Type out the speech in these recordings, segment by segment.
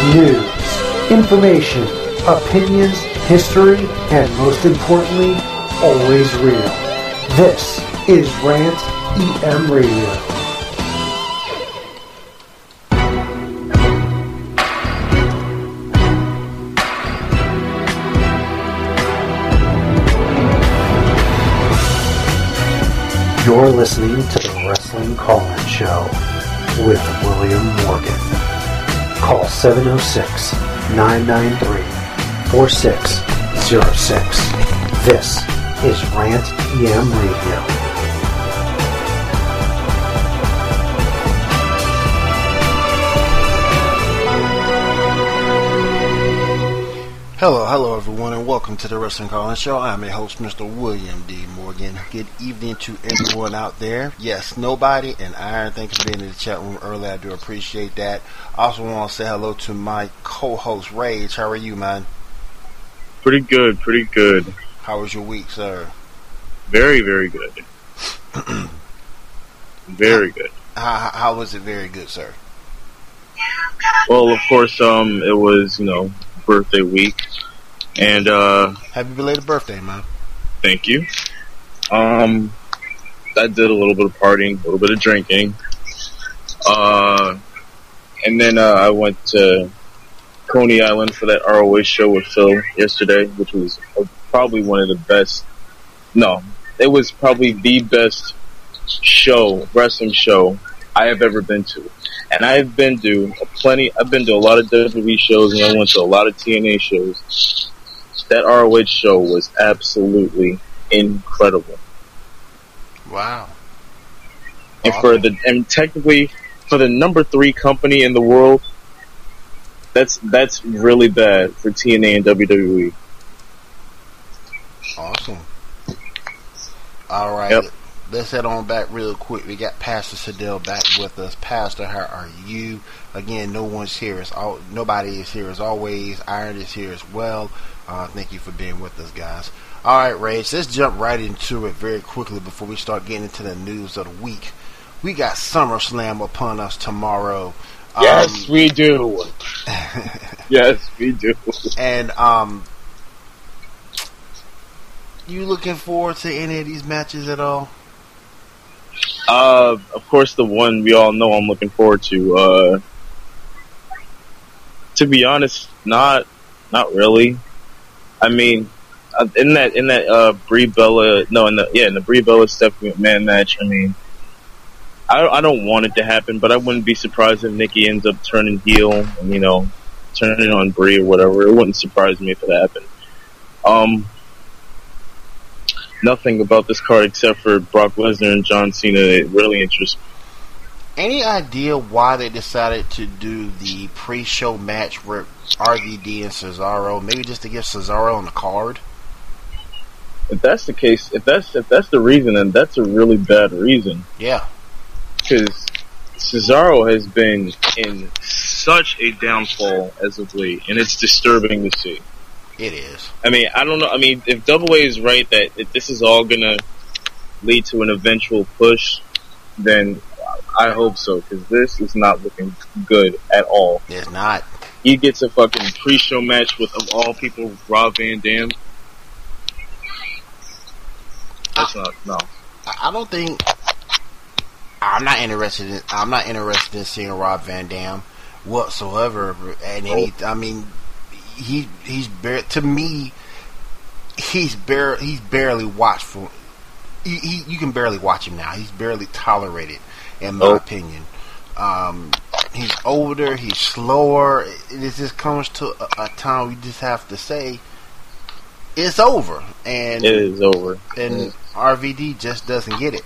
news, information, opinions, history, and most importantly, always real. This is Rant EM Radio. You're listening to the Wrestling Call-In Show with William Morgan. Call 706-993-4606. This is Rant EM Radio. Hello everyone, and welcome to the Wrestling Call-In Show. I'm your host, Mr. William D. Morgan. Good evening to everyone out there. Yes, nobody and Iron, thanks for being in the chat room early. I do appreciate that. I also want to say hello to my co-host, Rage. How are you, man? Pretty good. How was your week, sir? Very, very good. Very good. How was it very good, sir? Well, of course, it was, birthday week. And, happy belated birthday, man. Thank you. I did a little bit of partying, a little bit of drinking. And then, I went to Coney Island for that ROH show with Phil yesterday, which was probably one of the best. No, it was probably the best wrestling show I have ever been to. And I've been to a lot of WWE shows, and I went to a lot of TNA shows. That ROH show was absolutely incredible. Wow. And technically for the number 3 company in the world, that's really bad for TNA and WWE. Awesome. All right. Yep. Let's head on back real quick. We got Pastor Sadell back with us. Pastor, how are you? Again, nobody is here as always. Iron is here as well. Thank you for being with us, guys. All right, Rage, let's jump right into it very quickly before we start getting into the news of the week. We got SummerSlam upon us tomorrow. Yes, we do. Yes, we do. And you looking forward to any of these matches at all? Of course, the one we all know I'm looking forward to. To be honest, not really. I mean, in that Brie Bella, in the Brie Bella Stephanie McMahon match. I mean, I don't want it to happen, but I wouldn't be surprised if Nikki ends up turning heel and turning on Brie or whatever. It wouldn't surprise me if it happened. Nothing about this card except for Brock Lesnar and John Cena. It really interests me. Any idea why they decided to do the pre-show match with RVD and Cesaro? Maybe just to get Cesaro on the card? If that's the case, if that's the reason, then that's a really bad reason. Yeah. Because Cesaro has been in such a downfall as of late, and it's disturbing to see. It is. I mean, I don't know. I mean, if Double A is right that this is all gonna lead to an eventual push, then I hope so, because this is not looking good at all. It's not. He gets a fucking pre-show match with, of all people, Rob Van Dam. That's not, no. I don't think. I'm not interested in seeing Rob Van Dam whatsoever. And he's barely watchful. You can barely watch him now. He's barely tolerated, in my opinion. He's older. He's slower. It just comes to a time we just have to say it's over. And it is over. And RVD just doesn't get it.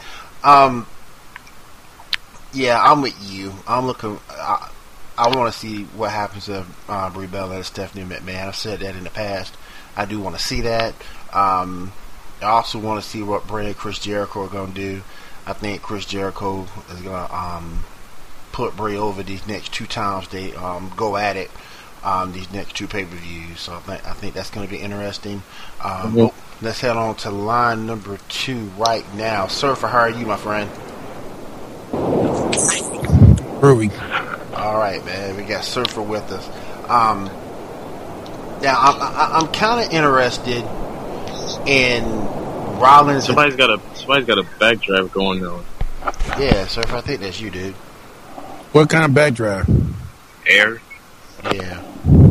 Yeah, I'm with you. I'm looking. I want to see what happens to Brie Bella and Stephanie McMahon. I've said that in the past. I do want to see that. I also want to see what Bray and Chris Jericho are going to do. I think Chris Jericho is going to put Bray over these next 2 times they go at it. These next 2 pay-per-views. So I think that's going to be interesting. Let's head on to line number 2 right now. Surfer, how are you, my friend? Brewing. All right, man. We got Surfer with us. Now I'm kind of interested in Rollins. Somebody's got a backdraft going on. Yeah, Surf, I think that's you, dude. What kind of backdraft? Air. Yeah.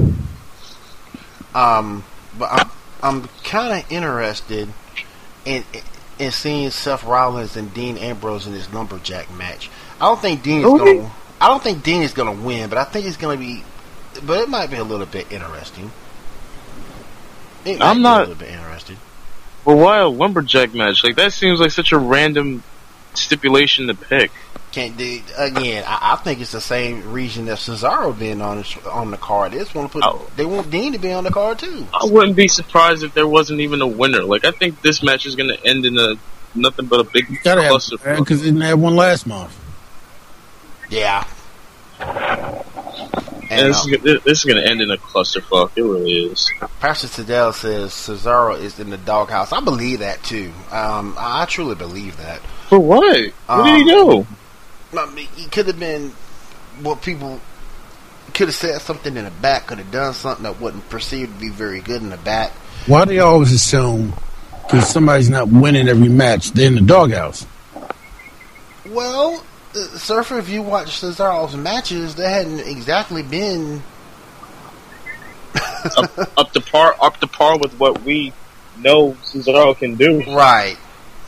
But I'm kind of interested in seeing Seth Rollins and Dean Ambrose in this lumberjack match. I don't think Dean is gonna win, but I think it's gonna be. But it might be a little bit interesting. I'm not a little bit interested. Well, why a lumberjack match? Like, that seems like such a random stipulation to pick. Can't do again. I think it's the same reason that Cesaro being on the card. They want Dean to be on the card too. I wouldn't be surprised if there wasn't even a winner. Like, I think this match is going to end in nothing but a big cluster. Because they didn't have one last month. Yeah. And this is going to end in a clusterfuck. It really is. Pastor Siddell says Cesaro is in the doghouse. I believe that too. I truly believe that. For what? What did he do? I mean, he could have been what people could have said something in the back, could have done something that wasn't perceived to be very good in the back. Why do you always assume because somebody's not winning every match, they're in the doghouse? Well, Surfer, if you watch Cesaro's matches, they hadn't exactly been up to par with what we know Cesaro can do. Right.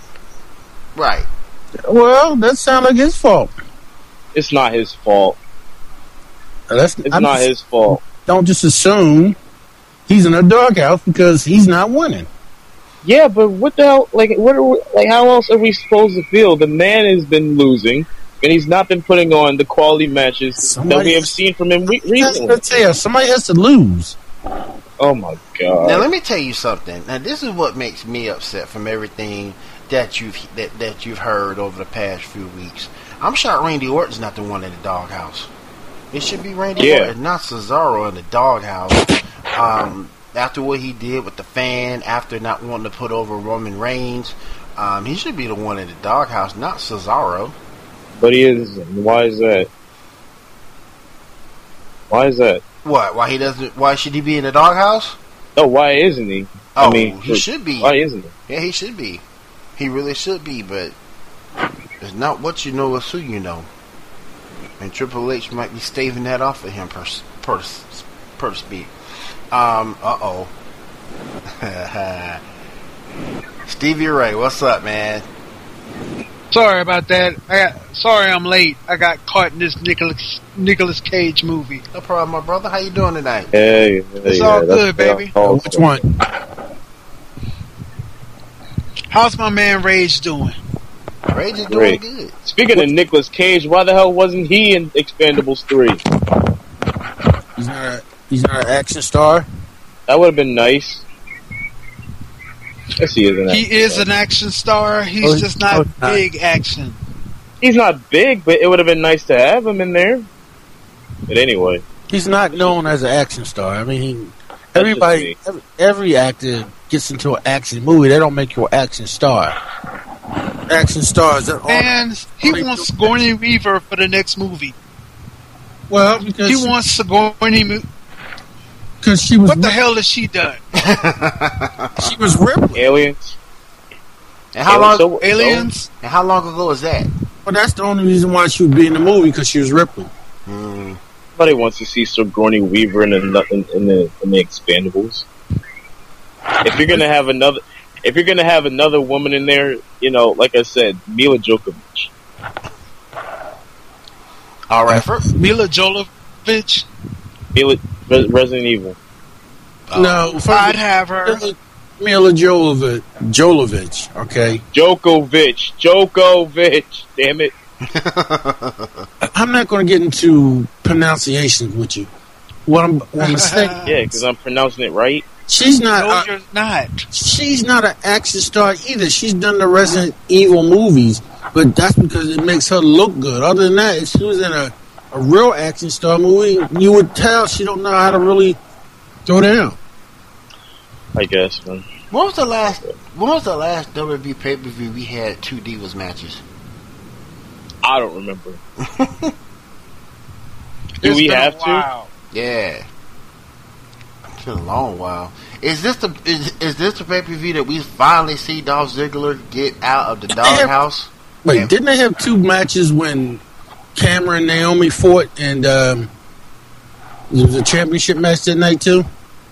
Well, that sounds like his fault. It's not his fault. It's not his fault. Don't just assume he's in a doghouse because he's not winning. Yeah, but what the hell? Like, how else are we supposed to feel? The man has been losing, and he's not been putting on the quality matches that we have seen from him recently. Somebody has to lose. Oh my god! Now let me tell you something. Now this is what makes me upset from everything that you've heard over the past few weeks. I'm shocked Randy Orton's not the one in the doghouse. It should be Randy Orton, not Cesaro in the doghouse. After what he did with the fan, after not wanting to put over Roman Reigns, he should be the one in the doghouse, not Cesaro. But he isn't. Why is that? What? Why should he be in the doghouse? No, why isn't he? Oh, he should be. Why isn't he? Yeah, he should be. He really should be, but it's not what you know, it's who you know. And Triple H might be staving that off of him, per to speak. Stevie Ray, what's up, man? Sorry about that. Sorry I'm late. I got caught in this Nicolas Cage movie. No problem, my brother. How you doing tonight? Hey, it's all good, baby. Which one? How's my man Rage doing? Rage is doing good. Speaking of Nicolas Cage, why the hell wasn't he in Expendables 3? He's not an action star? That would have been nice. Yes, he is an action star. He's just not big action. He's not big, but it would have been nice to have him in there. But anyway. He's not known as an action star. I mean, every actor gets into an action movie. They don't make you an action star. Action stars. And he wants Sigourney Weaver for the next movie. Well, because he wants Sigourney. Because she was. What the hell has she done? She was Ripley. Aliens. And how long? Aliens. And how long ago was that? Well, that's the only reason why she would be in the movie, because she was Ripley. Nobody wants to see Sigourney Weaver in the Expendables. If you're gonna have another woman in there, you know, like I said, Mila Jovovich. All right, Mila Jovovich. Resident Evil. No, I'd have her. Mila Jovovich, okay? Djokovic, damn it. I'm not going to get into pronunciation with you. What I'm saying... Yeah, because I'm pronouncing it right. She's not... No, you're not. She's not an action star either. She's done the Resident Evil movies, but that's because it makes her look good. Other than that, if she was in a real action star movie, you would tell she don't know how to really throw down. I guess, man. When was the last WWE pay-per-view we had 2 Divas matches? I don't remember. Do we have to? Yeah. It's been a long while. Is this the pay per view that we finally see Dolph Ziggler get out of the doghouse? Wait, didn't they have 2 matches when Cameron and Naomi fought, and there was a championship match that night too?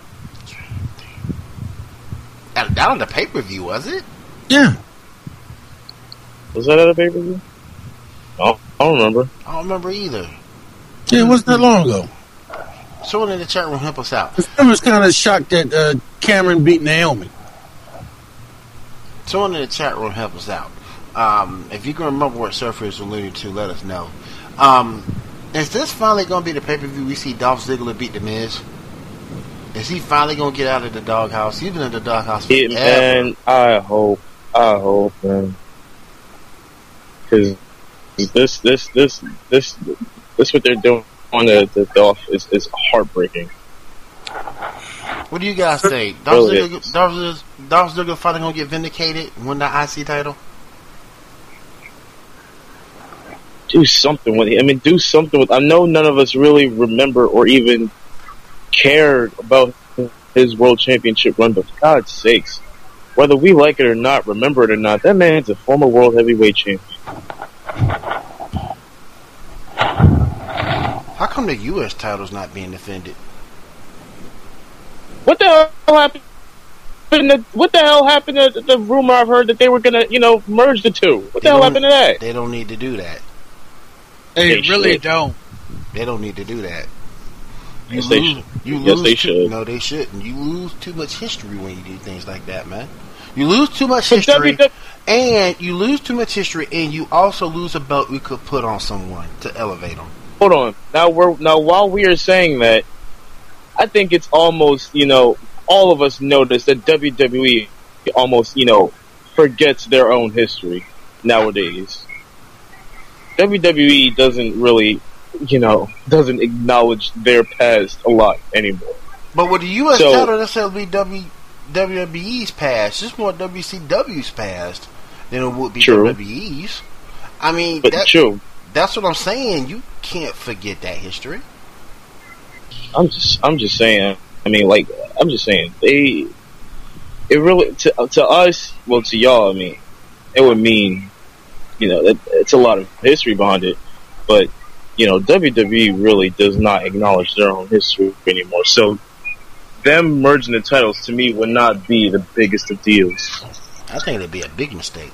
That on the pay per view, was it? Yeah. Was that at a pay per view? Oh, I don't remember. I don't remember either. Yeah, it wasn't that long ago. Someone in the chat room help us out. I was kind of shocked that Cameron beat Naomi. Someone in the chat room help us out. If you can remember what Surfer is alluding to, let us know. Is this finally going to be the pay-per-view we see Dolph Ziggler beat The Miz? Is he finally going to get out of the doghouse? He's been in the doghouse forever. Man, I hope, man. Because this what they're doing on the Dolph is heartbreaking. What do you guys think? Dolph Ziggler finally going to get vindicated and win the IC title? Do something with it. I mean, do something with. I know none of us really remember or even cared about his world championship run, but for God's sakes, whether we like it or not, remember it or not, that man's a former world heavyweight champion. How come the U.S. title's not being defended? What the hell happened? What the hell happened to the rumor I've heard that they were gonna, merge the two? What the hell happened to that? They don't need to do that. They really don't. They don't need to do that. Yes, they should. No, they shouldn't. You lose too much history when you do things like that, man. You lose too much history, and you also lose a belt we could put on someone to elevate them. Hold on. Now while we are saying that, I think it's almost, all of us notice that WWE almost, forgets their own history nowadays. WWE doesn't really, doesn't acknowledge their past a lot anymore. But with the U.S. title, that's going to be WWE's past. It's more WCW's past than it would be WWE's. I mean, true. That's what I'm saying. You can't forget that history. I'm just saying. I mean, I'm just saying. It really to us, well, to y'all. I mean, it would mean, it's a lot of history behind it. But WWE really does not acknowledge their own history anymore. So them merging the titles to me would not be the biggest of deals. I think it'd be a big mistake.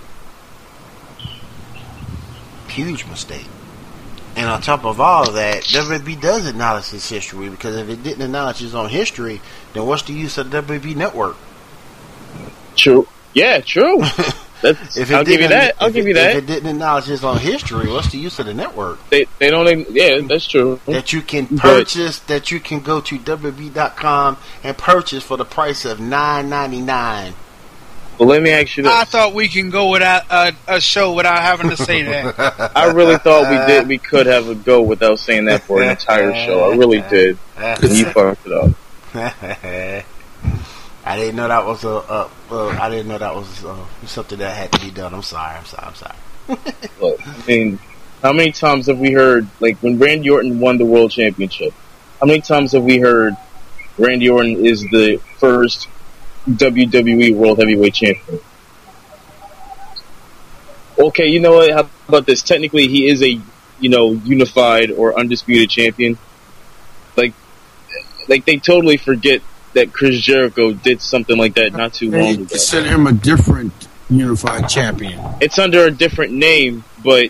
Huge mistake. And on top of all of that, WWE does acknowledge its history, because if it didn't acknowledge its own history, then what's the use of the WWE Network? True. Yeah, true. I'll give you that. If it didn't acknowledge its own history, what's the use of the network? They don't. Yeah, that's true. That you can purchase. That you can go to WWE.com and purchase for the price of $9.99. Well, let me ask you this. I thought we can go without a show without having to say that. I really thought we could have a go without saying that for an entire show. I really did. And you fucked it up. I didn't know that was I didn't know that was something that had to be done. I'm sorry. Look, I mean, how many times have we heard, like, when Randy Orton won the World Championship, how many times have we heard Randy Orton is the first WWE World Heavyweight Champion? Okay, you know what? How about this? Technically, he is a, unified or undisputed champion. Like they totally forget that Chris Jericho did something like that not too long ago. Consider him a different unified champion. It's under a different name, but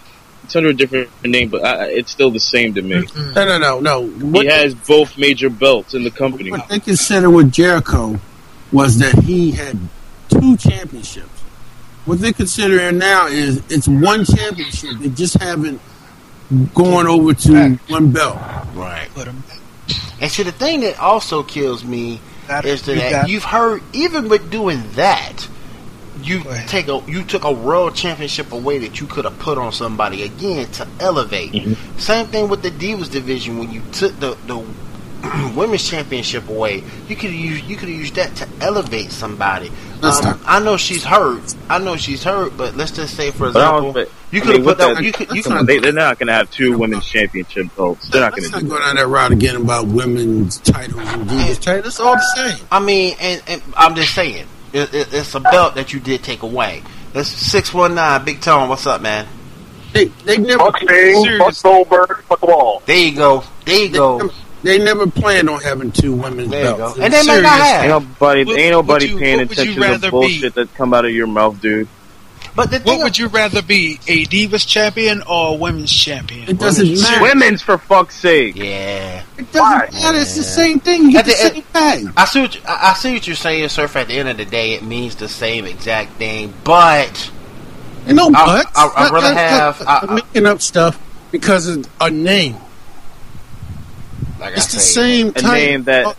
it's still the same to me. No. He has both major belts in the company. What they consider with Jericho was that he had 2 championships. What they're considering now is it's 1 championship. They just haven't gone over to 1 belt. Right. And see, the thing that also kills me is that you've heard, even with doing that, you took a world championship away that you could have put on somebody again to elevate. Mm-hmm. Same thing with the Divas division, when you took the women's championship away. You could have used that to elevate somebody. I know she's hurt. But let's just say, for example, you could have put that. They're not going to have 2 women's championship belts. They're not going to do that. Go down that route again about women's titles and divas titles. It's all the same. I mean, and I'm just saying, it's a belt that you did take away. That's 619 Big Tone. What's up, man? They never. Fuck Sting, fuck Goldberg, fuck them all. There you go. They never planned on having 2 women's belts. And they may not have. Ain't nobody paying attention to the bullshit that come out of your mouth, dude. But what would you rather be, a Divas champion or a women's champion? It doesn't matter. Women's, for fuck's sake. Yeah. It doesn't matter. It's the same thing. You get the same thing. I see what you're saying, Surf. At the end of the day, it means the same exact thing, but... No buts. I'd rather have... I'm making up stuff because of a name. Like it's the same type. A name that...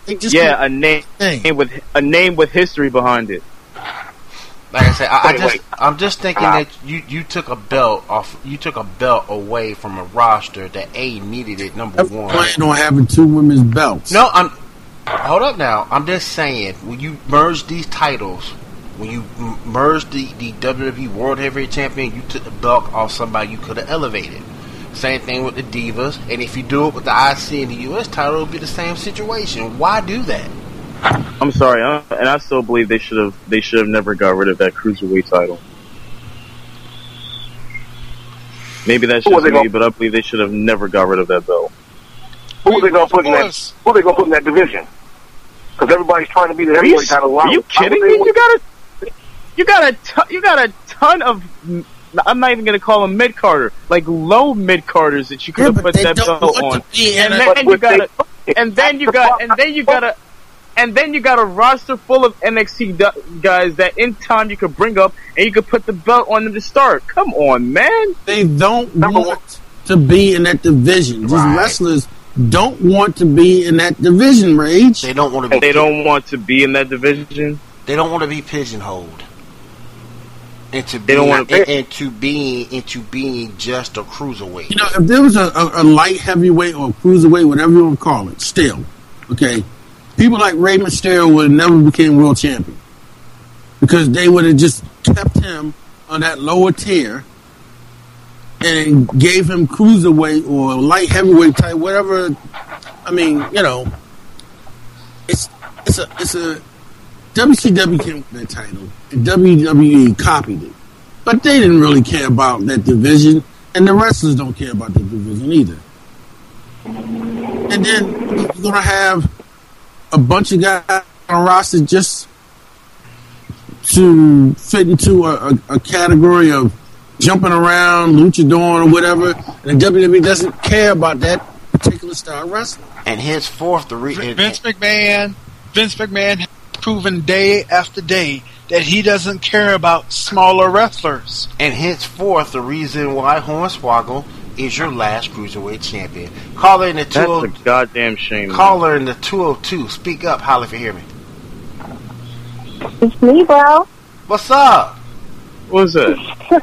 a name with history behind it. Like I said, I'm just thinking that you took a belt off. You took a belt away from a roster that needed it. Number one, planning on having 2 women's belts. No, hold up now. I'm just saying, when you merge these titles, when you merge the WWE World Heavyweight Champion, you took the belt off somebody you could have elevated. Same thing with the Divas, and if you do it with the IC and the US title, it'll be the same situation. Why do that? I'm sorry, and I still believe they should have never got rid of that cruiserweight title. Maybe that's just me, but I believe they should have never got rid of that belt. Who are they going to put in that? Who are they going to put in that division? Because everybody's trying to be the heavyweight title. Are you kidding me? You got a ton of. I'm not even going to call them mid-carder, like low mid-carders that you could have put that belt on. And then you got a roster full of NXT guys that in time you could bring up and you could put the belt on them to start. Come on, man. They don't want to be in that division. These wrestlers don't want to be in that division, Rage. They don't want to be. They don't want to be in that division. They don't want to be pigeonholed into being just a cruiserweight. You know, if there was a light heavyweight or a cruiserweight, whatever you want to call it, still, okay, people like Rey Mysterio would have never became world champion because they would have just kept him on that lower tier and gave him cruiserweight or light heavyweight type, whatever. I mean, you know, it's a WCW came with that title, and WWE copied it. But they didn't really care about that division, and the wrestlers don't care about the division either. And then you're going to have a bunch of guys on a roster just to fit into a category of jumping around, luchador or whatever, and the WWE doesn't care about that particular style of wrestling. And henceforth, Vince McMahon has proven day after day that he doesn't care about smaller wrestlers. And henceforth, the reason why Hornswoggle is your last cruiserweight champion. Caller in the 202. That's a goddamn shame. Caller in the 202. Speak up, holla if you hear me. It's me, bro. What's up? What's it?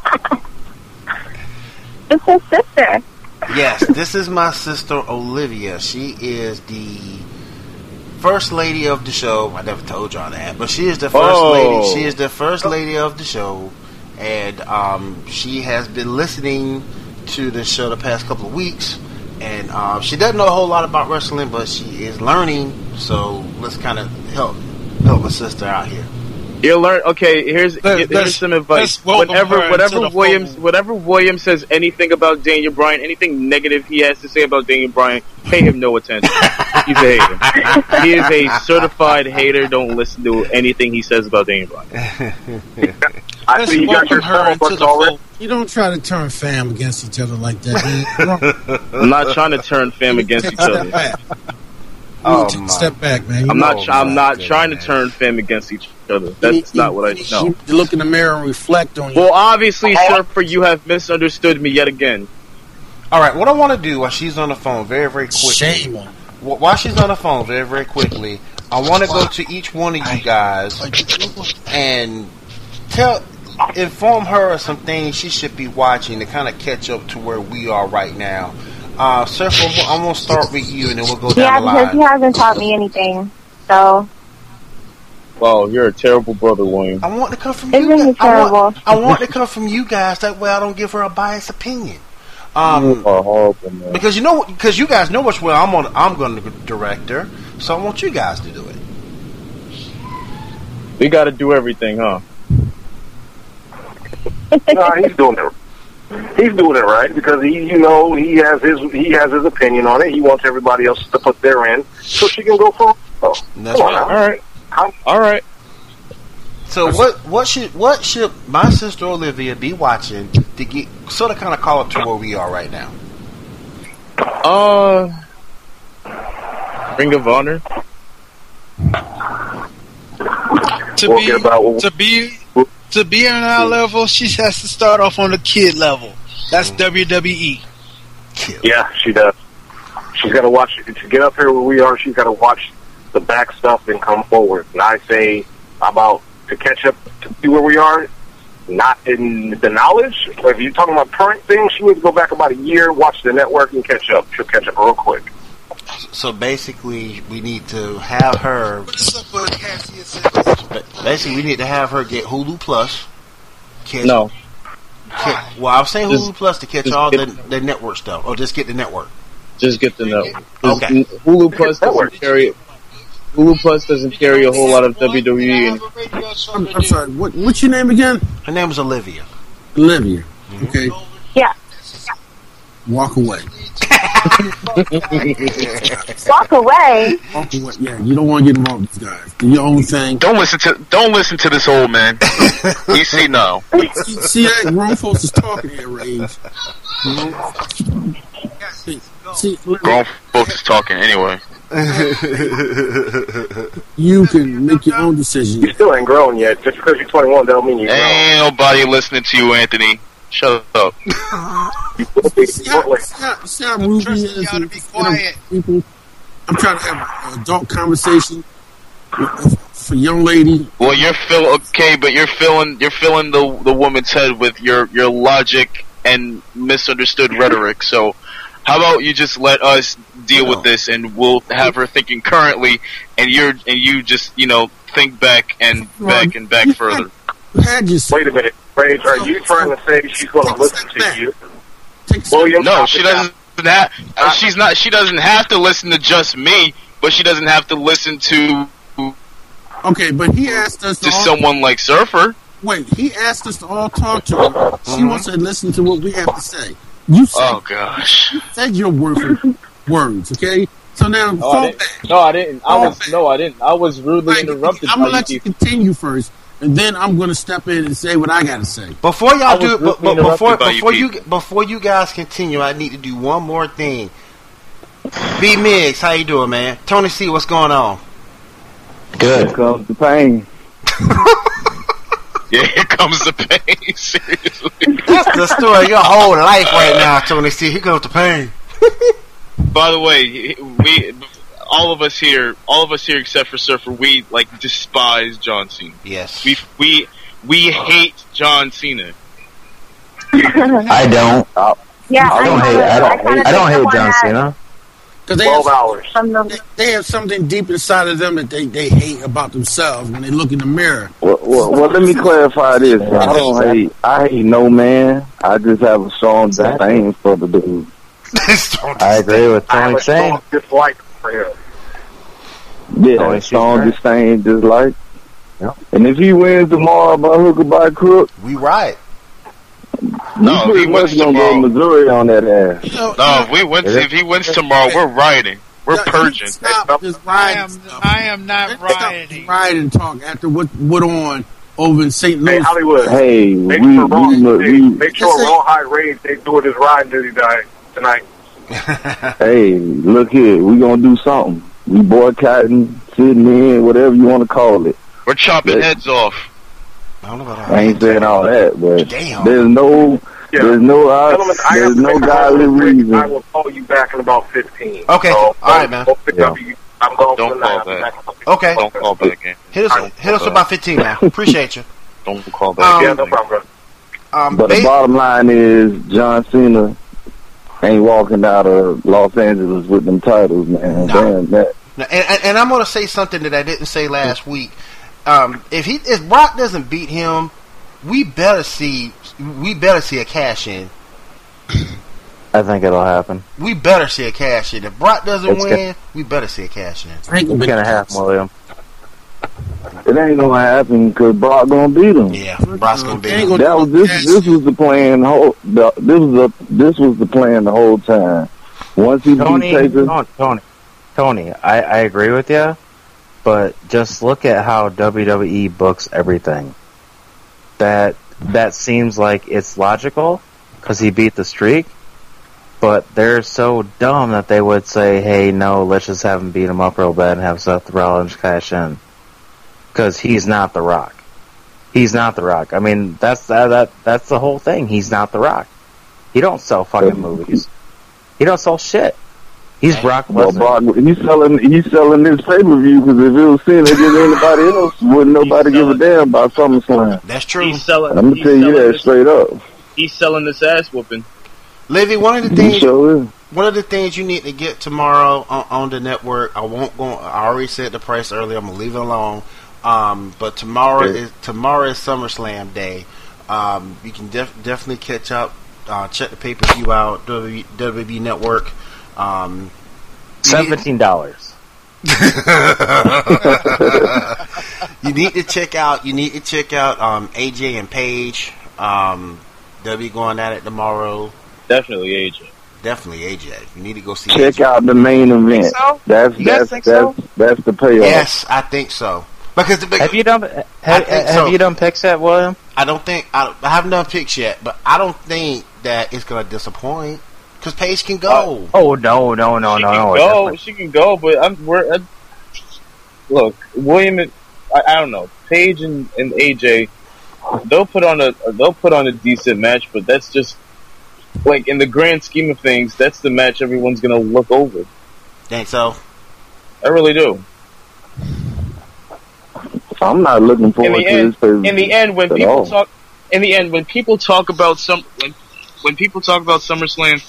It's his sister. Yes, this is my sister Olivia. She is the first lady of the show. I never told y'all that, but she is the first lady. She is the first lady of the show, and she has been listening to the show the past couple of weeks, and she doesn't know a whole lot about wrestling, but she is learning. So let's kind of help my sister out here. You'll learn. Okay, here's some advice. Whatever Williams says anything about Daniel Bryan, anything negative he has to say about Daniel Bryan, pay him no attention. He's a hater. He is a certified hater. Don't listen to anything he says about Daniel Bryan. I see you got your $7 already. You don't try to turn fam against each other like that. I'm not trying to turn fam against each other. Step back, man. I'm not trying to turn fam against each other. That's not what I know. You look in the mirror and reflect on you. Well, obviously, Surfer, you have misunderstood me yet again. All right, what I want to do while she's on the phone, very, very quickly. Shame on. While she's on the phone, very, very quickly, I want to go to each one of you guys and inform her of some things she should be watching to kind of catch up to where we are right now. Surf, I'm gonna start with you, and then we'll go down the Yeah, line. because he hasn't taught me anything. So. Wow, you're a terrible brother, William. I want to come from Isn't you. he terrible? I want to come from you guys. That way, I don't give her a biased opinion. You are horrible, man. Because you guys know which way I'm going to direct her. So I want you guys to do it. We got to do everything, huh? No, he's doing it. He's doing it right because he has his opinion on it. He wants everybody else to put their in so she can go for. Oh, That's right. All right. So what should my sister Olivia be watching to get sort of kind of call it to where we are right now? Ring of Honor. To be on our level, she has to start off on the kid level. That's WWE. Yeah, she does. She's got to watch to get up here where we are. She's got to watch the back stuff and come forward. And I say about to catch up to be where we are, not in the knowledge. If you're talking about current things, she would go back about a year, watch the network, and catch up. She'll catch up real quick. So basically, we need to have her. Basically, we need to have her get Hulu Plus. No. Well, I was saying Hulu Plus to catch all the network stuff, or just get the network. Just get the network. Okay. Hulu Plus doesn't carry. Hulu Plus doesn't carry a whole lot of WWE. I'm sorry. What's your name again? Her name is Olivia. Olivia. Okay. Yeah. Walk away. Walk away. Walk away. Yeah, you don't want to get involved with these guys. Do your own thing. Don't listen to this old man. You see, no. See that grown folks is talking here, Rage. See, Grown folks is talking anyway. you can make your own decision. You still ain't grown yet. Just because you're 21 don't mean you're grown. Ain't nobody listening to you, Anthony. Shut up. See how rude he is. Y'all to be quiet. People, I'm trying to have an adult conversation for young lady. Well, you're filling the woman's head with your logic and misunderstood rhetoric. So, how about you just let us deal with this, and we'll have her thinking currently, and you just think back and back further. Wait a minute, Rage. Are you trying to say she's going to listen to you? William, no, she doesn't have. She doesn't have to listen to just me, but she doesn't have to listen to. Okay, but he asked us to someone like Surfer. Wait, he asked us to all talk to her. She wants to listen to what we have to say. You said, oh gosh, you said your words. Okay, so now I didn't. I was rudely interrupted. I'm gonna let you continue first, and then I'm gonna step in and say what I gotta say. Before y'all do, before you guys continue, I need to do one more thing. B Migs, how you doing, man? Tony C, what's going on? Good. Here comes the pain. Yeah, here comes the pain. Seriously, that's the story of your whole life right now, Tony C. Here comes the pain. By the way, all of us here except for Surfer, we despise John Cena. Yes, we hate John Cena. I don't. Yeah, I don't hate John Cena. Because they have something deep inside of them that they hate about themselves when they look in the mirror. Well, let me clarify this. I hate no man. I just have a strong disdain for the dude. I agree with Tony saying. Dislike for him. Yeah, strong disdain, dislike. Yeah. And if he wins tomorrow by hook or by crook, we right. No, if he wins tomorrow, go Missouri on that ass. If he wins tomorrow, we're rioting. We're purging. I am not rioting. Rioting talk after what on over in St. Louis. Hey, Hollywood. Hey, make sure Rawhide Rage they doing his riding tonight. Hey, look here. We gonna do something. We boycotting, sitting in, whatever you want to call it. We're chopping heads off. I ain't saying all that, but damn. there's no godly reason. I will call you back in about 15. Okay, so, all right, man. I'm going Don't call back. Okay. Don't call back. Hit us about 15, man. Appreciate you. Don't call back. Yeah, no problem, bro. But the bottom line is John Cena ain't walking out of Los Angeles with them titles, man. No. Damn that. And I'm going to say something that I didn't say last week. If Brock doesn't beat him, we better see a cash in. I think it'll happen. We better see a cash in. If Brock doesn't win, we better see a cash in. It's gonna happen, William. It ain't gonna happen because Brock gonna beat him. Yeah, Brock's gonna beat him. This was the plan. This was the plan the whole time. Once he beat Taker, Tony, I agree with you, but just look at how WWE books everything. That seems like it's logical because he beat the streak, but they're so dumb that they would say, "Hey, no, let's just have him beat him up real bad and have Seth Rollins cash in," because he's not The Rock. He's not The Rock. I mean, that's the whole thing. He's not The Rock. He don't sell fucking movies. He don't sell shit. He's Brock Lesnar. Well, Brock, he's selling this pay-per-view because if it was seen against anybody else, wouldn't nobody give a damn about SummerSlam. That's true. He's selling, I'm gonna tell you that straight up. He's selling this ass whooping. Livy, one of the things you need to get tomorrow on the network. I already said the price earlier. I'm gonna leave it alone. But tomorrow is SummerSlam day. You can definitely catch up. Check the pay-per-view out. WWE Network. $17. You need to check out AJ and Paige. They'll be going at it tomorrow. Definitely AJ. You need to go see. Check out the main event. So? That's the payoff. Yes, I think so. Because have you done picks yet, William? I haven't done picks yet, but I don't think that it's gonna disappoint. Because Paige can go. No. She can go, but look, William. I don't know. Paige and AJ, they'll put on a decent match, but that's just like in the grand scheme of things, that's the match everyone's gonna look over. Think so? I really do. I'm not looking forward to this. In the end, when people talk about SummerSlam,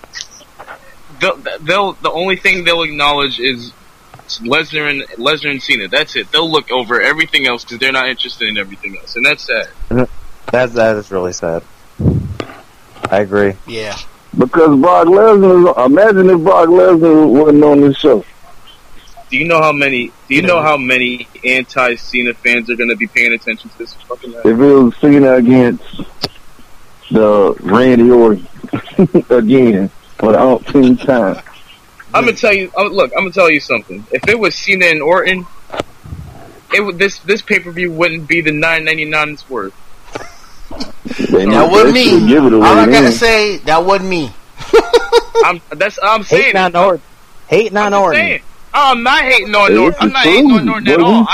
the only thing they'll acknowledge is Lesnar and Cena. That's it. They'll look over everything else because they're not interested in everything else, and that's sad. That is really sad. I agree. Yeah. Because Brock Lesnar. Imagine if Brock Lesnar wasn't on this show. Do you know how many anti-Cena fans are going to be paying attention to this fucking match? If it was Cena against the Randy Orton again for the umpteenth time. I'm gonna tell you. I'm gonna tell you something. If it was Cena and Orton, this pay-per-view wouldn't be the $9.99 it's worth. That wasn't me. All I gotta say, that wasn't me. I'm saying. Hating on Orton. I'm not hating on Orton. I'm not hating on Orton at all.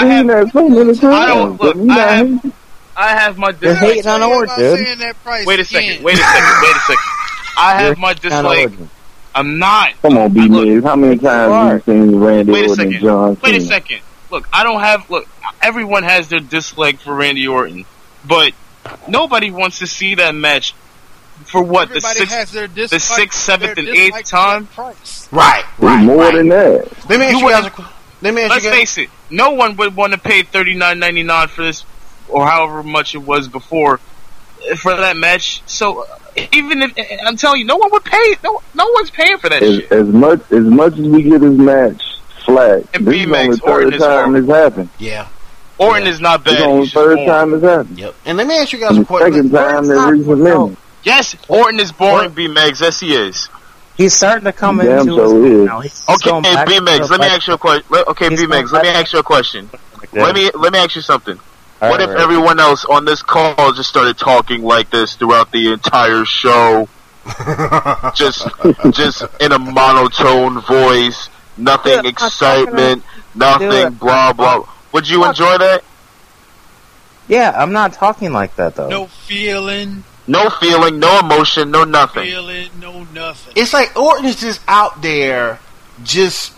I have my dislike. You're hating on Orton, dude. Wait a second. I have my dislike. I'm not. Come on, B-Miz. How many times have you seen Randy Orton and John Cena? Wait a second. Look, everyone has their dislike for Randy Orton, but nobody wants to see that match for what, the 6th, 7th, and 8th time? Right. More than that. Let's face it. No one would want to pay $39.99 for this, or however much it was before, for that match. So even if I'm telling you, no one would pay. No one's paying for that shit. As much as we get his match flagged, and this is only the third time it's happened. Yeah. Orton is not bad. It's only the third time it's happened. Yep. And let me ask you guys a question. Second time in recent memory. Yes, Orton is boring, B-Megs. Yes, he is. He's starting to come into his now. Okay, B-Megs, let me ask you a question. Okay, B-Megs, let me ask you a question. Let me ask you something. What if everyone else on this call just started talking like this throughout the entire show? just in a monotone voice, nothing excitement, nothing blah blah. Would you enjoy that? Yeah, I'm not talking like that though. No feeling, no emotion, no nothing. No nothing. It's like Orton is just out there, just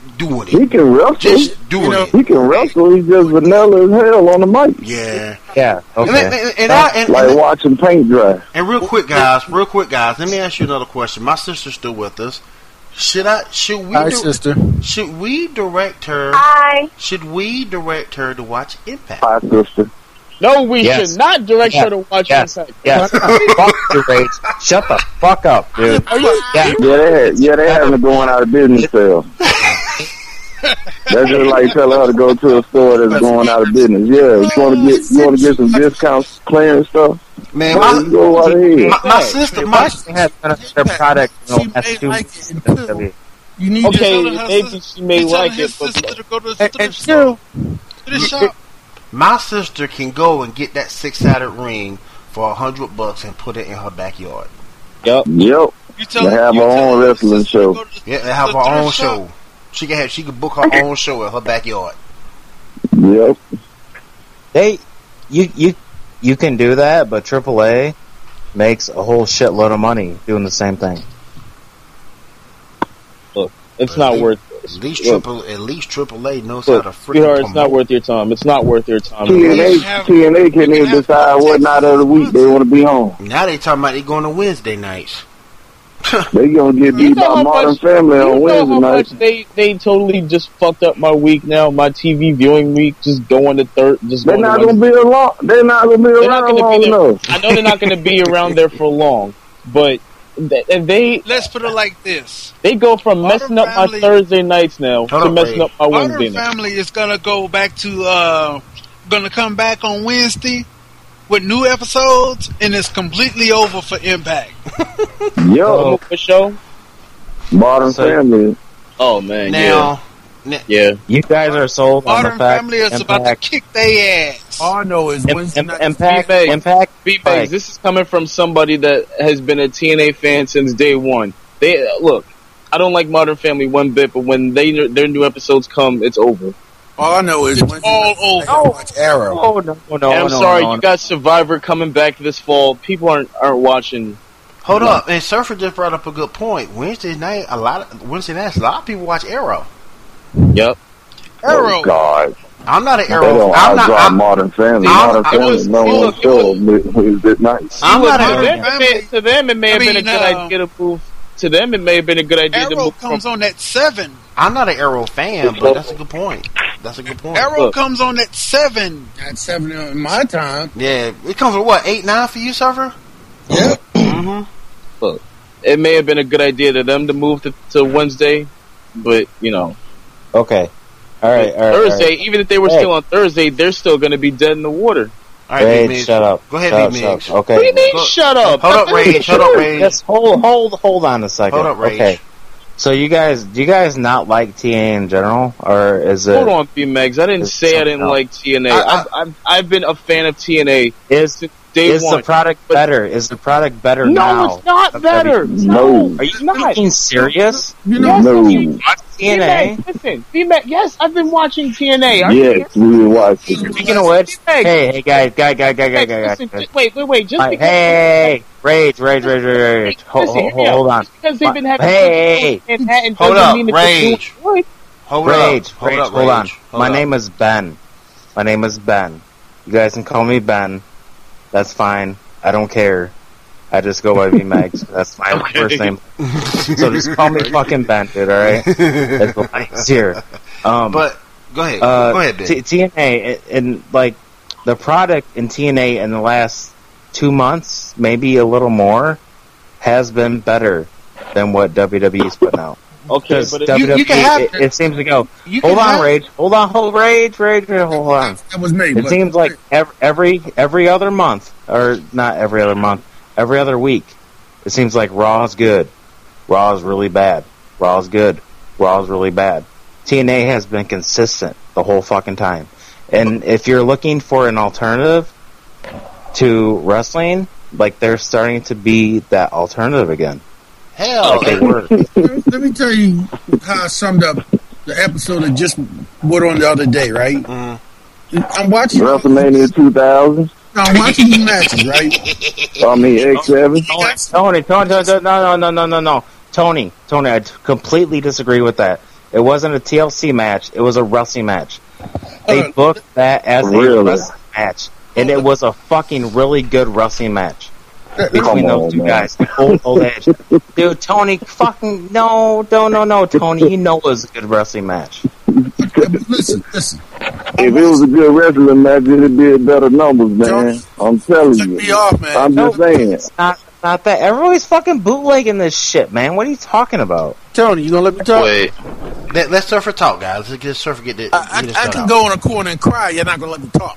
doing it. He can wrestle. Just doing it. He can wrestle. He's just vanilla as hell on the mic. Yeah. Yeah. Okay. Like watching paint dry. And real quick, guys. Let me ask you another question. My sister's still with us. Should we? Hi, sister. Should we direct her? Hi. Should we direct her to watch Impact? Hi, sister. No, we should not direct her to watch Impact. Yes. Fuck your Rage. Shut the fuck up, dude. They having a going out of business sale. That's just like telling her to go to a store that's going out of business. Yeah, you want to get some discounts, clearance stuff. Man, my sister has been their product in the last 2 weeks. You need maybe she may like it, but to go to the shop. My sister can go and get that 6-sided ring for $100 and put it in her backyard. Yep. They have her own wrestling show. Yeah, they have her own show. She can book her own show in her backyard. Yep. You can do that, but AAA makes a whole shitload of money doing the same thing. Look, it's not worth it. At least AAA knows how to freaking promote. It's not worth your time. It's not worth your time. TNA can't even decide what night of the week they want to be on. Now they talking about they going to Wednesday nights. They gonna get beat by Modern Family on Wednesday night. They totally just fucked up my week now. My TV viewing week just going to third. They're not gonna be around. They're not gonna be around long enough. I know they're not gonna be around there for long, but let's put it like this. They go from messing up my Thursday nights now to messing up my Wednesday nights. Modern Family is gonna go back to gonna come back on Wednesday with new episodes, and it's completely over for Impact. Yo, for show. Modern Family. Oh man, now, yeah. You guys are sold on the Modern fact Family is about to kick their ass. All I know is Wednesday night. Impact. This is coming from somebody that has been a TNA fan since day one. Look, I don't like Modern Family one bit, but when their new episodes come, it's over. All I know is it's all over. Watch Arrow. Oh no! And I'm sorry, you got Survivor coming back this fall. People aren't watching. Hold up, and Surfer just brought up a good point. Wednesday nights, a lot of people watch Arrow. Yep. Arrow. Oh God. I'm not an They Arrow. don't outdraw Modern Family. Modern Family is no one show. It's bit nice. I'm not an Arrow. To them, it may have been a good idea to move. To them, it may have been a good idea to Arrow move. comes on at 7. I'm not an Arrow fan, but that's a good point. Arrow comes on at 7. At 7 in my time. Yeah, it comes with what, 8, 9 for you, Surfer? Yeah. Look, it may have been a good idea to them to move to Wednesday, but Okay. All right. Thursday, even if they were still on Thursday, they're still going to be dead in the water. All right, Rage, shut up. Go ahead, Big Migs. Okay. What do you mean, shut up? Hold up, Rage. Just hold on a second. Hold up, Rage. Okay. So do you guys not like TNA in general, or is it? Hold on, B-Megs. I didn't say I didn't like TNA. I've been a fan of TNA since day one. The product better? Is the product better now? No, it's not better. No. Are you fucking serious? No. Watch TNA? Listen, B-Megs, yes, I've been watching TNA. Yes, we were watching. Speaking of which, hey, guys. Listen, wait, just because... Hey, Rage. Hold on. Because they've been having... Hey! Hold up, Rage. Hold on. My name is Ben. You guys can call me Ben. That's fine. I don't care. I just go by V-Mags. That's my first name. So just call me fucking Ben, dude, alright? That's what easier. But, go ahead. Go ahead, Ben. TNA, and like, the product in TNA in the last 2 months, maybe a little more, has been better than what WWE's putting out. Okay, but WWE, you can have... it seems to go, hold on, Rage. Hold on. That was me. It seems like every other month, or not every other month, every other week, it seems like Raw is good. Raw is really bad. Raw is good. Raw is really bad. TNA has been consistent the whole fucking time. And if you're looking for an alternative to wrestling, like, they're starting to be that alternative again. Hell, like they were. Let me tell you how I summed up the episode that just went on the other day, right? I'm watching WrestleMania 2000. I'm watching these matches, right? I mean, X7. Tony, no. Tony, I completely disagree with that. It wasn't a TLC match. It was a wrestling match. They booked that as a wrestling match, and it was a fucking really good wrestling match between those two guys. Old Edge. Dude, Tony, fucking no, Tony. You know it was a good wrestling match. Listen. If it was a good wrestling match, it'd be better numbers, man. I'm telling you. Me off, man. I'm just saying. It's not that. Everybody's fucking bootlegging this shit, man. What are you talking about? Tony, you gonna let me talk? Wait. Let Surfer talk, guys. Let's Surfer get this. I can go in a corner and cry. You're not gonna let me talk.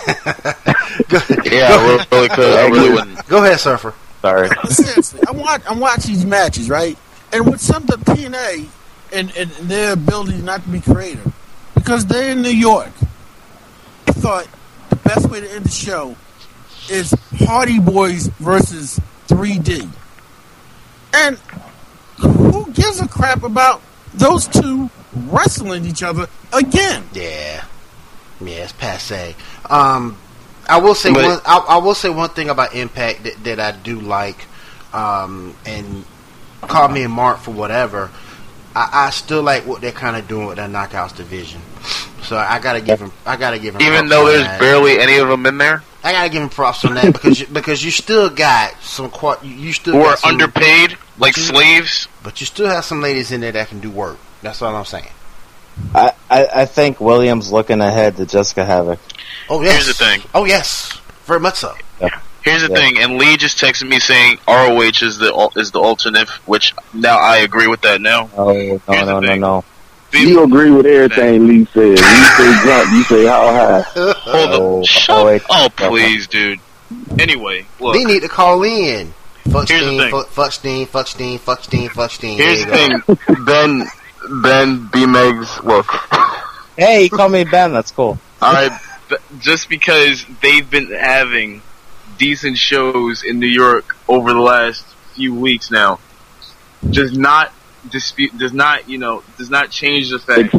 Yeah, I really could. I really wouldn't. Go ahead, Surfer. Sorry. Seriously, I'm watching these matches, right? And what summed up TNA and their ability not to be creative, because they're in New York. I thought the best way to end the show is Hardy Boys versus 3D. And who gives a crap about those two wrestling each other again? Yeah, it's passe. I will say I will say one thing about Impact that I do like, and call me and Mark for whatever. I still like what they're kind of doing with that Knockouts division. So I gotta give him. Even though there's barely any of them in there. I gotta give him props on that because you still got some you still who are got some, underpaid like slaves, but you still have some ladies in there that can do work. That's all I'm saying. I think Williams looking ahead to Jessica Havoc. Oh yes. Here's the thing. Oh yes, very much so. Yeah. Here's the thing, and Lee just texted me saying ROH is the alternative, which now I agree with that now. No. You agree with everything Lee said. You say jump, you say how high. Hold up. Shut up, please, dude. Anyway, look. They need to call in. Fuck Here's the Steen. Here's the thing. Ben B-Megs, look. Hey, you call me Ben, that's cool. Alright, just because they've been having decent shows in New York over the last few weeks now does not change the fact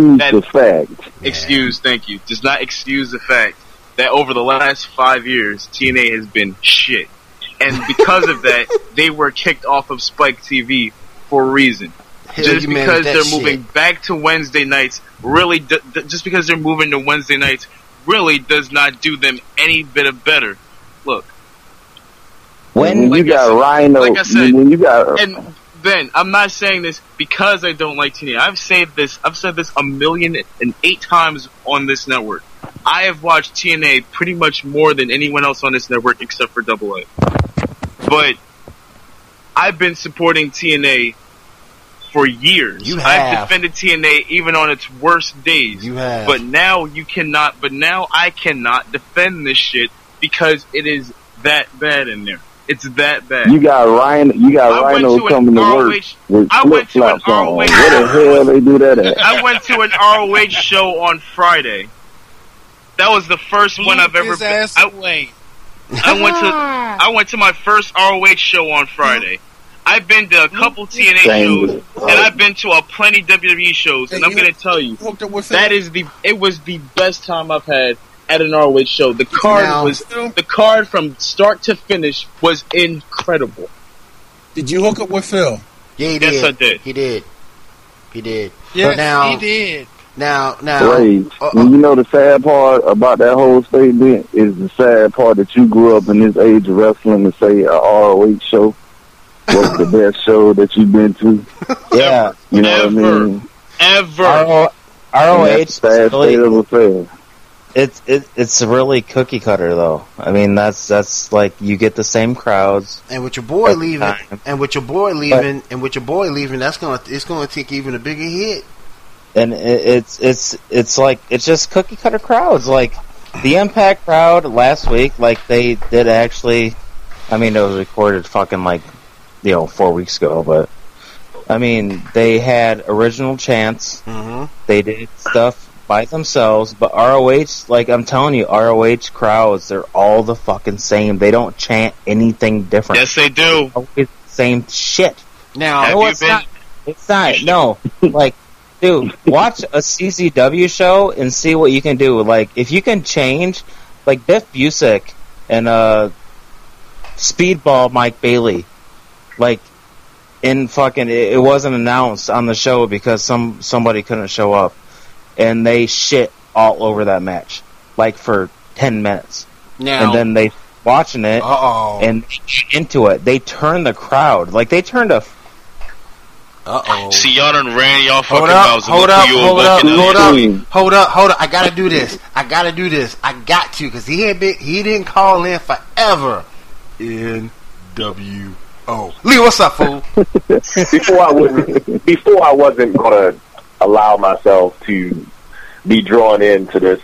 does not excuse the fact that over the last 5 years TNA has been shit, and because of that they were kicked off of Spike TV for a reason. Just because they're moving back to Wednesday nights really just because they're moving to Wednesday nights really does not do them any bit of better. Look, when you got Rhino, like I said, when you got, and Ben, I'm not saying this because I don't like TNA. I've said this 1,008 times on this network. I have watched TNA pretty much more than anyone else on this network except for AA. But I've been supporting TNA for years. I've defended TNA even on its worst days. You have. But now I cannot defend this shit because it is that bad in there. It's that bad. You got Rhino coming to work with flip-flops on. Where the hell they do that at? I went to an ROH show on Friday. That was the first one I've ever been. I went to my first ROH show on Friday. I've been to a couple TNA shows, and I've been to a plenty WWE shows, and I'm going to tell you, it was the best time I've had at an ROH show. The card from start to finish was incredible. Did you hook up with Phil? Yeah, he did. Yes, I did. He did. Yes, he did. Ray, you know the sad part about that whole statement is the sad part that you grew up in this age of wrestling to say a ROH show was the best show that you've been to. Yeah. You know what I mean? Ever. ROH it's really cookie cutter though. I mean that's like you get the same crowds. And with your boy leaving, that's gonna take even a bigger hit. And it's like it's just cookie cutter crowds. Like the Impact crowd last week, like they did actually. I mean, it was recorded fucking 4 weeks ago, but I mean, they had original chants. Mm-hmm. They did stuff by themselves, but ROH, like I'm telling you, ROH crowds, they're all the fucking same. They don't chant anything different. Yes, they do. It's the same shit. Now, it's not. No, like, dude, watch a CCW show and see what you can do. Like, if you can change, like Biff Busick and Speedball Mike Bailey, like, and fucking it wasn't announced on the show because somebody couldn't show up, and they shit all over that match, like for 10 minutes. Now, and then they watching it and they get into it. They turned the crowd, like they turned a. See, y'all done ran y'all fucking Hold mouths. up. I gotta do this. I got to, because he didn't call in forever. NWO. Lee, what's up, fool? Before I wasn't gonna allow myself to be drawn into this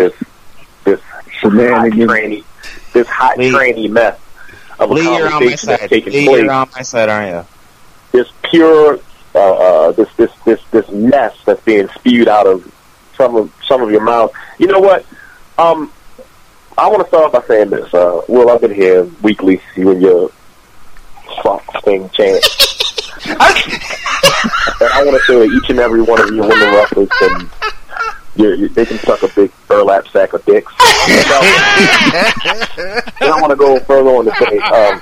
hot tranny mess of a conversation that's taking place. You're on my side, aren't you? This pure, this mess that's being spewed out of some of your mouth. You know what? I want to start off by saying this. Will, I've been here weekly, you and your fucking chant. And I want to say that each and every one of you women wrestlers can, they can suck a big burlap sack of dicks. And I want to go further on to say,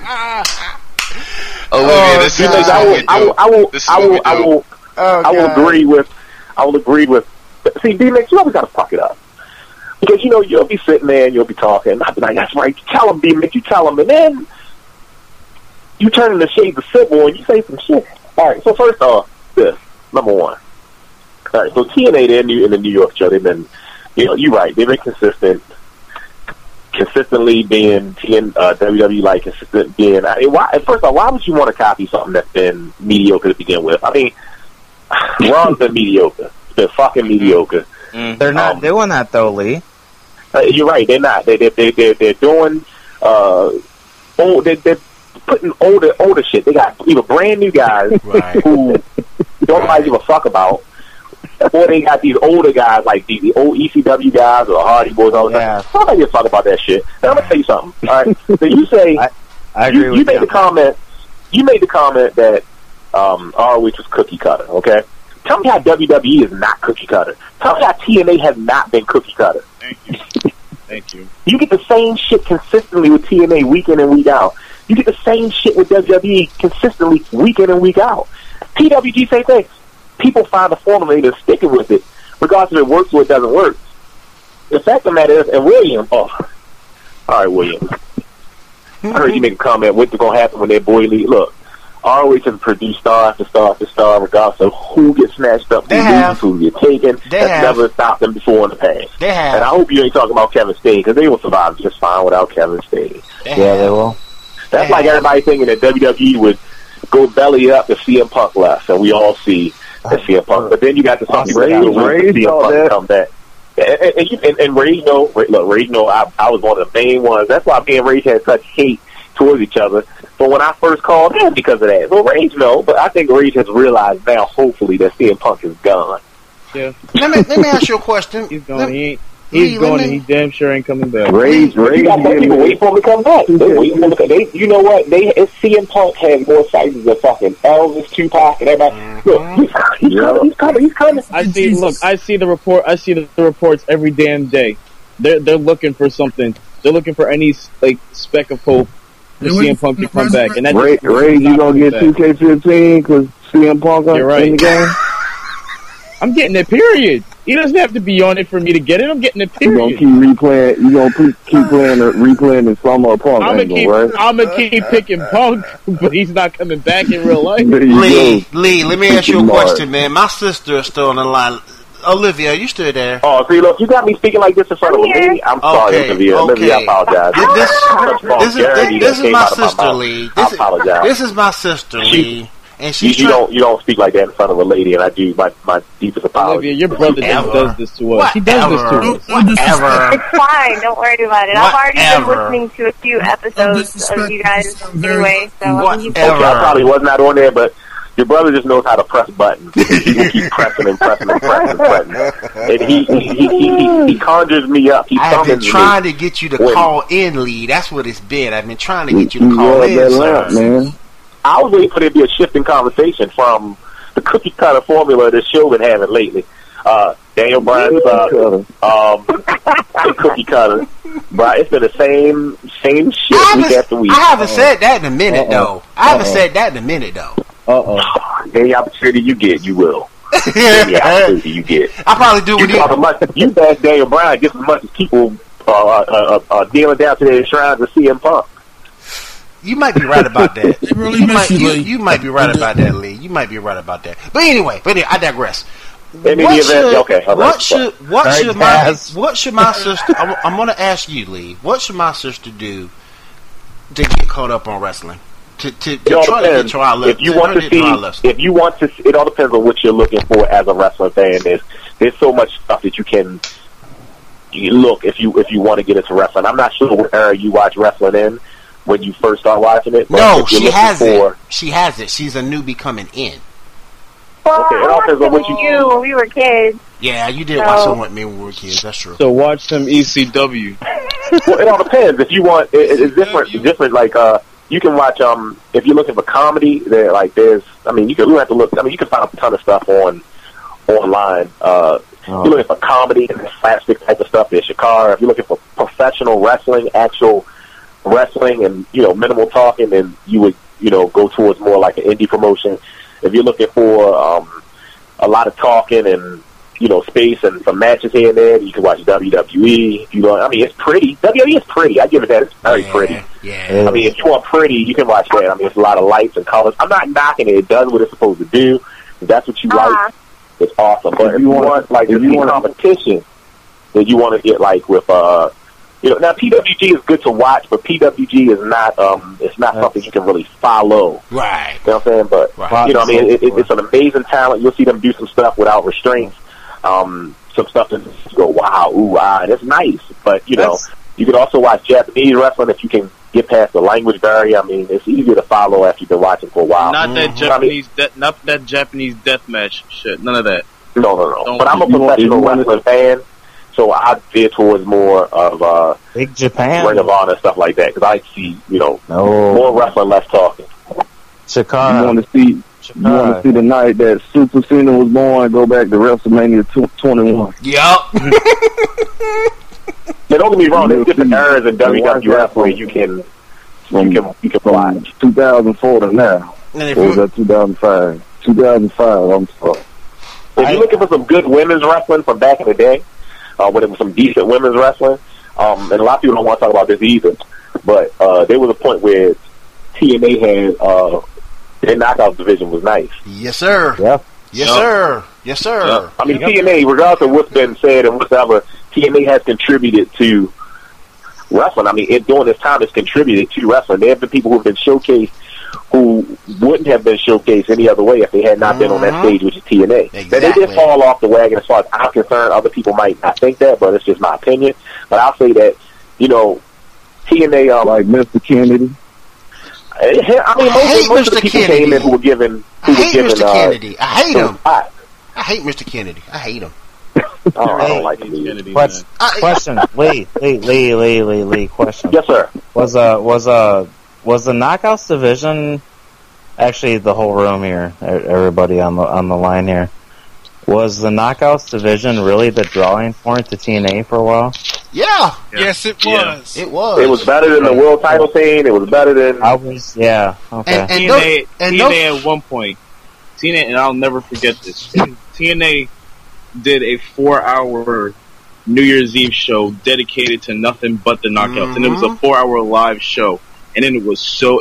I will agree with. See, D-Mix, you always got to fuck it up. Because, you'll be sitting there and you'll be talking, and I'll be like, that's right, tell him, D-Mix, you tell him, and then you turn in the shades of Sybil and you say some shit. Alright, so first off, this, number one. Alright, so TNA, they're in the New York show, they've been, you're right, they've been consistently being WWE, like, consistent being, first off, why would you want to copy something that's been mediocre to begin with? I mean, Raw's been mediocre. It's been fucking mediocre. They're not doing that, though, Lee. You're right. They're not. They're doing. They're putting older shit. They got either brand new guys who nobody give a fuck about, or they got these older guys like the old ECW guys or Hardy Boys. All that. Nobody give a fuck about that shit. Now, I'm gonna tell you something. All right. So you say I agree with you made the comment. You made the comment that ROH was cookie cutter. Okay. Tell me how WWE is not cookie cutter. Tell me how TNA has not been cookie cutter. Thank you. You get the same shit consistently with TNA week in and week out. You get the same shit with WWE consistently week in and week out. PWG, same thing. People find a formula and they're sticking with it, regardless if it works or it doesn't work. The fact of the matter is, and William, all right, William. I heard you make a comment, what's going to happen when that boy leaves. Look, ROH has produced star after star after star, regardless of who gets snatched up, who gets taken. That's never stopped them before in the past. They have. And I hope you ain't talking about Kevin Steen, because they will survive just fine without Kevin Steen. They will. That's like everybody thinking that WWE would go belly up if CM Punk left, and we all see that CM Punk. But then you got the something CM Punk come back. And Rage know, I was one of the main ones. That's why me and Rage had such hate towards each other. But when I first called him because of that, well, Rage no, but I think Rage has realized now, hopefully, that CM Punk is gone. Yeah. Let me ask you a question. He's gone. He's going, and he damn sure ain't coming back. Rage. People wait for him to come back. They wait for him to come. You know what? CM Punk has more sizes than fucking Elvis, Tupac, and everybody. Look, he's coming. I see the report. I see the reports every damn day. They're looking for something. They're looking for any speck of hope for CM Punk to come back. And that Rage, you gonna get 2K15 because CM Punk in the game? I'm getting it. Period. He doesn't have to be on it for me to get it. I'm getting it. Period. You gonna keep replaying? You gonna keep replaying the Summer of Punk angle, right? I'm gonna keep picking Punk, but he's not coming back in real life. Lee, let me ask you a question, man. My sister is still on the line. Olivia, you still there? Oh, see, look, you got me speaking like this in front of me. I'm sorry, Olivia. Olivia, I apologize. This is my sister, Lee. I apologize. This is my sister, Lee. And you don't speak like that in front of a lady, and I do my deepest apology. Olivia, your brother does this to us. He does this to us. Whatever. It's fine. Don't worry about it. I've already been listening to a few episodes of you guys anyway, so okay, I probably was not on there, but your brother just knows how to press buttons. He can keep pressing and pressing and pressing buttons. And he conjures me up. He I've been trying to get you to call in, Lee. That's what it's been. I've been trying to get you to call in, sir. Man. I was waiting for there to be a shift in conversation from the cookie cutter formula this show been having lately. Daniel Bryan's the cookie cutter. But it's been the same shit week after week. I haven't said that in a minute, though. Any opportunity you get, you will. Any opportunity you get. I probably do. You back Daniel Bryan just as much as people kneeling down to their shrines of CM Punk. You might be right about that. You might be right about that, Lee. You might be right about that. But anyway, I digress. What should my sister? I'm going to ask you, Lee. What should my sister do to get caught up on wrestling? To try to get to our level. If you want to, it all depends on what you're looking for as a wrestling fan. There's so much stuff that you can look if you want to get into wrestling. I'm not sure what era you watch wrestling in when you first start watching it. No, she has it. She has it. She's a newbie coming in. Well, okay, it all depends on what you when we were kids. Yeah, you did watch some with me when we were kids. That's true. So watch some ECW. Well, it all depends. If you want, it's different. Like you can watch. If you're looking for comedy, you don't have to look. I mean, you can find a ton of stuff online. You're looking for comedy and slapstick type of stuff. There's Shakara. If you're looking for professional wrestling, actual wrestling, and minimal talking, then you would go towards more like an indie promotion. If you're looking for a lot of talking and space and some matches here and there, you can watch WWE. It's pretty. WWE is pretty. I give it that. It's very pretty. Yeah. I mean, if you want pretty, you can watch that. I mean, it's a lot of lights and colors. I'm not knocking it. It does what it's supposed to do. If that's what you like, it's awesome. But if you want competition, then you want to get like with now PWG is good to watch, but PWG is not it's not something you can really follow. Right. You know what I'm saying? But it's an amazing talent. You'll see them do some stuff without restraints. Some stuff that you go, wow, ooh, ah, and it's nice. But you can also watch Japanese wrestling if you can get past the language barrier. I mean, it's easier to follow after you've been watching for a while. Not that Japanese death match shit. None of that. No. But I'm a professional wrestling fan. So I veer towards more of Big Japan, Ring of Honor and stuff like that because I see more wrestling, less talking. Shakara. You want to see the night that Super Cena was born? Go back to WrestleMania 21. Yup. Don't get me wrong. There's different eras in WWF where you can watch 2004 to now. And or was that 2005? 2005. I'm sorry. If you're looking for some good women's wrestling from back in the day. When it was some decent women's wrestling, and a lot of people don't want to talk about this either, but there was a point where TNA had their knockout division was nice. Yes, sir. Yeah. Yes, sir. Yes, sir. Yeah. I mean, TNA, regardless of what's been said and whatever, TNA has contributed to wrestling. I mean, during this time, it's contributed to wrestling. There have been people who have been showcased who wouldn't have been showcased any other way if they had not been on that stage, which is TNA. Exactly. Now, they did fall off the wagon as far as I'm concerned. Other people might not think that, but it's just my opinion. But I'll say that, TNA... like Mr. Kennedy? I mean, most of the people came in who were given... Mr. Kennedy. I hate him. I hate Mr. Kennedy. I hate him. I don't like Kennedy. Question. Lee, question. Yes, sir. Was the Knockouts division, actually the whole room here, everybody on the line here, was the Knockouts division really the drawing point to TNA for a while? Yeah. Yes, it was. It was. It was better than the world title scene. It was better than... Okay. TNA at one point, and I'll never forget this, TNA did a 4-hour New Year's Eve show dedicated to nothing but the Knockouts, and it was a 4-hour live show. And then it was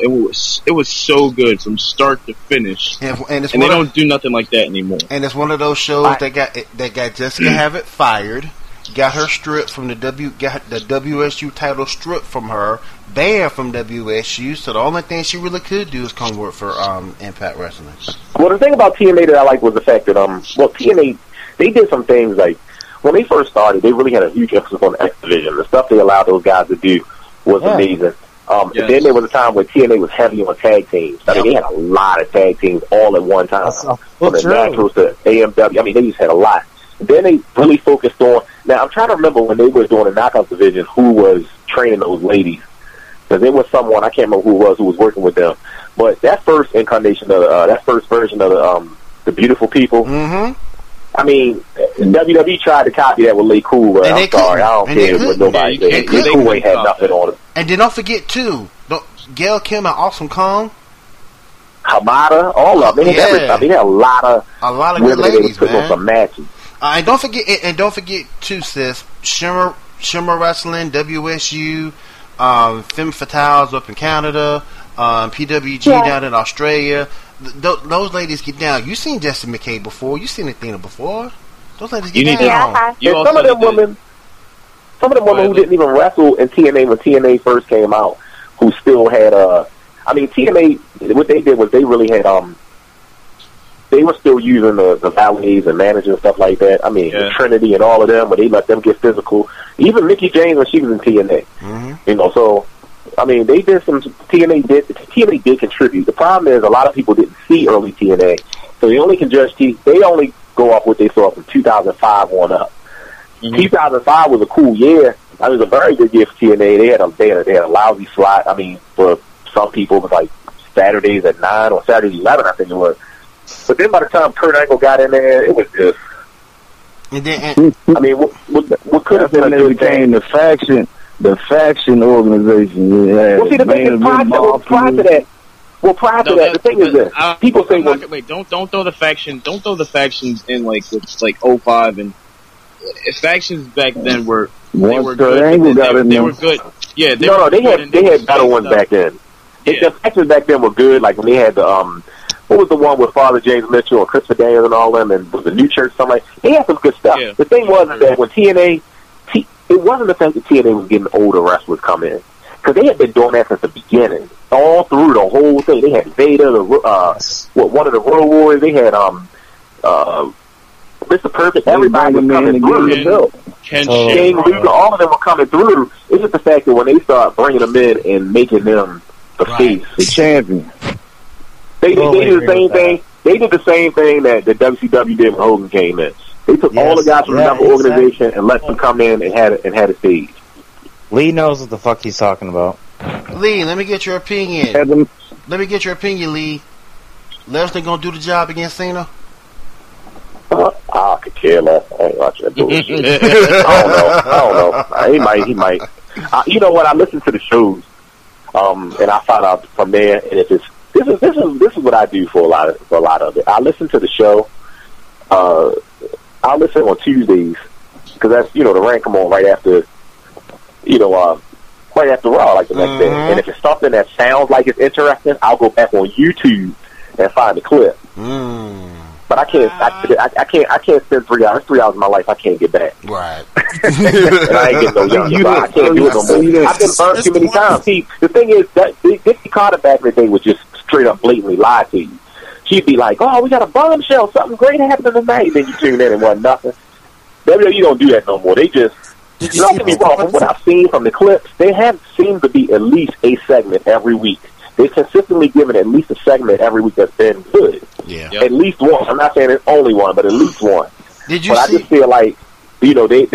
so good from start to finish. And they don't do nothing like that anymore. And it's one of those shows that got Jessica Havoc fired, got her stripped from got the WSU title stripped from her, banned from WSU. So the only thing she really could do is come work for Impact Wrestling. Well, the thing about TNA that I like was the fact that TNA, they did some things like when they first started, they really had a huge emphasis on the X Division. The stuff they allowed those guys to do was amazing. And then there was a time when TNA was heavy on tag teams. I mean, they had a lot of tag teams all at one time. From the Naturals to AMW. I mean, they just had a lot. Then they really focused on... Now, I'm trying to remember when they were doing the Knockout division, who was training those ladies. Because there was someone, I can't remember who was working with them. But that first incarnation of that first version of the Beautiful People... Mm-hmm. I mean, WWE tried to copy that with Lay Cool, but I'm sorry, I don't care what nobody said. Lay Cool ain't had nothing on it. And then don't forget, too, Gail Kim and Awesome Kong. Hamada, all of them. They had everything. They had a lot of good ladies, man. On some matches. And don't forget too, sis. Shimmer Wrestling, WSU, Femme Fatales up in Canada, PWG down in Australia. Those ladies get down. You seen Jesse McKay before? You seen Athena before? Those ladies get down. Some of them women who didn't even wrestle in TNA when TNA first came out, who still had TNA. What they did was they really had they were still using the valets and managers and stuff like that. I mean, Trinity and all of them, but they let them get physical. Even Mickie James when she was in TNA. You know, so I mean, they did some TNA did contribute. The problem is a lot of people didn't see early TNA, so they only can judge they only go off what they saw from 2005 on up. 2005 was a cool year. I mean, it was a very good year for TNA. They had a lousy slot. I mean, for some people, it was like Saturdays at 9 or Saturdays 11, I think it was. But then by the time Kurt Angle got in there, it was just. I mean, what could have been when they became the faction organization. Yeah. Well, see, the thing is, prior to that, the thing is this: people say, "Wait, don't throw the faction. Don't throw the factions in like 05 and factions back then were good. They were good. Yeah, they had better ones back then. The factions back then were good. Like when they had the what was the one with Father James Mitchell and Chris Daniels and all them, and was the New Church, something like they had some good stuff. Yeah. The thing was that when TNA, it wasn't the fact that TNA was getting older wrestlers come in, because they had been doing that since the beginning, all through the whole thing. They had Vader, one of the Road Warriors. They had Mr. Perfect. Everybody was coming through. King Luger, all of them were coming through. It's just the fact that when they start bringing them in and making them the face, the champion. They did the same thing. They did the same thing that the WCW did when Hogan came in. They took all the guys from another organization and let them come in and had a stage. Lee knows what the fuck he's talking about. Lee, let me get your opinion. Lee. Lesnar gonna do the job against Cena? I could care less. I ain't watching that bullshit. I don't know. He might. You know what? I listen to the shows, and I find out from there, and if it's this is what I do for a lot of it. I listen to the show. I listen on Tuesdays because that's the rant come on right after Raw, like the next day. And if it's something that sounds like it's interesting, I'll go back on YouTube and find the clip. But I can't spend 3 hours. 3 hours of my life I can't get back. Right. And I ain't getting no younger, so I can't do it no more. I've been burned too many times. See, the thing is that Dixie Carter back in the day would just straight up blatantly lie to you. She'd be like, "Oh, we got a bombshell. Something great happened tonight." Then you tune in and wasn't nothing. WWE don't do that no more. They just. Don't get me wrong. From what I've seen from the clips, they have seemed to be at least a segment every week. They've consistently given at least a segment every week that's been good. Yeah. At least one. I'm not saying it's only one, but at least one. Did you I just feel like, they'll do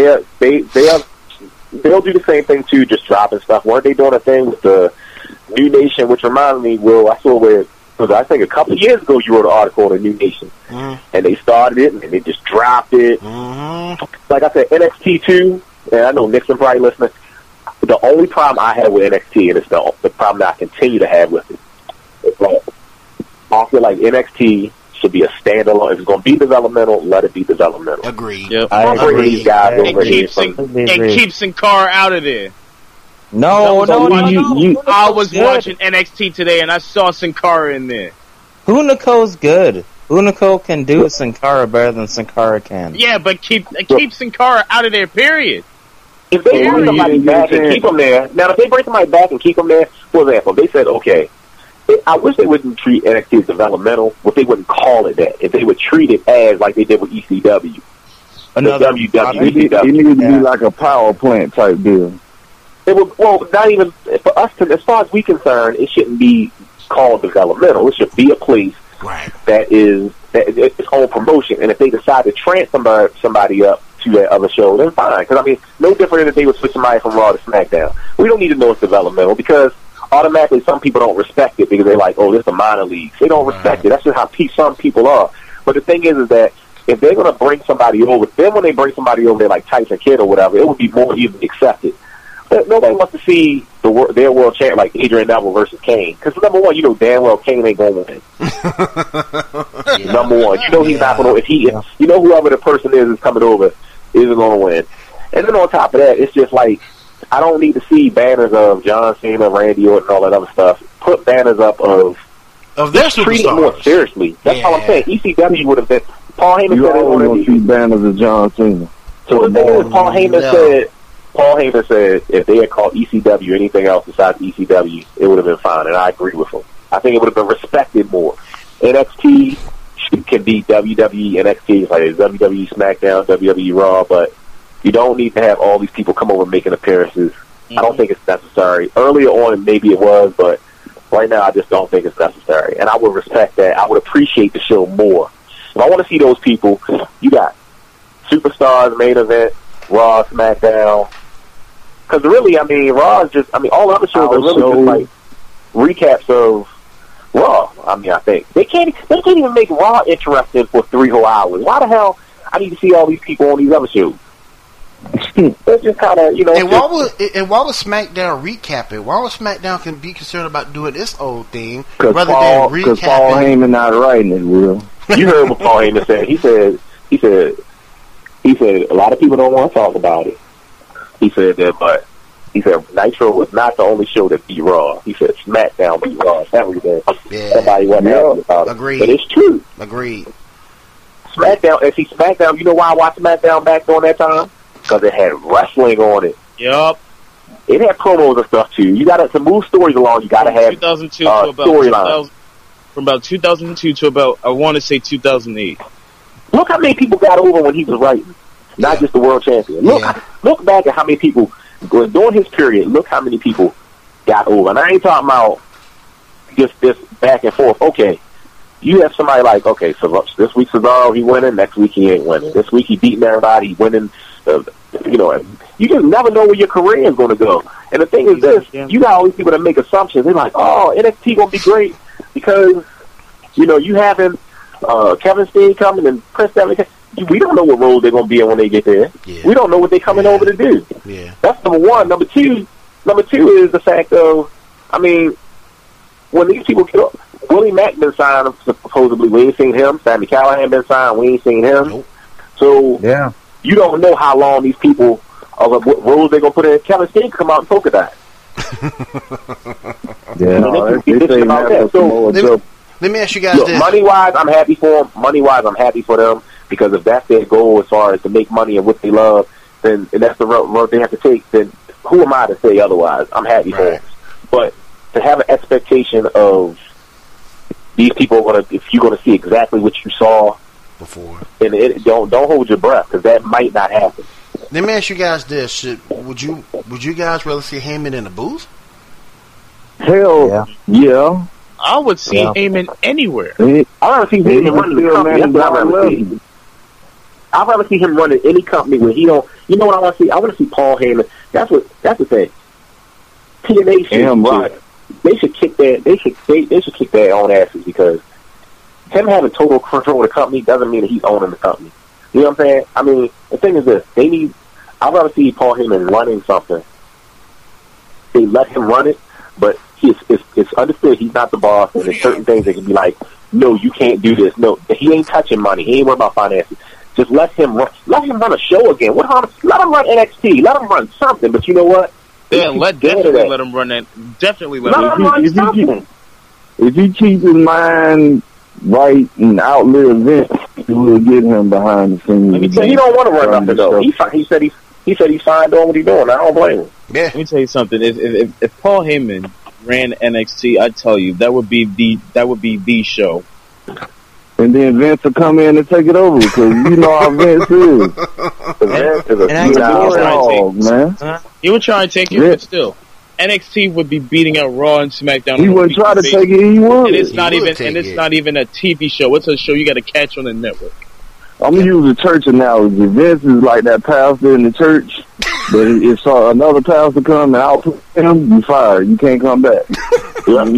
the same thing too, just dropping stuff. Weren't they doing a thing with the New Nation, which reminded me, Will, I saw where, because I think a couple of years ago you wrote an article on the New Nation, and they started it and they just dropped it. Like I said, NXT 2, and I know Nixon probably listening. The only problem I have with NXT, and it's the problem that I continue to have with it, is like, I feel like NXT should be a standalone. If it's going to be developmental, let it be developmental. Agreed. Yep. I agree. These guys over here and keep Sin Cara out of there. No. I was watching NXT today, and I saw Sin Cara in there. Hunico's good. Hunico can do Sin Cara better than Sin Cara can. Yeah, but keep Sin Cara out of there, period. If they bring somebody back and keep them there, now if they bring somebody back and keep them there, for example, they said, okay, I wish they wouldn't treat NXT as developmental, but they wouldn't call it that. If they would treat it as like they did with ECW. Another WWEW. It needs to be like a power plant type deal. It would, well, not even, for us, as far as we're concerned, it shouldn't be called developmental. It should be a place that is its own promotion. And if they decide to transfer somebody up to that other show, then fine. Because, I mean, no different than if they would switch somebody from Raw to SmackDown. We don't need to know it's developmental because automatically some people don't respect it because they're like, oh, this is the minor leagues. They don't respect it. That's just how some people are. But the thing is that if they're going to bring somebody over, then when they bring somebody over there like Tyson Kidd or whatever, it would be more easily accepted. Nobody wants to see their world champ like Adrian Neville versus Kane. Because number one, you know damn well Kane ain't going to win. Number one, you know he's not going to. You know whoever the person is coming over isn't going to win. And then on top of that, it's just like I don't need to see banners of John Cena, Randy Orton, and all that other stuff. Put banners up of their treat it superstars. more seriously. That's all I'm saying. ECW would have been. Paul Heyman You said always going to see banners of John Cena. So the thing is, Paul Heyman said if they had called ECW anything else besides ECW, it would have been fine, and I agree with him. I think it would have been respected more. NXT can be WWE, NXT is like WWE SmackDown, WWE Raw, but you don't need to have all these people come over making appearances. I don't think it's necessary. Earlier on, maybe it was, but right now I just don't think it's necessary. And I would respect that. I would appreciate the show more. If I want to see those people, you got Superstars, Main Event, Raw, SmackDown. Because really, I mean, Raw is just, I mean, all other shows are really just like recaps of Raw. I mean, I think. They can't even make Raw interesting for 3 whole hours. Why the hell I need to see all these people on these other shows? It's just kind of, you know. And why would SmackDown recap it? Why would SmackDown can be concerned about doing its old thing rather than recapping? Because Paul Heyman not writing it, Will. You heard what Paul Heyman said. He said a lot of people don't want to talk about it. He said that, but he said Nitro was not the only show that beat Raw. He said SmackDown beat Raw. That's what he said. Somebody wasn't happy about it. Agreed. But it's true. Agreed. SmackDown, you know why I watched SmackDown back during that time? Because it had wrestling on it. Yup. It had promos and stuff too. You got to move stories along. You got to have 2002 to about storylines. From about 2002 to about, I want to say 2008. Look how many people got over when he was writing. Not just the world champion. Look back at how many people, during his period, look how many people got over. And I ain't talking about just this back and forth. Okay, you have somebody like, okay, so this week Cesaro, he winning, next week he ain't winning. This week he beating everybody, he winning. You know, you just never know where your career is going to go. And the thing is this, you got all these people that make assumptions. They're like, oh, NXT going to be great because, you know, you having Kevin Steen coming and Prince Devitt. We don't know what role they're going to be in when they get there. Yeah. We don't know what they're coming over to do. Yeah. That's number one. Number two is the fact of, I mean, when these people get up, Willie Mack been signed, supposedly. We ain't seen him. Sami Callihan been signed. We ain't seen him. Nope. So, you don't know how long these people, what roles they're going to put in. Kevin Steen can come out and polka dot. Let me ask you guys this. Money-wise, I'm happy for them. Money-wise, I'm happy for them because if that's their goal as far as to make money and what they love, then and that's the road they have to take, then who am I to say otherwise? I'm happy for them. But to have an expectation of these people are going to, if you're going to see exactly what you saw before, and don't hold your breath because that might not happen. Let me ask you guys this: would you guys rather see Heyman in the booth? Hell, yeah. I would see Heyman anywhere. I'd rather see Heyman running the company. That's what I'd rather see. I'd rather see him running any company where he don't. You know what I want to see? I want to see Paul Heyman. That's the thing. TNA should. They should kick that. They should kick their own asses because him having total control of the company doesn't mean that he's owning the company. You know what I'm saying? I mean, the thing is this: I'd rather see Paul Heyman running something. They let him run it, but it's understood he's not the boss, and there's certain things that can be like, no, you can't do this. No, he ain't touching money. He ain't worried about finances. Just let him run a show again. Let him run NXT. Let him run something. But you know what? Yeah, definitely let him run that. Definitely let him run something. If he keeps his mind right and outlive events, we'll get him behind the scenes. Let me tell you, he don't want to run nothing though. He said he signed on what he's doing. I don't blame him. Yeah. Let me tell you something. If Paul Heyman ran NXT, I tell you that would be the show. And then Vince will come in and take it over because you know how Vince is. Vince is a man. He would try and take it, but still, NXT would be beating out Raw and SmackDown. He wouldn't try to take it. He would. And it's not even a TV show. It's a show you got to catch on the network. I'm gonna use a church analogy. Vince is like that pastor in the church, but if another pastor come and output him, you fired. You can't come back. Tony,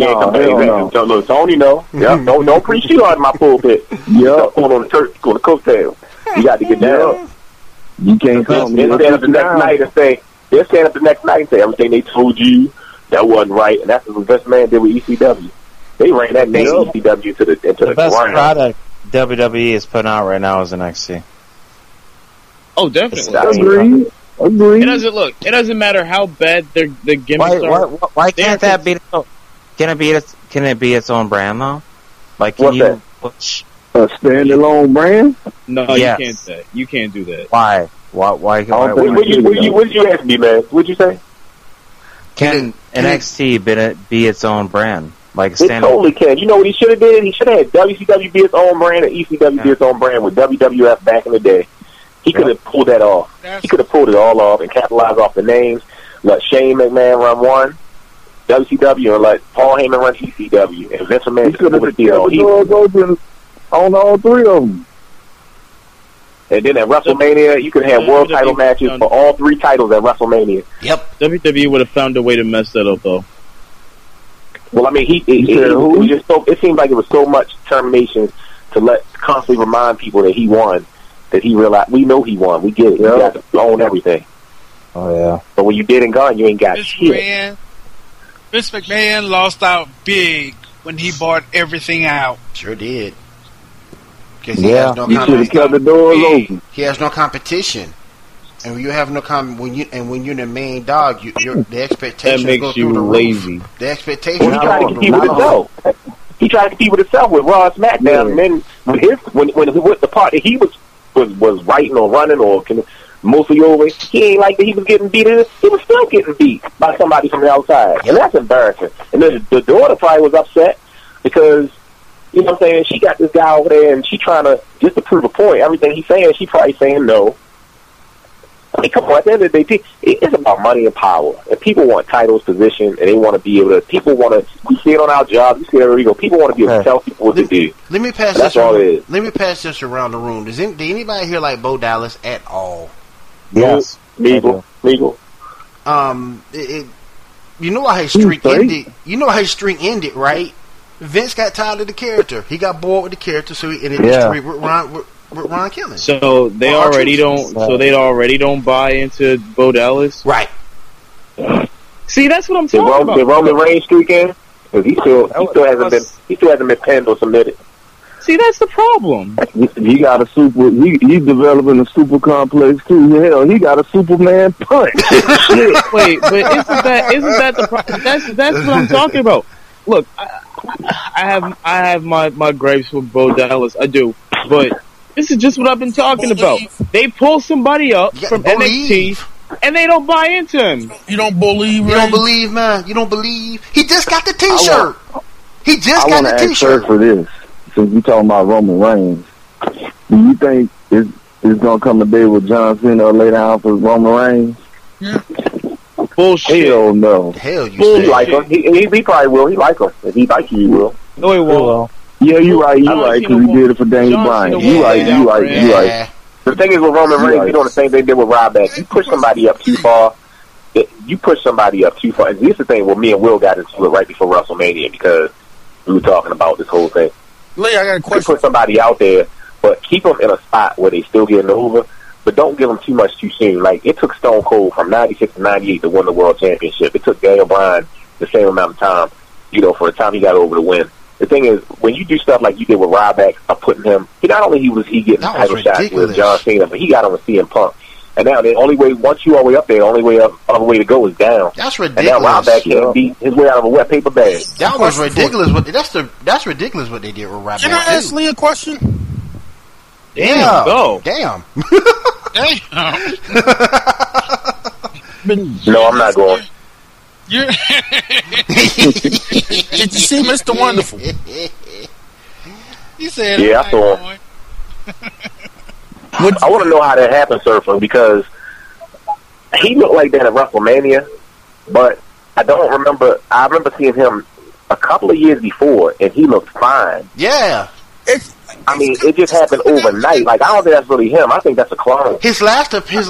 no. Yeah, don't preach too hard in my pulpit. Yeah, going on the church, going to coattail. You got to get down. You can't come. Instead of the next night and say, They'll stand up the next night and say everything they told you that wasn't right, and that's what Vince McMahon did with ECW. They ran that name ECW into the best ground. product WWE is putting out right now is NXT. Oh, definitely. Agreed. It doesn't matter how bad their gimmicks are. Why can't that be? Can it be its own brand though? Like, What's that? A standalone brand? No, Yes. you can't say. You can't do that. Why? Why? What did you ask me, man? What'd you say? Can NXT be its own brand? Like It totally can. You know what he should have did? He should have had WCW be its own brand and ECW be its own brand with WWF back in the day. He could have pulled that off. He could have pulled it all off and capitalized off the names. Let Shane McMahon run one WCW and let Paul Heyman run ECW. And Vince McMahon could have kept the doors open on all three of them. And then at WrestleMania, you could have world title matches for all three titles at WrestleMania. Yep. WWE would have found a way to mess that up, though. Well, I mean, it was just so. It seemed like it was so much determination to constantly remind people that he won. That he realized we know he won. We get it. You got to own everything. Oh yeah. But when you dead and gone, you ain't got shit. Vince McMahon lost out big when he bought everything out. Sure did. He should have kept the doors open. He has no competition, and when you have no when you're the main dog, the expectations that makes go you through the lazy. roof. The expectations. Well, he tried to compete with himself. He tried to compete with himself with Raw SmackDown, and then when the part that he was writing or running or mostly over, he ain't like that he was getting beat. He was still getting beat by somebody from the outside, and that's embarrassing. And then the daughter probably was upset because, you know what I'm saying, she got this guy over there and she trying to, just to prove a point, everything he's saying, she probably saying no. I mean, come on, at the end of the day, it's about money and power. And people want titles, position, and they want to be able to, people want to, we see it on our jobs, we see it everywhere we go, people want to be able to tell people what to do. Let me pass that's this all it is. Let me pass this around the room. Did anybody here like Bo Dallas at all? Yes. Legal. You know how his streak ended. You know how his streak ended, right? Vince got tired of the character. He got bored with the character, so he ended the streak with Ron Killen. So they already don't. So they already don't buy into Bo Dallas, right? See, that's what I'm talking about. Did Roman Reigns streak in? Because he still hasn't been pinned or submitted. See, that's the problem. He got a he's developing a super complex too. Hell, he got a Superman punch. Shit. Wait, but isn't that the problem? That's what I'm talking about. Look, I have my gripes with Bo Dallas. I do, but this is just what I've been talking about. They pull somebody up from NXT, and they don't buy into him. You don't believe, man. You don't believe, man. You don't believe. He just got the T-shirt. I want to ask her for this. Since you talking about Roman Reigns, do you think it's gonna come a day with John Cena lay down for Roman Reigns? Yeah. Bullshit. Hell no. Hell, you say. He like him. He probably will. He like him. If he like you, he will. No, he won't. Yeah, you're right. You're right. Because he did it for Daniel Bryan. You right. The thing is with Roman Reigns, he's doing the same thing they did with Ryback. You push somebody up too far. And this is the thing where me and Will got into it right before WrestleMania because we were talking about this whole thing. Lee, I got a question. You put somebody out there, but keep them in a spot where they still getting over, but don't give them too much too soon. Like, it took Stone Cold from 96 to 98 to win the World Championship. It took Daniel Bryan the same amount of time, for the time he got over to win. The thing is, when you do stuff like you did with Ryback, of putting him, not only was he getting title shots with John Cena, but he got on with CM Punk. And now the only way, once you all the way up there, the only way other way to go is down. That's ridiculous. And now Ryback can't beat his way out of a wet paper bag. That was ridiculous. That's ridiculous what they did with Ryback. Can I ask Lee a question? Damn. Go. Damn. No, I'm not going. Did you see Mr. Wonderful? He said, yeah, I saw him. I want to know how that happened, Surfer, because he looked like that at WrestleMania, but I don't remember. I remember seeing him a couple of years before, and he looked fine. Yeah. It just happened overnight. Like, I don't think that's really him. I think that's a clone. His last appearance.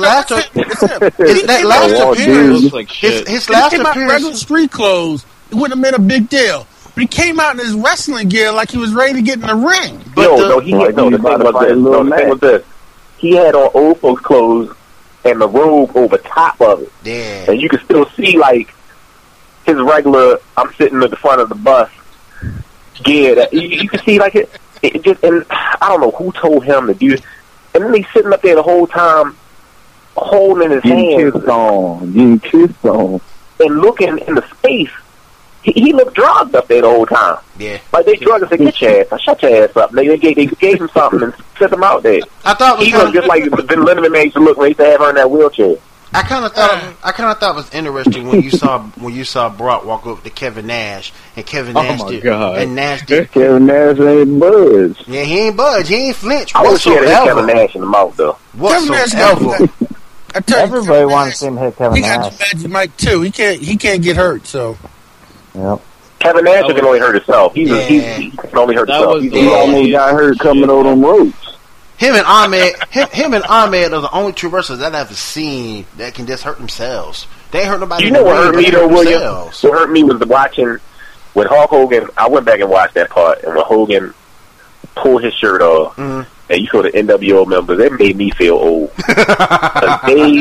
Regular street clothes, it wouldn't have been a big deal. But he came out in his wrestling gear like he was ready to get in the ring. The thing was this. He had on old folks' clothes and the robe over top of it. Yeah. And you can still see, like, his regular, I'm sitting at the front of the bus. Yeah, you can see, like, it just, and I don't know who told him to do it. And then he's sitting up there the whole time, holding his hands. Getting kissed on. And looking in the space. He looked drugged up there the whole time. Yeah. Like, they drugged us and get your ass up. Shut your ass up. They gave him something and sent him out there. I thought he was just like Vin Lindemann made to look when he used to have her in that wheelchair. I kind of thought it was interesting when you saw Brock walk up to Kevin Nash and Kevin Nash did. And Nash did. Kevin Nash ain't budge. Yeah, he ain't budge. He ain't flinch. I wish he had hit Kevin Nash in the mouth though. Whatsoever. Everybody wants to see him hit Kevin he Nash. got the Magic Mike too. He can't get hurt. So. Yep. Kevin Nash can only hurt himself. He can only hurt himself. He almost got hurt coming on them ropes. Him and Ahmed are the only two wrestlers that I've ever seen that can just hurt themselves. They ain't hurt nobody. You know what hurt me though, William? What hurt me was watching when Hulk Hogan. I went back and watched that part, and when Hogan pulled his shirt off, and you saw the NWO members, it made me feel old. they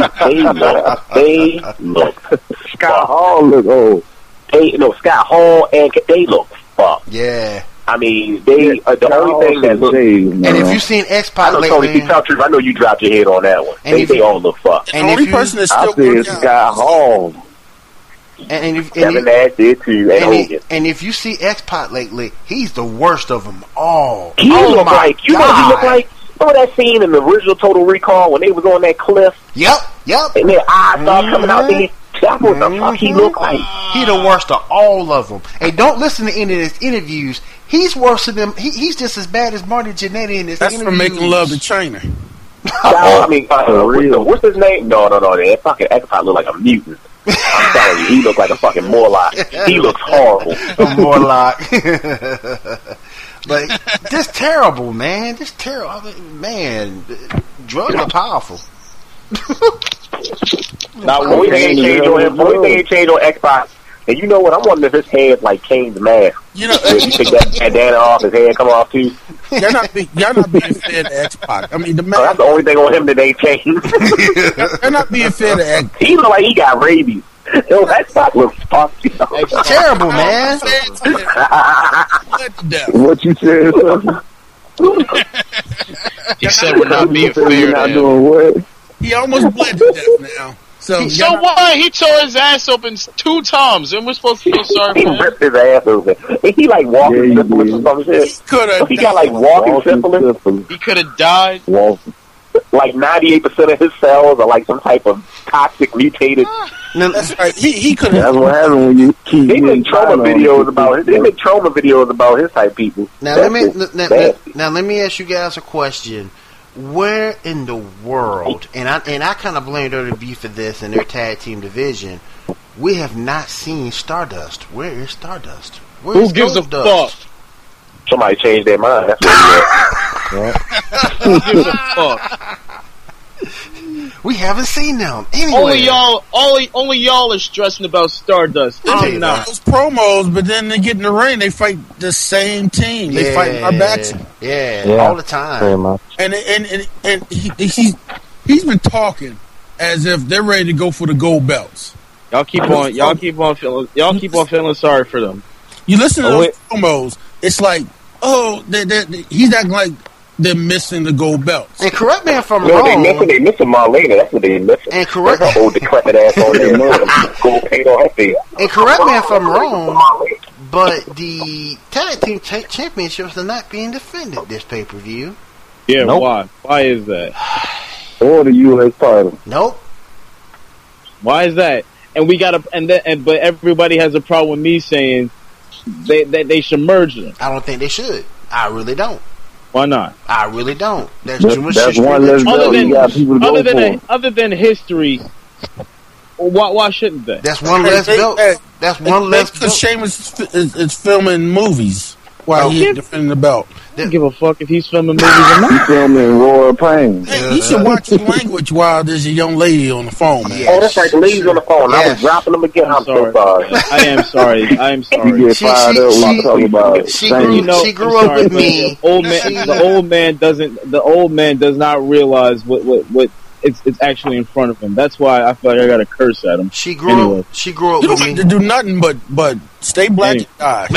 look. Scott Hall look old. Scott Hall and they look fucked. Yeah. I mean, they are the only thing that look. And if you've seen X-Pac lately, Tell truth, I know you dropped your head on that one. They all look fucked. And the only person that's still good Scott Hall. Kevin Nash did too, and Hogan. And if you see X-Pac lately, he's the worst of them all. He look like, you know what he look like? Remember that scene in the original Total Recall when they was on that cliff? Yep. And their eyes started coming out there. That's what the fuck he look like. He the worst of all of them. And don't listen to any of his interviews. He's worse than them. He's just as bad as Marty Jannetty in his interviews. That's for making love to China. I mean, what's his name? No. That fucking X-Pac look like a mutant. I'm telling you, he looks like a fucking Morlock. He looks horrible. A Morlock. But just terrible, man. Just terrible. I mean, man, drugs are powerful. Now, only thing ain't changed on X-Pac. And you know what? I'm wondering if his head's like Kane's mask. You know, you take that bandana off, his head come off too. Y'all not being fair to X-Pac. I mean, the man. That's the only thing on him that ain't changed. They're not being fair to X-Pac. He look like he got rabies. Yo, X-Pac looks fucked. It's terrible, man. What you said? He said we're not being fair to him. Doing what? He almost bled to death now. So why? He tore his ass open 2 times, and we're supposed to feel sorry for him. He ripped his ass open. And he like walking syphilis or some shit. He got like walking syphilis. He could have died. Like 98% of his cells are like some type of toxic mutated. That's right. He could have. That's what happens when you keep. They make trauma videos about it. They make trauma videos about his type people. Now let me ask you guys a question. Where in the world, and I kind of blame WWE for this and their tag team division, we have not seen Stardust. Where is Stardust? Who gives a fuck? Somebody changed their mind. That's what Who gives a fuck? We haven't seen them anyway. Only y'all are stressing about Stardust. I'm not. Those promos, but then they get in the ring, they fight the same team. They fight in our backs. Yeah, all the time. Very much. And he's been talking as if they're ready to go for the gold belts. Y'all keep on feeling sorry for them. You listen to those promos, it's like, he's acting like they're missing the gold belts. And correct me if I'm wrong. They missing Marlena. That's what they missing. And correct her old decrepit ass on there. Gold paint on her face. And correct me if I'm wrong, but the tag team championships are not being defended this pay-per-view. Yeah, nope. Why? Why is that? Or the U.S. title. Nope. Why is that? And we gotta, but everybody has a problem with me saying they should merge them. I don't think they should. I really don't. Why not? I really don't. There's too much history. Other than history, why shouldn't they? That's one less belt. That's one less belt. Because Sheamus is filming movies while he's defending the belt. I don't give a fuck if he's filming movies or not. He's filming Royal Pain. Hey, he should watch his language while there's a young lady on the phone, man. Yes. Oh, that's right. The lady's on the phone. Yes. I was dropping them again. I'm so sorry. I am sorry. You get fired up when you talk about she grew up with me. The old man does not realize what it's actually in front of him. That's why I feel like I got to curse at him. She grew up. She grew up You with don't me. have to do nothing but stay black and die.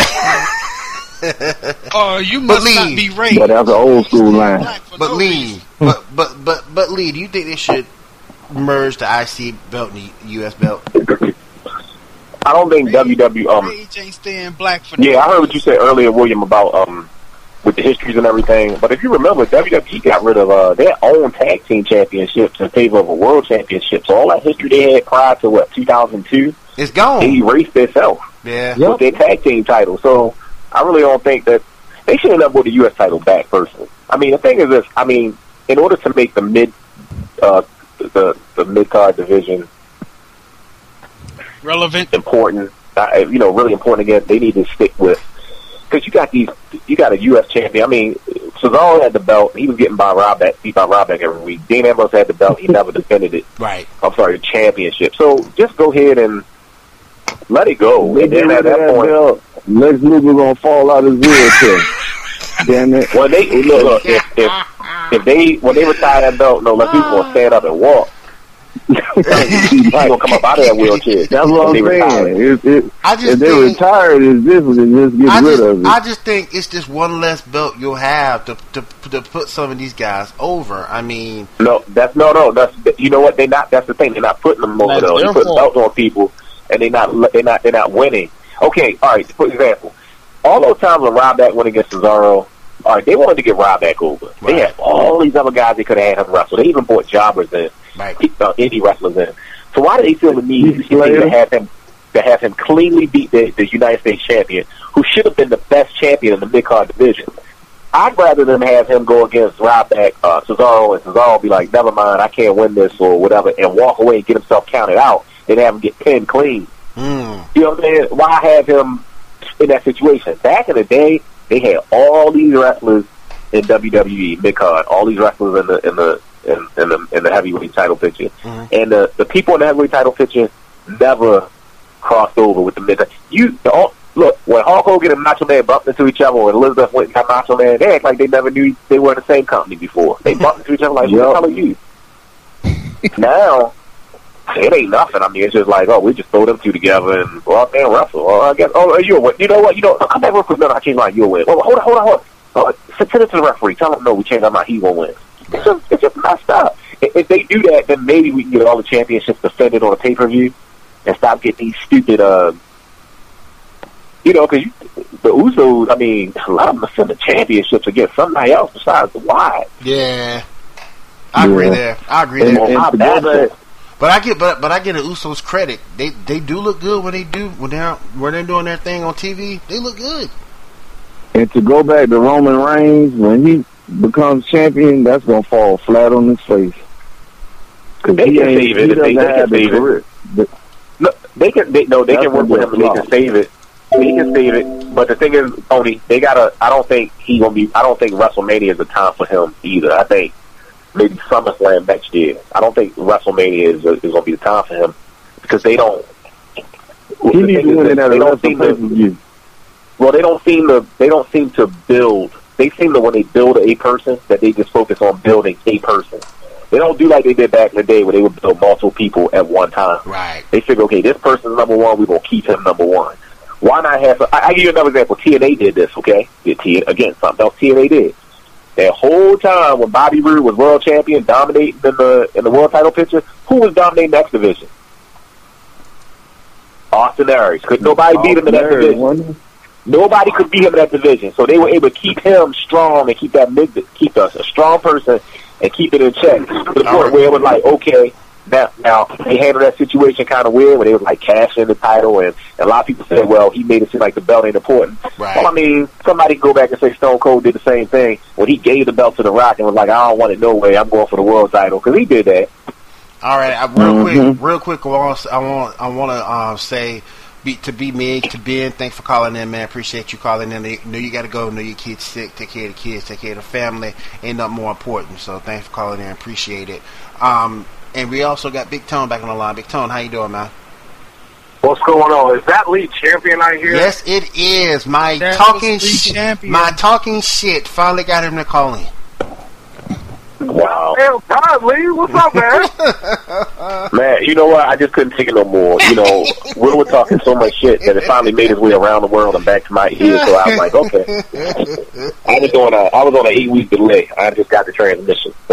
You must not be raped. But that's an old school line. But Lee, but Lee, do you think they should merge the IC belt and the US belt? I don't think WWE. Rage ain't staying black for Yeah, I heard what you said earlier, William, about with the histories and everything. But if you remember, WWE got rid of their own tag team championships in favor of a world championship. So all that history they had prior to 2002, it's gone. They erased itself. Yeah, with their tag team title. So I really don't think that they should have put the U.S. title back. Personally, I mean, the thing is this. I mean, in order to make the mid card division relevant, important, really important again, they need to stick with, because you got a U.S. champion. I mean, Cesaro had the belt. He was getting beat by Ryback every week. Dean Ambrose had the belt. He never defended it. Right. I'm sorry, the championship. So just go ahead and let it go. And then at that point, Lex Luger gonna fall out his wheelchair. Damn it. When they look, if they retire that belt, Lex Luger gonna stand up and walk. He's gonna come up out of that wheelchair. That's what I'm saying. If they retire, it's different. Just get rid of it. I just think it's just one less belt you'll have to put some of these guys over. I mean, no. That's you know what? They're not. That's the thing. They're not putting them over. They're putting belts on people, and they're not winning. Okay, all right. For example, all those times when Ryback went against Cesaro, all right, they wanted to get Ryback over. Right. They had all these other guys they could have had him wrestle. They even brought jobbers in, indie wrestlers in. So why do they feel the need to have him cleanly beat the United States champion, who should have been the best champion in the mid-card division? I'd rather them have him go against Ryback, Cesaro, and Cesaro be like, never mind, I can't win this or whatever, and walk away and get himself counted out, and have him get pinned clean. You know what I'm saying? Why have him in that situation? Back in the day, they had all these wrestlers in WWE mid-card, all these wrestlers in the heavyweight title picture, and the people in the heavyweight title picture never crossed over with the mid. Look, when Hulk Hogan and Macho Man bumped into each other, when Elizabeth went and got Macho Man, they act like they never knew they were in the same company before. They bumped into each other like, "Who the hell are you?" Now it ain't nothing. I mean, it's just like, oh, we just throw them two together and go out there and wrestle. Or I guess, you'll win. You know what? Come back real quick. No, I changed my you'll win. Oh, hold on. Send it to the referee. Tell him, no, we changed our mind. He won't win. It's just messed up. If they do that, then maybe we can get all the championships defended on a pay-per-view and stop getting these stupid, because the Usos, I mean, a lot of them defend the championships against somebody else besides the Wyatt. Yeah. I agree there. But I get the Usos credit. They do look good when they're doing their thing on TV. They look good. And to go back to Roman Reigns, when he becomes champion, that's gonna fall flat on his face. Because they can save it. They can save it. No, they can work with him and they can save it. He can save it. But the thing is, Tony, they gotta. I don't think WrestleMania is the time for him either. I think maybe SummerSlam next year. I don't think WrestleMania is going to be the time for him because they don't. He needs to win it at a WrestleMania. Well, they don't seem to build. They seem to, when they build a person, that they just focus on building a person. They don't do like they did back in the day where they would build multiple people at one time. Right. They figure, okay, this person's number one. We're going to keep him number one. Why not have? I give you another example. TNA did this. Okay, again, something else TNA did. That whole time when Bobby Roode was world champion, dominating in the world title picture, who was dominating the X division? Austin Aries. Could nobody beat him in that division? Nobody could beat him in that division. So they were able to keep him strong and keep a strong person and keep it in check to the point where it was like, okay, now they handled that situation kind of weird when they was like cashing the title, and a lot of people said, well, he made it seem like the belt ain't important. Right. Well, I mean, somebody can go back and say Stone Cold did the same thing when he gave the belt to The Rock and was like, I don't want it no way, I'm going for the world title, because he did that. All right, real quick, I want to say to be Mig, to Ben, thanks for calling in, man. Appreciate you calling in. Know you got to go. Know your kids sick. Take care of the kids. Take care of the family. Ain't nothing more important. So thanks for calling in. Appreciate it. And we also got Big Tone back on the line. Big Tone, how you doing, man? What's going on? Is that lead champion I hear? Yes, it is. My talking shit finally got him to call in. Wow, Wow. Hell, God, Lee, what's up, man? Man, you know what? I just couldn't take it no more. You know, Will was talking so much shit that it finally made its way around the world and back to my ears. So I was like, okay. I was on an 8-week delay. I just got the transmission. So.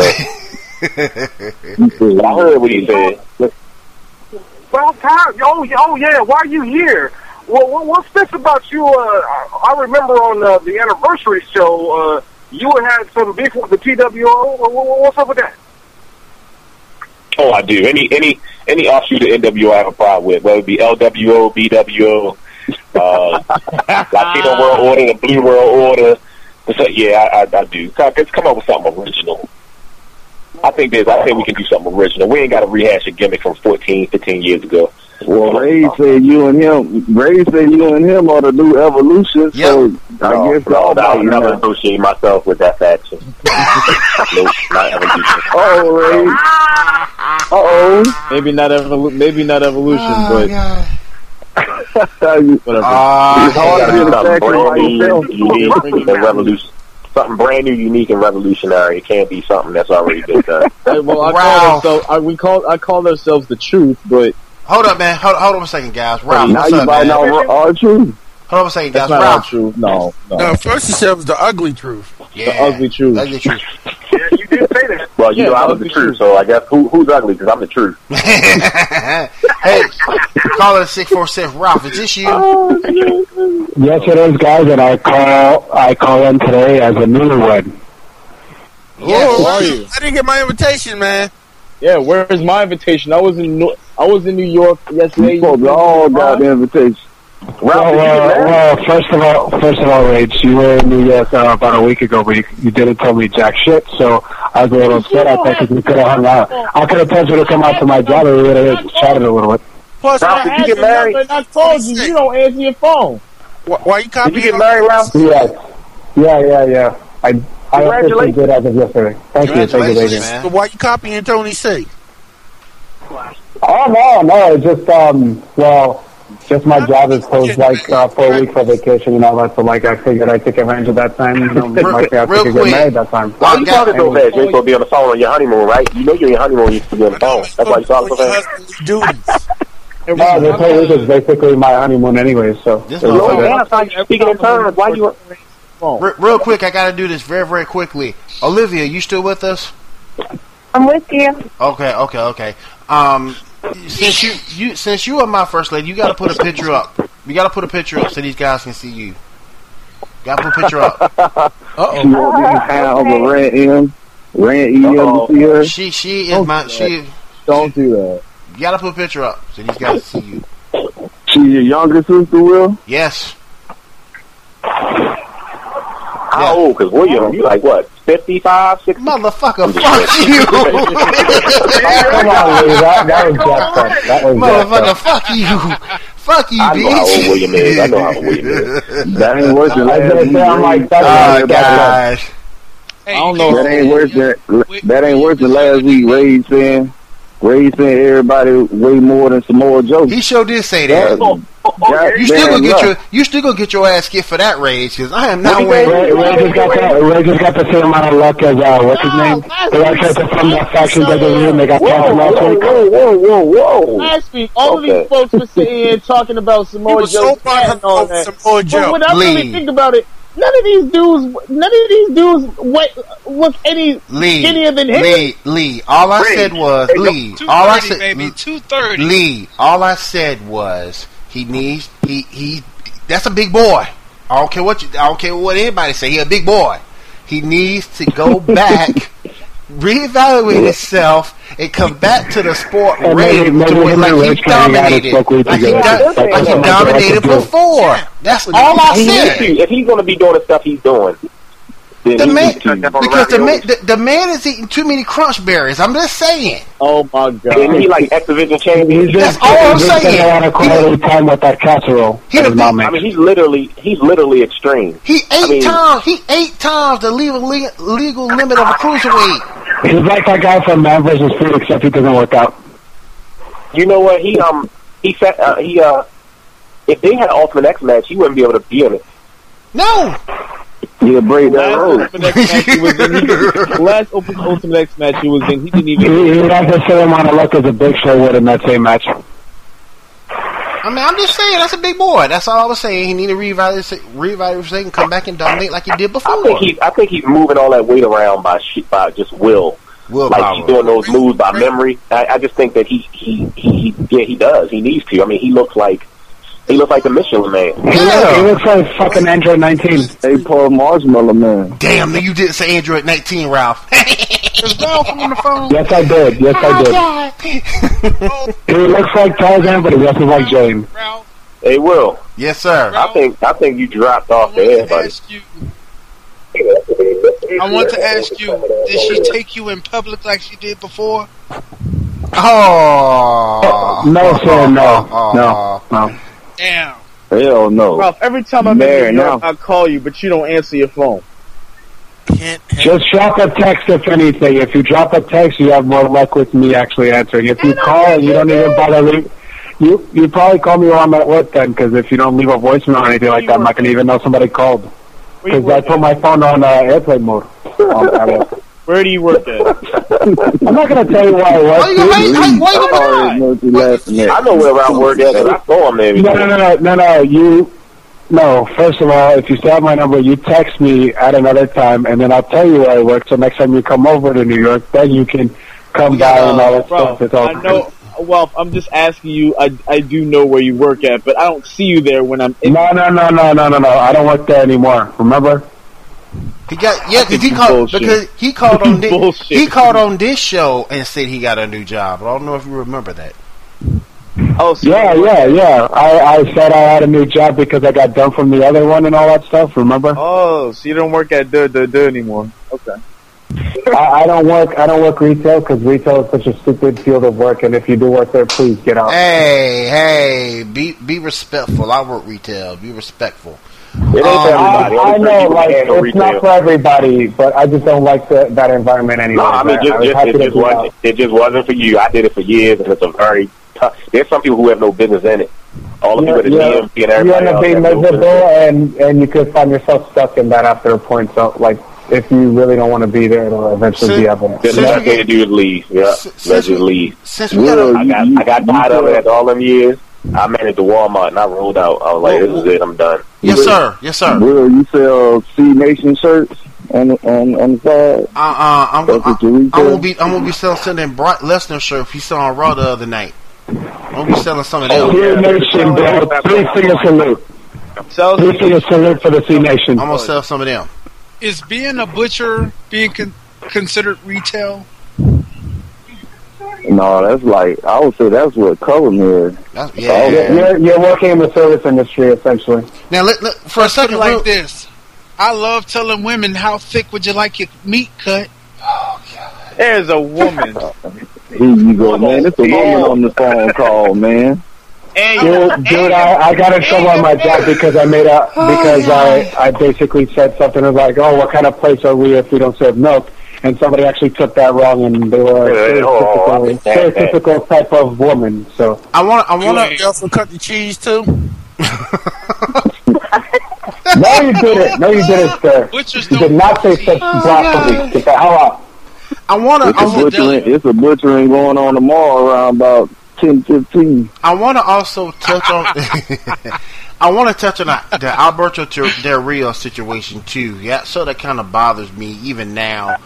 But I heard what he said. Well, Tom, oh yeah, why are you here? Well, what's this about you? I remember on the anniversary show, you had some beef with the TWO. What's up with that? Oh, I do. Any offshoot of NWO I have a problem with, whether it be LWO, BWO, Latino World Order, the Blue World Order. So, yeah, I do. Let's come up with something original. I think we can do something original. We ain't got to rehash a gimmick from 15 years ago. Well, Ray said you and him are the new Evolution. Yep. So I guess I would never associate myself with that faction. Nope, not Evolution. Oh, Ray. Maybe not Evolution, but whatever. Something brand new, unique, and revolutionary. It can't be something that's already been done. Well, I call ourselves the Truth, but hold up, man. Hold on a second, guys. Ralph, now what's you up, buying man? our truth. Hold on a second, guys. that's not Ralph. our truth. No. First he said it was the ugly truth. Yeah. The ugly truth. Ugly truth. Yeah, you did say that. Well, you know, I was the truth, so I guess who's ugly? Because I'm the truth. Hey, caller 646. Ralph, is this you? Yes, it is, guys, and I call in today as a newlywed. Yes. Who are you? I didn't get my invitation, man. Yeah, where's my invitation? I was in New York yesterday. You folks all got the invitation. Well, first of all, Rach, you were in New York about a week ago, but you didn't tell me jack shit, so I was a little upset. I think we could have hung out. I could have told you to come out to my job, and we would have chatted a little bit. Plus, Ralph, did you get married? I told you, you don't answer your phone. Why you copying? Did you get married, Ralph? Yes. Yeah. I officially did as of yesterday. Thank you. Man. So why you copying Tony C? Oh, no, it's just, just my job is closed, for a week for vacation and all that, so, I figured I'd take advantage of that time, Real get quick. married that time. Why you talking so bad? You're supposed to be on the phone on your honeymoon, right? You know you're on your honeymoon, you're supposed to be on the phone. That's why you talking so fast. No, this whole week is basically my honeymoon anyway, so. This I thought you were speaking in tongues. Why you... Real quick, I got to do this very, very quickly. Olivia, you still with us? I'm with you. Okay. Since you are my first lady, you got to put a picture up. You got to put a picture up so these guys can see you. Got to put a picture up. She won't be pounds of Rant EM to see her. She is my. Don't do that. You got to put a picture up so these guys can see you. She's your younger sister, Will? Yes. How old? Because William, you like what? 55, 60? Motherfucker, fuck you! Come on, Lee, that was jacked up. Motherfucker, fuck you! Fuck you, I know how old bitch! William is. That ain't worse than last week. Gosh. I don't know. That ain't worse than last week. Ray saying everybody way more than Samoa Joe. He sure did say that. You still gonna get your ass kicked for that, Rage, because I am not wearing. Ray just got the same amount of luck as what's his name? The white character from that faction that they got canceled last week. Whoa. Last week, all of these folks were sitting here talking about Samoa Joe and all that. But when I really think about it, none of these dudes look any skinnier than him. Lee. All I said was Lee. All I said, baby, 230. Lee. All I said was he that's a big boy. I don't care what anybody say. He a big boy. He needs to go back, reevaluate himself, and come back to the sport ready like he dominated before. That's all I said. If he's going to be doing the stuff he's doing, then the man is eating too many crunch berries. I'm just saying. Oh my god! Isn't he like X-Division champion? That's all I'm saying. A lot of quality time with that casserole. I mean, he's literally extreme. He 8 times the legal limit of a cruiserweight. He's like that guy from Man vs. Food, except he doesn't work out. You know what? He said if they had an Ultimate X match, he wouldn't be able to be in it. No. Yeah, break that road. Last Ultimate X match he was in, he didn't even. He had the same amount of luck as a Big Show would in that same match. I mean, I'm just saying, that's a big boy. That's all I was saying. He need to reevaluate and come back and dominate like he did before. I think he's moving all that weight around by just will. Like he's doing those moves by memory. I just think that he does. He needs to. I mean, he looks like the Michelin Man. He looks like fucking Android 19. Hey, Paul Marshmallow Man. Damn, you didn't say Android 19, Ralph. Is Ralph on the phone? Yes, I did. He looks like Tarzan, but he looks like Jane. Hey, Will. Yes, sir. I think you dropped off there, buddy. I want to ask you, did she take you in public like she did before? Oh. No, sir, no. Damn. Hell no. Ralph, every time I'm in New York, I call you, but you don't answer your phone. Just drop a text if anything. If you drop a text, you have more luck with me actually answering. If you call and you don't even bother leave, you probably call me while I'm at work then, because if you don't leave a voicemail or anything like that, I'm not going to even know somebody called. Because I put my phone on airplane mode. Where do you work at? I'm not going to tell you where I work. I know where I work at, because I saw him there. No, first of all, if you still have my number, you text me at another time, and then I'll tell you where I work, so next time you come over to New York, then you can come by and all that stuff. It's all I know. Well, I'm just asking you. I do know where you work at, but I don't see you there when I'm in. No. I don't work there anymore. Remember? Because he called on this show and said he got a new job. I don't know if you remember that. Oh, so yeah. I said I had a new job because I got done from the other one and all that stuff. Remember? Oh, so you don't work at the anymore? Okay. I don't work retail because retail is such a stupid field of work. And if you do work there, please get out. Hey, be respectful. I work retail. Be respectful. It ain't for everybody. I know, like it's not for everybody, but I just don't like that environment anyway. No, I mean, it just wasn't for you. I did it for years, and it's a very tough. There's some people who have no business in it. All the people at the DMV and everybody. You end up being miserable, and you could find yourself stuck in that after a point. So, like, if you really don't want to be there, it'll eventually be evident. The best thing to do is leave. Yeah, let's just leave. I got tired of it after all them years. I managed the Walmart and I rolled out. I was like, "This is it. I'm done." Yes, sir. Will you sell C Nation shirts on the side? I'm gonna be selling Brock Lesnar shirt. If he saw on Raw the other night, I'm gonna be selling some of them. C Nation, bro. Please sing a salute. Please sing a salute for the C Nation. I'm gonna sell some of them. Is being a butcher considered retail? No, that's like, I would say that's what culinary is. You're working in the service industry, essentially. Now, for a second, like this. I love telling women, how thick would you like your meat cut? Oh, God. There's a woman. Here you go, man. It's a woman on the phone call, man. Dude, I got in trouble on my job because I basically said something like, "Oh, what kind of place are we if we don't serve milk?" And somebody actually took that wrong, and they were a stereotypical type of woman. So I want to. You also cut the cheese too. No, you didn't, sir. You did not say such blasphemy. Get the hell out. It's a butchering going on tomorrow around about 10:15. I want to also touch on. I want to touch on the Alberto Del Rio situation too. Yeah, so that kind of bothers me even now.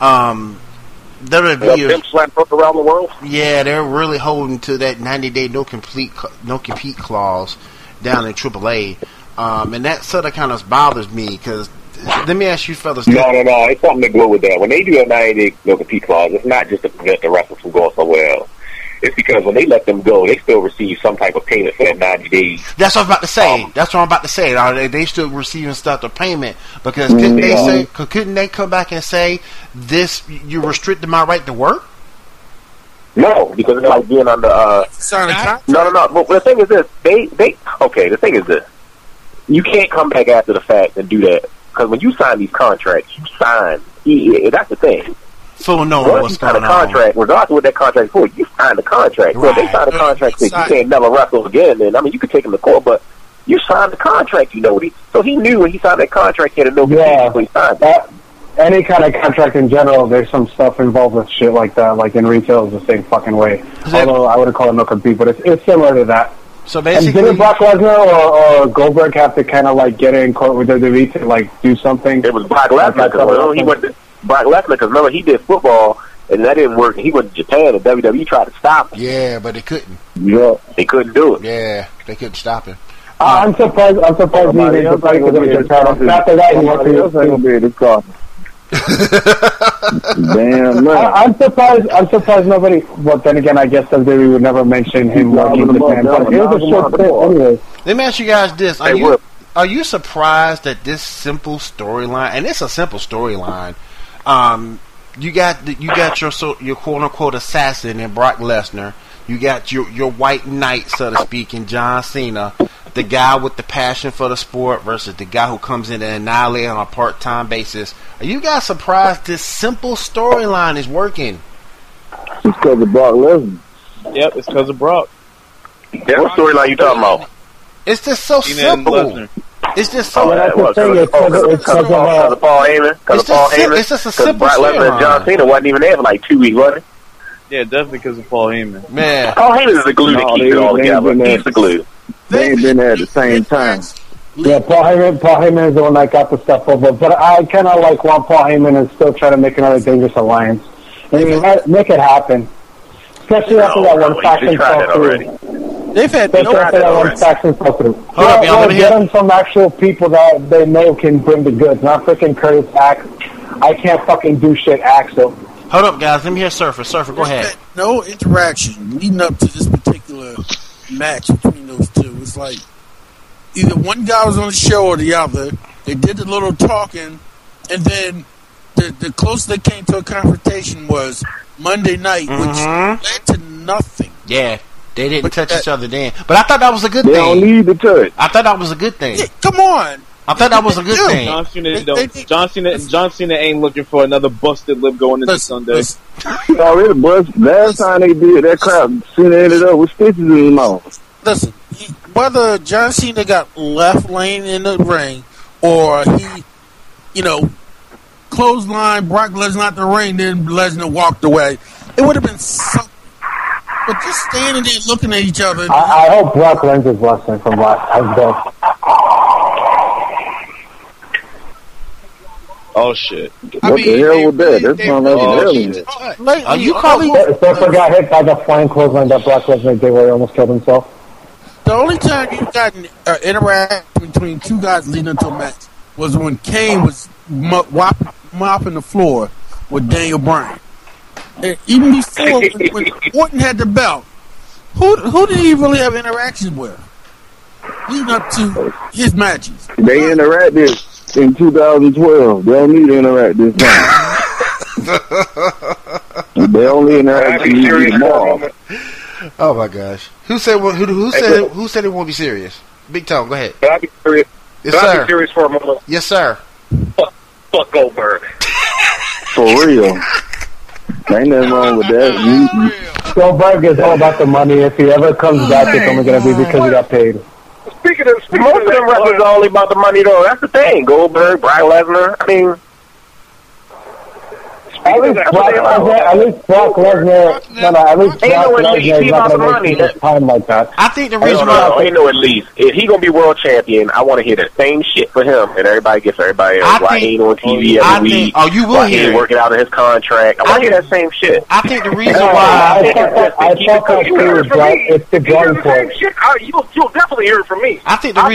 Pimp slap around the world. Yeah, they're really holding to that 90-day no compete clause down in AAA, and that sort of kind of bothers me because. Let me ask you fellas. No. It's something to go with that. When they do a 90-day no compete clause, it's not just to prevent the wrestlers from going somewhere else. It's because when they let them go, they still receive some type of payment for that 90 days. That's what I'm about to say. Are they still receiving stuff to payment? Because couldn't they come back and say this? You restricted my right to work. No, because it's like being under. No. But the thing is this: the thing is this: you can't come back after the fact and do that because when you sign these contracts, you sign. That's the thing. So no, what's going on? Contract, regardless of what that contract is for, you signed the contract. Right. So if they sign a contract that you can't never wrestle again, then I mean you could take them to court, but You signed the contract, you know what so he knew when he signed that contract, he had to know when he signed that. Any kind of contract in general, there's some stuff involved with shit like that. Like in retail, it's the same fucking way. Although I wouldn't call it no compete, but it's similar to that. So basically, and didn't Brock Lesnar or Goldberg have to kind of like get in court with WWE to like do something? It was Brock Lesnar because he went to Brock Lesnar because remember he did football and that didn't work. He went to Japan and WWE tried to stop him. Yeah, but they couldn't. Yeah, they couldn't do it. Yeah, they couldn't stop him. I'm surprised. I'm surprised he didn't play because of Japan. After that, he went to the Damn, man. I'm surprised nobody. Well, then again, I guess WWE would never mention him working Japan. But it was a short stint anyway. Let me ask you guys this: Are you surprised that this simple storyline, and it's a simple storyline? You got your quote unquote assassin in Brock Lesnar. You got your white knight, so to speak, in John Cena. The guy with the passion for the sport versus the guy who comes in and annihilate on a part-time basis. Are you guys surprised this simple storyline is working? It's because of Brock Lesnar. Yep, it's because of Brock. Yeah, what storyline you talking about? It's just so simple. It's just so. Because of Paul Heyman. It's just a simple Brock Lesnar and John Cena wasn't even there for like 2 weeks, was it? Yeah, definitely because of Paul Heyman. Man, Paul Heyman is the glue to keep it all together. He's the glue. They ain't been there at the same time. Yeah, Paul Heyman is the one that got the stuff over. But I kind of like want Paul Heyman is still trying to make another Dangerous Alliance. I mean, make it happen. Especially after that one faction fell through. They've had one faction fell through. Get them some actual people that they know can bring the goods. Not freaking Curtis Axel. I can't fucking do shit, Axel. Hold up, guys. Let me hear Surfer. Surfer, go ahead. No interaction leading up to this particular match between those two. It's like either one guy was on the show or the other. They did a little talking, and then the closest they came to a confrontation was Monday night, which led to nothing. Yeah, they didn't touch each other then. But I thought that was a good thing. They don't need to touch. I thought that was a good thing. Yeah, come on. I thought that was a good thing. John Cena ain't looking for another busted lip going into Sunday. Already busted. Last time they did that crap, Cena ended up with stitches in his mouth. Listen, whether John Cena got left laying in the ring or he, clothesline Brock Lesnar out the ring, then Lesnar walked away, it would have been something. But just standing there looking at each other. I hope Brock learns his lesson from last time. Oh shit! What the hell was that? That's not like an alien. You calling? Surfer got hit by the flying clothesline that Brock Lesnar did where he almost killed himself. The only time you got an interaction between two guys leading into a match was when Kane was mopping the floor with Daniel Bryan. And even before, when Orton had the belt, who did he really have interactions with? Leading up to his matches. They interacted in 2012. They don't need to interact this time. They only interact tomorrow. Oh my gosh! Who said it won't be serious? Big Tone, go ahead. Can I be serious? Yes, Can sir. I be serious for a moment? Yes, sir. Fuck Goldberg. For real. Ain't nothing wrong with that. Goldberg is all about the money. If he ever comes back, it's only going to be because he got paid. Speaking of most of them wrestlers are only about the money, though. That's the thing. Goldberg, Brock Lesnar. I mean, at least Brock Lesnar is not going to waste time like that. I think the reason why ain't no at least if he gonna be world champion, I want to hear the same shit for him, and everybody gets everybody else. Why he ain't on TV every week? Oh, you will hear it. Working out of his contract. I want to hear that same shit. I think the reason why it's the drawing point. You'll definitely hear it from me. I think the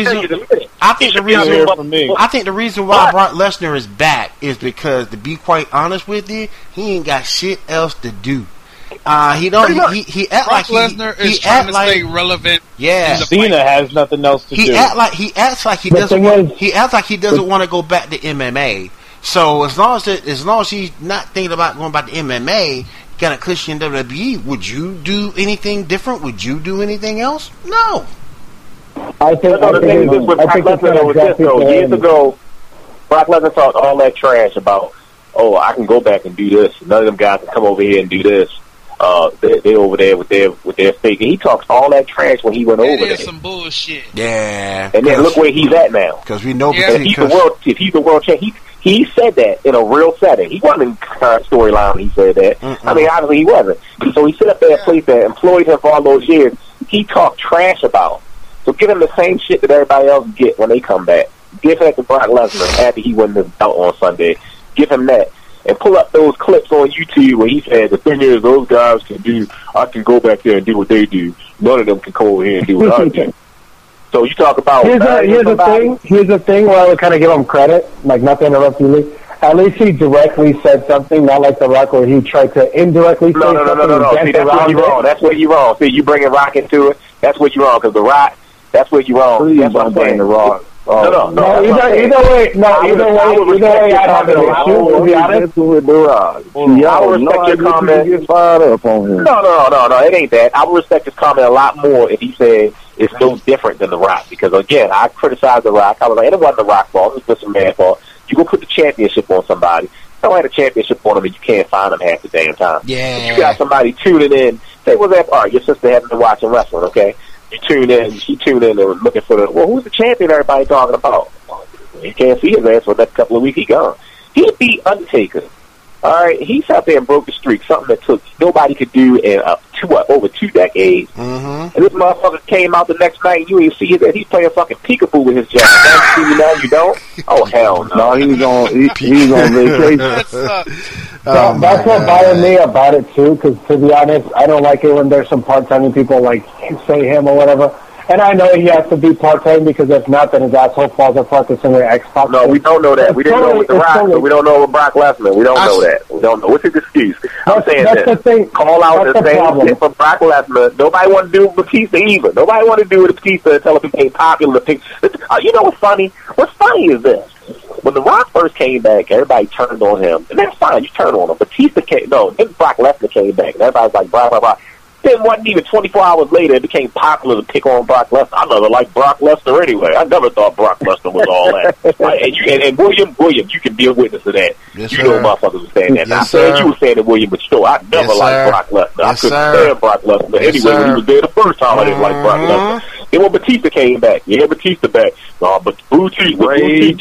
reason why Brock Lesnar is back is because, to be quite honest with you, he ain't got shit else to do. He act like Lesnar is trying to stay relevant. Yeah, Cena has nothing else to do. He acts like he doesn't want to go back to MMA. So as long as he's not thinking about going back to MMA, got a cushion in WWE. Would you do anything different? Would you do anything else? No. Years ago, Brock Lesnar talked all that trash about, I can go back and do this. None of them guys can come over here and do this. They over there with their fake. And he talks all that trash when he went over there. Some bullshit. Yeah. And then look where he's at now. Because we know if he's the world champ, he said that in a real setting. He wasn't in current storyline when he said that. I mean, obviously he wasn't. So he sit up there and place that, employed him for all those years. He talked trash about him. So give him the same shit that everybody else get when they come back. Give that to Brock Lesnar after he won the belt on Sunday. Give him that. And pull up those clips on YouTube where he said, the thing is, those guys I can go back there and do what they do. None of them can go over here and do what I do. So you talk about... Here's the thing where I would kind of give him credit, like not to interrupt you, Lee. At least he directly said something, not like The Rock where he tried to indirectly say something. No. See, that's where you're wrong. That's where you're wrong. See, you bringing Rock into it, that's where you're wrong. Because The Rock, that's where you're wrong. Please that's what I'm saying. The Rock. No. Either way, I have an issue, to be honest. With The Rock. I would respect your comment. Get fired up on him. No, it ain't that. I would respect his comment a lot more if he said it's no different than The Rock. Because, again, I criticized The Rock. I was like, it wasn't The Rock's fault. It was just a man's fault. You go put the championship on somebody. Don't have a championship on them and you can't find them half the damn time. Yeah. You got somebody tuning in. Say, what's that? All right, your sister hasn't been watching wrestling, okay? She tuned in and was looking for who's the champion everybody talking about? You can't see his ass for the next couple of weeks. He gone. He beat Undertaker. All right, he sat there and broke the streak, something that nobody could do in over 2 decades. And this motherfucker came out the next night and you ain't see that he's playing fucking peekaboo with his job. Now you don't? Oh, hell no. No, he was on vacation. That's what bothered me about it, too, because to be honest, I don't like it when there's some part-timing people like say him or whatever. And I know he has to be part-time because if not, then his asshole falls apart the same way X-Pac. No, we don't know that. We didn't know with The Rock, so we don't know with Brock Lesnar. We don't know that. We don't know. What's his excuse? I'm saying that's this. The thing. Call out the same shit for Brock Lesnar. Nobody want to do it with Batista either. Nobody want to do it with Batista until it became popular. You know what's funny? What's funny is this. When The Rock first came back, everybody turned on him. And that's fine. You turn on him. Then Brock Lesnar came back. And everybody's like, blah, blah, blah. Then wasn't even 24 hours later, it became popular to pick on Brock Lesnar. I never liked Brock Lesnar anyway. I never thought Brock Lesnar was all that. Right? And William, you can be a witness to that. Yes, you know motherfuckers were saying that. Now, I said you were saying that, William, but still, I never liked Brock Lesnar. I couldn't stand Brock Lesnar. Anyway, when he was there the first time, I didn't like Brock Lesnar. Then when Batista came back, Batista back. But Batista.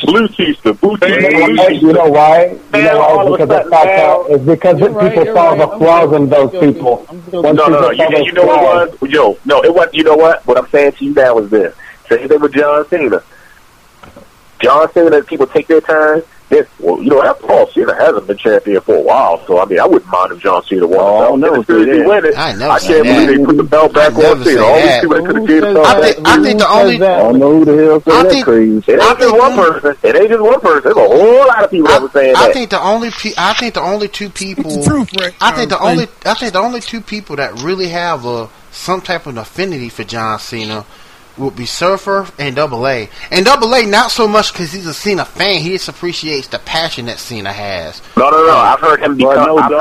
You know why? Because the fact that it's because people saw the flaws in those people. No. You know what it was? It wasn't. You know what? What I'm saying to you now is this. Same thing with John Cena. John Cena, people take their time. After all, Cena hasn't been champion for a while, so I mean, I wouldn't mind if John Cena won. I can't believe they put the belt back on Cena. All these people that could have did the belt back. I think the only. I don't know who the hell said that crazy. It ain't just one person. It ain't just one person. There's a whole lot of people that were saying that. I think the only two people. I think the only two people that really have some type of affinity for John Cena would be Surfer and Double A. And Double A, not so much because he's a Cena fan. He just appreciates the passion that Cena has. No. I've heard him be critical of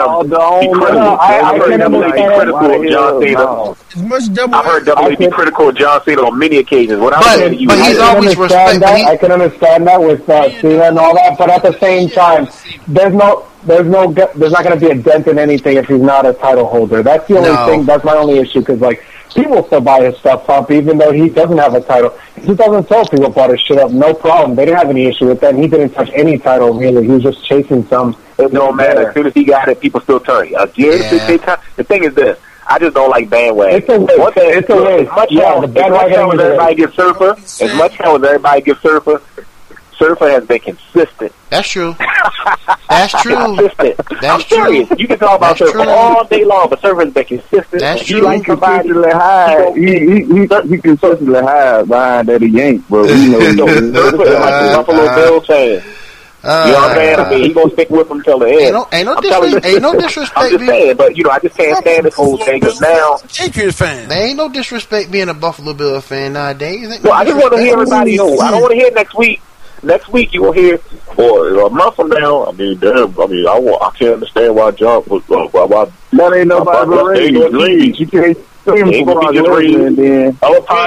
John Cena. I've heard Double A be critical of John Cena on many occasions. But he's always respected. I can understand that with Cena and all that. But at the same time, there's not going to be a dent in anything if he's not a title holder. That's the only thing. That's my only issue because people still buy his stuff up, even though he doesn't have a title. He doesn't tell people bought his shit up, no problem. They didn't have any issue with that. He didn't touch any title, really. He was just chasing some. It don't matter. As soon as he got it, people still turn. The thing is this. I just don't like bandwagon. It's a waste. As much hell as everybody gives Surfer, Surfer has been consistent. That's true. That's true. Consistent. I'm serious. You can talk about Surfer all day long, but Surfer has been consistent. That's true. He consistently high. He consistently high behind that he ain't, but we know Surfer is like a Buffalo Bills fan. You know what I'm saying? I mean, he gonna stick with him till the end. Ain't no disrespect. I'm just saying, but I just can't stand this whole thing because now Patriots fan. There ain't no disrespect being a Buffalo Bills fan nowadays. I just want to hear everybody. I don't want to hear next week. Next week you will hear, or a month from now. I mean, I can't understand why John was. Why that ain't nobody but Rage. You can't see him for Brock Lesnar and then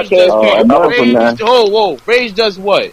Rage does what?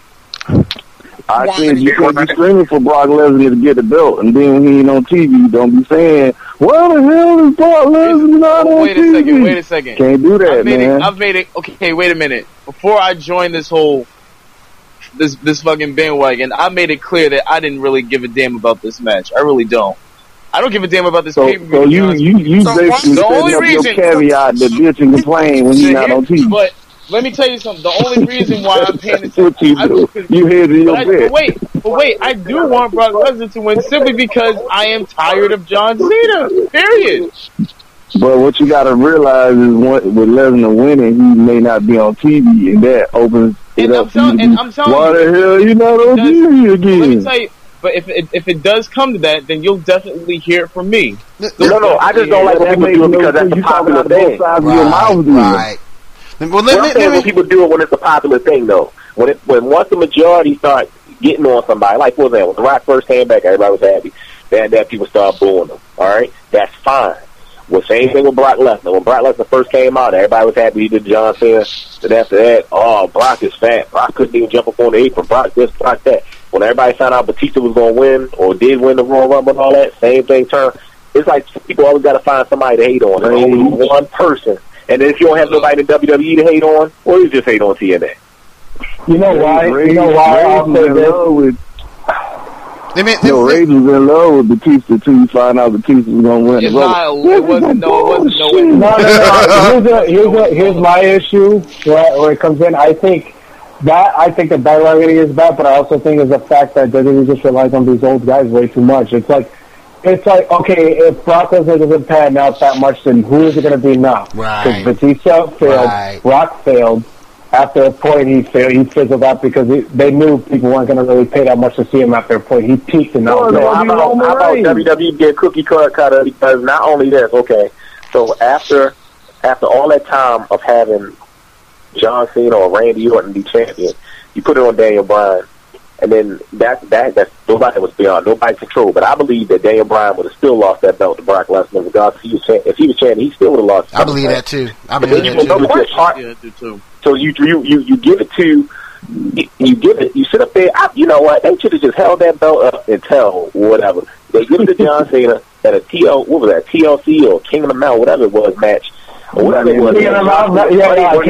I said you can't be screaming for Brock Lesnar to get the belt, and then when he ain't on TV, you don't be saying, Where the hell is Brock Lesnar not on TV? Wait a second. Can't do that, man. I've made it. Okay, wait a minute. Before I joined this fucking bandwagon, I made it clear that I didn't really give a damn about this match. I really don't. I don't give a damn about this pay-per-view. So you basically setting up your caveat to bitch and complain when he's not on TV. But let me tell you something. The only reason why I'm paying attention, what you do. You head in your bed. But wait, I do want Brock Lesnar to win simply because I am tired of John Cena. Period. But what you got to realize is with Lesnar winning, he may not be on TV, and that opens it up. I'm telling why the hell you not on TV again? Let me tell you. But if it does come to that, then you'll definitely hear it from me. No, I just don't like when people do it because that's a popular thing. Right. When people do it when it's a popular thing, though. When once the majority start getting on somebody, like what was that? When The Rock first came back, everybody was happy. Then people start booing them. All right, that's fine. Well, same thing with Brock Lesnar. When Brock Lesnar first came out, everybody was happy he did John Cena. Then after that, Brock is fat. Brock couldn't even jump up on the apron. Brock this, Brock that. When everybody found out Batista was going to win or did win the Royal Rumble and all that, same thing turned. It's like people always got to find somebody to hate on. There's only one person. And then if you don't have nobody in WWE to hate on, well, you just hate on TNA. You know why? I'll say this. Rage was in love with Batista until you find out Batista was going to win. It wasn't no. Here's my issue where it comes in. I think the bandwagoning is bad, but I also think it's the fact that WWE just relies on these old guys way too much. It's like, okay, if Brock Lesnar doesn't pan out that much, then who is it going to be now? Right. Because Batista failed, Brock failed. After a point, he fizzled out because they knew people weren't going to really pay that much to see him after a point. He peaked and now. How about WWE get cookie cutter? Because not only this, okay, so after all that time of having John Cena or Randy Orton be champion, you put it on Daniel Bryan, and then that's nobody was beyond nobody's control. But I believe that Daniel Bryan would have still lost that belt to Brock Lesnar regardless if he was champion. He still would have lost. I believe that too. So you give it to you sit up there. You know what? They should have just held that belt up until whatever. They give it to John Cena at a TLC or King of the Mountain, whatever it was match. Or whatever it was. King of the Mountain,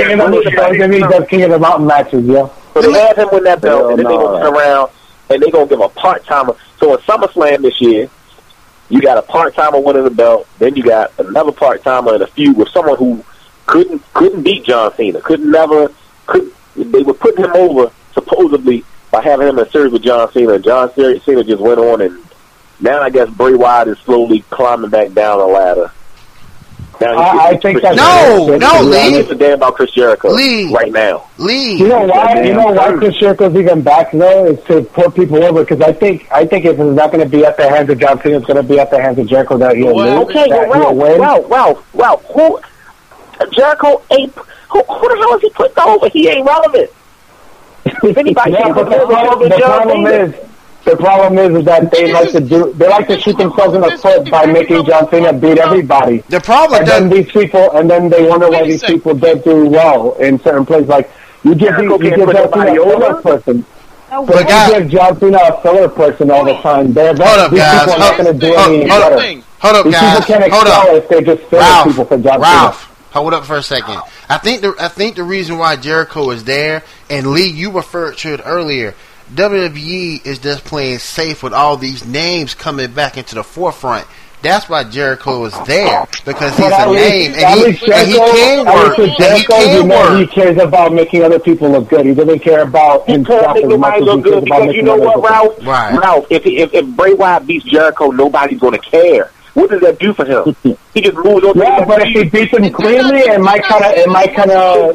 King of the Mountain matches, yeah. So they have him win that belt, and then they're going to turn around and they're going to give a part-timer. So in SummerSlam this year, you got a part-timer winning the belt, then you got another part-timer in a feud with someone who couldn't beat John Cena. They were putting him over supposedly by having him in a series with John Cena. John Cena just went on, and now I guess Bray Wyatt is slowly climbing back down the ladder. I think that's Lee. It's a damn about Chris Jericho right now. You know why Chris Jericho's even back though is to put people over because I think if it's not going to be at the hands of John Cena, it's going to be at the hands of Jericho that he'll lose. Okay, wow. Who Jericho ain't? Who the hell is he putting over? He ain't relevant. If anybody can't put over John Cena. The problem is that they like to shoot themselves in the foot by making John Cena beat everybody. The problem, and then they wonder why these people don't do well in certain places. Like you give John Cena a filler person, but you give John Cena a filler person all the time. Hold up, guys. People are not going to do any better. Hold up, guys. People can't excel if they're just filler people for John Cena. Hold up for a second. I think the reason why Jericho is there, and Lee, you referred to it earlier. WWE is just playing safe with all these names coming back into the forefront. That's why Jericho is there because he's a name and he can work. He cares about making other people look good. He doesn't care about himself as much as he cares about making you know what, Ralph? Right. Ralph, if Bray Wyatt beats Jericho, nobody's going to care. What does that do for him? He just moves on. Yeah, but if he beats him cleanly, it might kind of.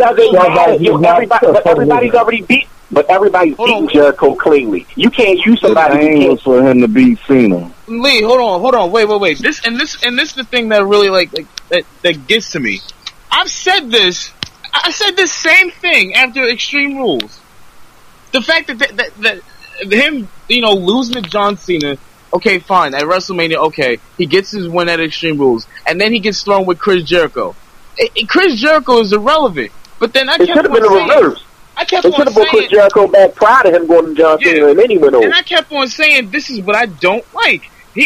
Everybody's already beat. But everybody's beating Jericho cleanly. You can't use somebody. The aim was for him to beat Cena. Lee, hold on, wait. This is the thing that really that gets to me. I said this same thing after Extreme Rules. The fact that him, losing to John Cena. Okay, fine. At WrestleMania, okay, he gets his win at Extreme Rules, and then he gets thrown with Chris Jericho. Chris Jericho is irrelevant. But then it should have been a reverse. I kept on saying, Chris Jericho back prior to him going to John Cena, and then he went over. And I kept on saying, this is what I don't like.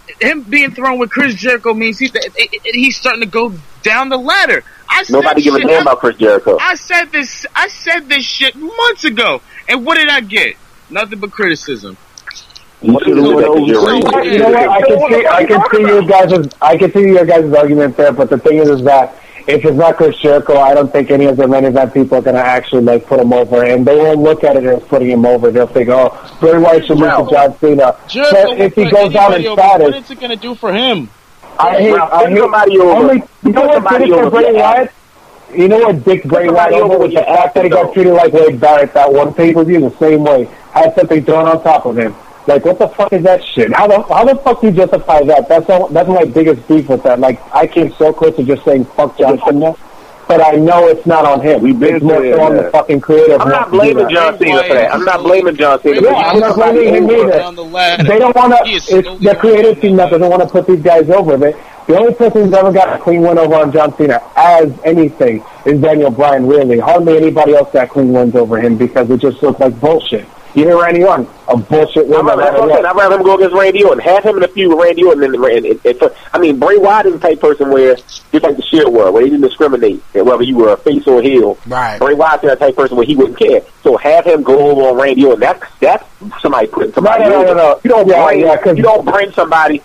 him being thrown with Chris Jericho means he's starting to go down the ladder. Nobody give a damn about Chris Jericho. I said this shit months ago, and what did I get? Nothing but criticism. You know what? I can see your guys' argument there, but the thing is that if it's not Chris Jericho, I don't think any of the main event people are going to actually like put him over, and they won't look at it as putting him over. They'll think, "Oh, Bray Wyatt should move to John Cena." But if he goes down in status, what is it going to do for him? I hate somebody over. You know what did it for Bray Wyatt? You know what Dick Bray Wyatt over with the fact that he got treated like Wade Barrett that one pay-per-view the same way, had something thrown on top of him. Like, what the fuck is that shit? How the fuck do you justify that? That's my biggest beef with that. Like, I came so close to just saying fuck John Cena, but I know it's not on him. It's more so on the fucking creative. I'm not blaming John Cena for that. I'm not blaming John Cena. Yeah, I'm not blaming him either. They don't want to. It's the creative team that doesn't want to put these guys over. The only person who's ever got a clean win over on John Cena as anything is Daniel Bryan, really. Hardly anybody else got clean wins over him because it just looked like bullshit. Even Randy Orton, a bullshit win. I'd rather him go against Randy Orton, have him in a feud with Randy Orton. And Bray Wyatt is the type of person where, just like the Shield were, where they didn't discriminate whether you were a face or a heel. Right. Bray Wyatt's the type of person where he wouldn't care. So have him go over on Randy Orton. That's somebody putting somebody over. No. You don't bring somebody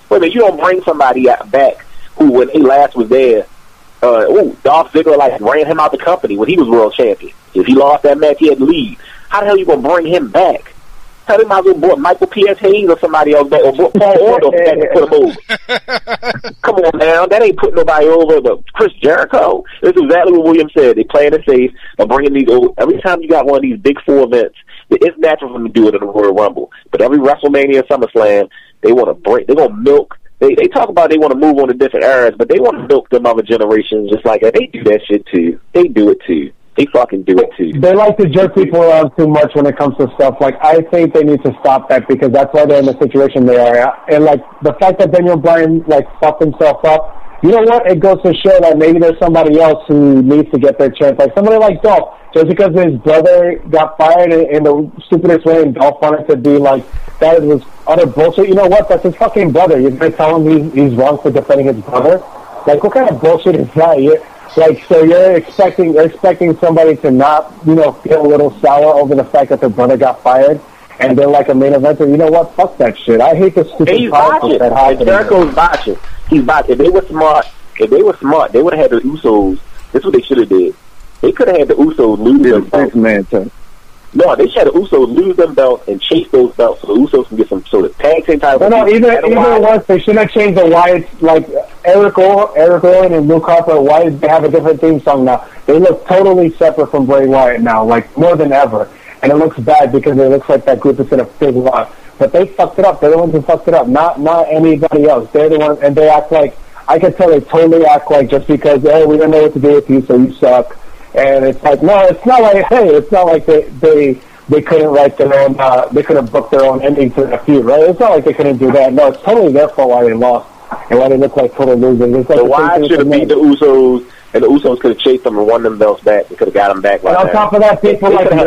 back who, when he last was there, Dolph Ziggler ran him out the company when he was world champion. If he lost that match, he had to leave. How the hell you gonna bring him back? Tell him I brought Michael P.S. Hayes or somebody else back, or brought Paul Orndorff back and put him over. Come on now, that ain't putting nobody over but Chris Jericho. This is exactly what William said. They playing it safe by bringing these over. Every time you got one of these big four events, it's natural for them to do it in the Royal Rumble. But every WrestleMania and SummerSlam, they want to break. They gonna milk. They talk about they want to move on to different eras, but they want to milk them other generations just like that. They do that shit too. They do it too. They fucking do it too. They like to jerk people around too much when it comes to stuff. Like, I think they need to stop that because that's why they're in the situation they are. And, like, the fact that Daniel Bryan, fucked himself up, you know what? It goes to show that maybe there's somebody else who needs to get their chance. Like, somebody like Dolph, just because his brother got fired in the stupidest way and Dolph wanted to be like, that was utter bullshit. You know what? That's his fucking brother. You're going to tell him he's wrong for defending his brother? Like, what kind of bullshit is that? So you're expecting somebody to not, feel a little sour over the fact that their brother got fired, and they're like a main eventer. You know what? Fuck that shit. I hate the stupid politics that happens. Jericho's botching. He's botching. If they were smart, they would have had the Usos. This is what they should have did. They could have had the Usos lose them belts. No, they should have the Usos lose them belts and chase those belts so the Usos can get some sort of tag team title. No, even once they shouldn't have changed the Wyatts. Like Eric Rowan and Luke Harper, Wyatt, they have a different theme song now. They look totally separate from Bray Wyatt now, like more than ever. And it looks bad because it looks like that group is in a big lot. But they fucked it up. They're the ones who fucked it up, not anybody else. They're the ones, and they act like, I can tell they totally act like just because, hey, we don't know what to do with you, so you suck. And it's like, no, it's not like, hey, it's not like they couldn't write their own, they couldn't book their own ending to the feud, right? It's not like they couldn't do that. No, it's totally their fault why they lost and why they look like total losers. It's like so why should have beat the Usos, and the Usos could have chased them and won them belts back and could have got them back. And on top of that, people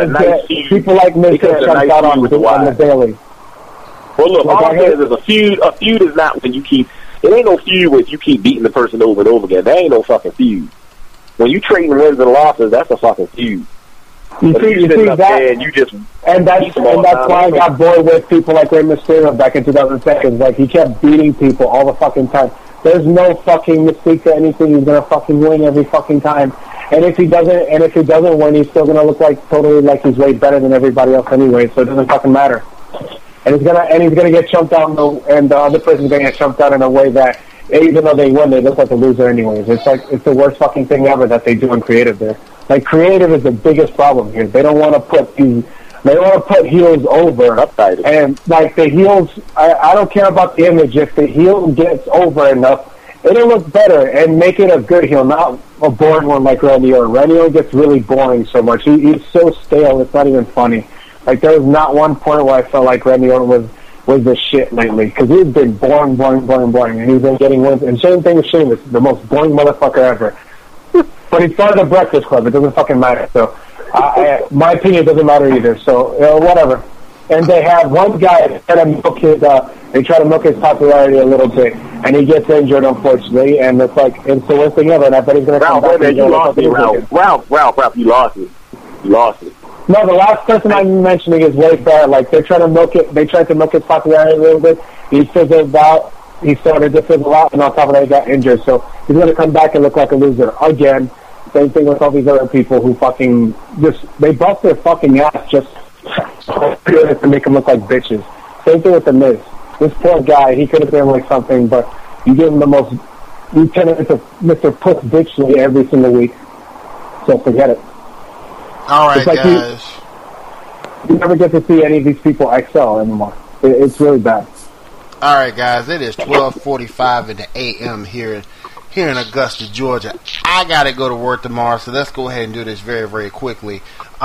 like Miz get jumped out on the Daily. Well, look, all I'm saying is a feud. A feud is not when you keep. It ain't no feud where you keep beating the person over and over again. That ain't no fucking feud. When you trading wins and losses, that's a fucking feud. You see that, and that's why I got bored with people like Rey Mysterio back in 2007. Like, he kept beating people all the fucking time. There's no fucking mystique to anything. He's gonna fucking win every fucking time. And if he doesn't win, he's still gonna look like totally like he's way better than everybody else anyway. So it doesn't fucking matter. And he's gonna get chumped out, and the other person's gonna get chumped out in a way that, even though they win, they look like a loser anyways. It's the worst fucking thing ever that they do in creative there. Like, creative is the biggest problem here. They don't want to put heels over. And, like, the heels, I don't care about the image. If the heel gets over enough, it'll look better and make it a good heel, not a boring one like Randy Orton. Randy Orton gets really boring so much. He's so stale, it's not even funny. Like, there was not one point where I felt like Randy Orton was the shit lately, because he's been boring, and he's been getting wins. And same thing with Sheamus, the most boring motherfucker ever. But he started the Breakfast Club. It doesn't fucking matter. So, my opinion doesn't matter either. So, whatever. and they have one guy that try to milk his popularity a little bit, and he gets injured, unfortunately, and it's the worst thing ever. And I bet he's going to come back. You lost me, Ralph, you lost it. You lost it. No, the last person I'm mentioning is Wade Barrett. They're trying to milk it. They tried to milk his popularity a little bit. He fizzled out. He started to fizzle out, and on top of that, he got injured. So he's going to come back and look like a loser again. Same thing with all these other people who they bust their fucking ass just to make them look like bitches. Same thing with The Miz. This poor guy, he could have been like something, but you give him the most, you turn it into Mr. Puss Bitchley every single week. So forget it. All right, guys. You never get to see any of these people excel anymore. It's really bad. All right, guys. It is 12:45 in the a.m. here in Augusta, Georgia. I gotta go to work tomorrow, so let's go ahead and do this very, very quickly.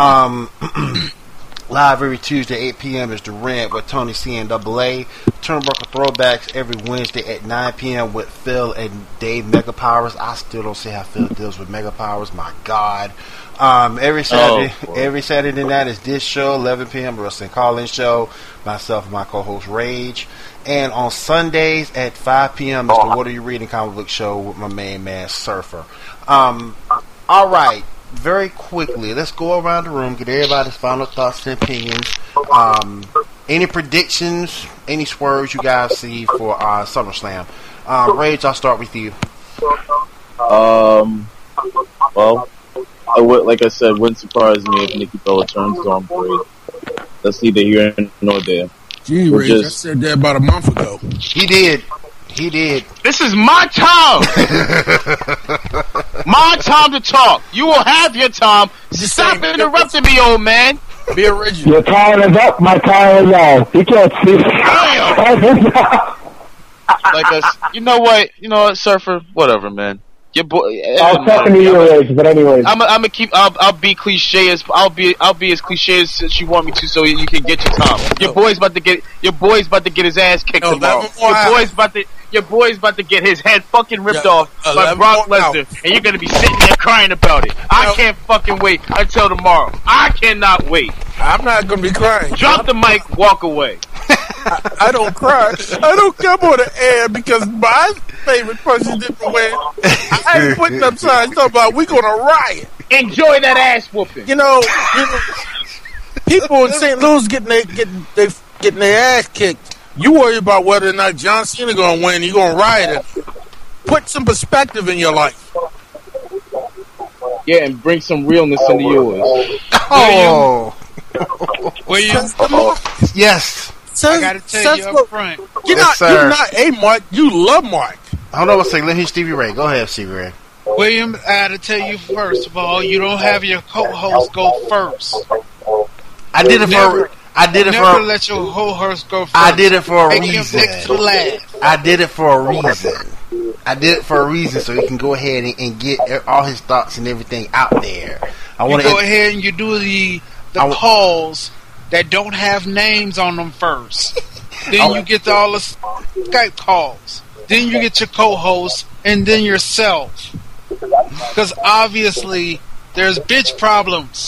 Live every Tuesday, 8 p.m. is The Rant with Tony CNAA. Turnbuckle Throwbacks every Wednesday at 9 p.m. with Phil and Dave Mega Powers. I still don't see how Phil deals with Mega Powers. My God. Every Saturday night is this show, 11 p.m. Wrestling Call-In Show. Myself and my co-host Rage. And on Sundays at 5 p.m. is the What Are You Reading comic book show with my main man Surfer. All right. Very quickly, let's go around the room, get everybody's final thoughts and opinions. Any predictions, any swerves you guys see for SummerSlam? Rage, I'll start with you. Well, like I said, wouldn't surprise me if Nikki Bella turns on Bray. That's neither here nor there. Gee, Rage, I said that about a month ago. He did. This is my time. My time to talk. You will have your time. Stop interrupting me, old man. Be original. Your time is up. My time is out. You can't see. You know what, Surfer? Whatever, man. Your boy. I'll talking to you, Rage, but anyways. I'm keep. I'll be cliche as I'll be as cliche as you want me to, so you can get your time. Your boy's about to get his ass kicked tomorrow. Your boy's about to get his head fucking ripped off by Brock Lesnar, and you're gonna be sitting there crying about it. I can't fucking wait until tomorrow. I cannot wait. I'm not gonna be crying. Drop the mic, walk away. I don't cry. I don't come on the air because my favorite person didn't win. I ain't putting up signs talking about we gonna riot. Enjoy that ass whooping. People in St. Louis getting their ass kicked. You worry about whether or not John Cena gonna win. You gonna riot. Put some perspective in your life. Yeah, and bring some realness into yours. Oh, William. Yes. I gotta tell you up front. You're not a Mark. You love Mark. Hold on a second. Let me hear Stevie Ray. Go ahead, Stevie Ray. William, I gotta tell you first of all, you don't have your co-host go first. I did it for. Never let your co-host go first. I did it for a reason. Make him next to last. I did it for a reason. So he can go ahead and get all his thoughts and everything out there. Go ahead and you do the calls that don't have names on them first. Then you get all the Skype calls. Then you get your co-host and then yourself. Because obviously there's bitch problems.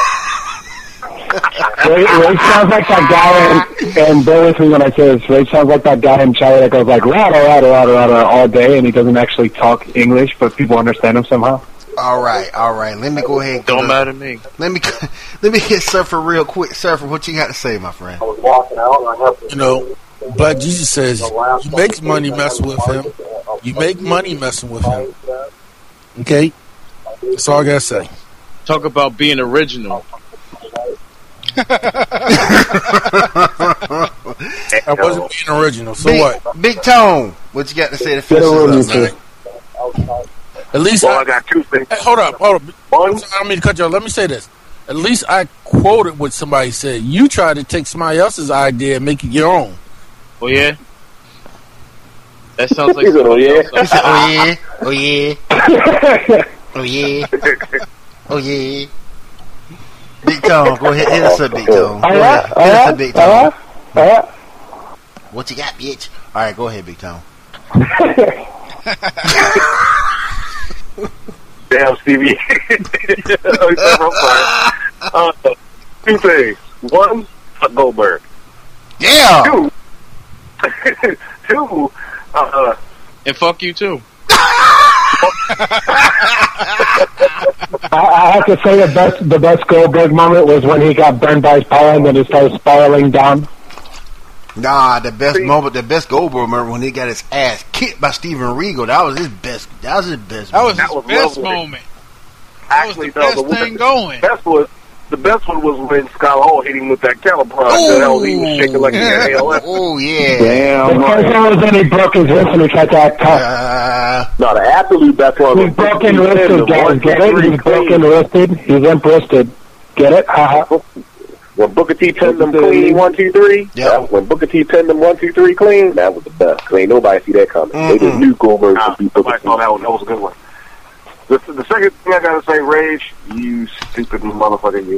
Ray sounds like that guy, and bear with me when I say this, Ray sounds like that guy in China that goes like, rada, all day, and he doesn't actually talk English, but people understand him somehow. All right. Let me go ahead. Don't matter to me. Let me hit Surfer real quick. Surfer, what you got to say, my friend? But Jesus says, you make money messing with him. You make money messing with him. Okay? That's all I got to say. Talk about being original. I wasn't being original, so what? Big Tone, what you got to say to finish this up, man? At least I got two things. Hey, hold up. I don't mean to cut you off. Let me say this. At least I quoted what somebody said. You tried to take somebody else's idea and make it your own. Oh, yeah? That sounds like oh, yeah. He said, oh, yeah. Oh, yeah. Oh, yeah. Oh, yeah. Big Tone, go ahead. Hit us up, Big Tone. Go ahead. Hit us up, Big Tone. What you got, bitch? All right, go ahead, Big Tone. Damn, Stevie. I'm sorry. Two things. One, fuck Goldberg. Yeah. Two. And fuck you too. I have to say the best Goldberg moment was when he got burned by his power and then he started spiraling down. Nah, the best Goldberg moment when he got his ass kicked by Steven Regal. That was his best. That was his best. That was moment. his best moment. Actually, that was the best thing going. The best one was when Scott Hall hit him with that caliper. He was shaking like he had ALS. Oh, yeah. Damn. The first one was when he broke his wrist and he tried to act tough. No, the absolute best one was He's broken wristed, guys. Get it? He's broken wristed. He's imp-wristed. Get it? Haha. When Booker T pinned them clean 1, 2, 3. Yeah. When Booker T pinned them 1, 2, 3 clean, that was the best. Cause ain't nobody see that coming. They just knew Goldberg would beat Booker T. That was a good one. The second thing I gotta say, Rage, you stupid motherfucker, you.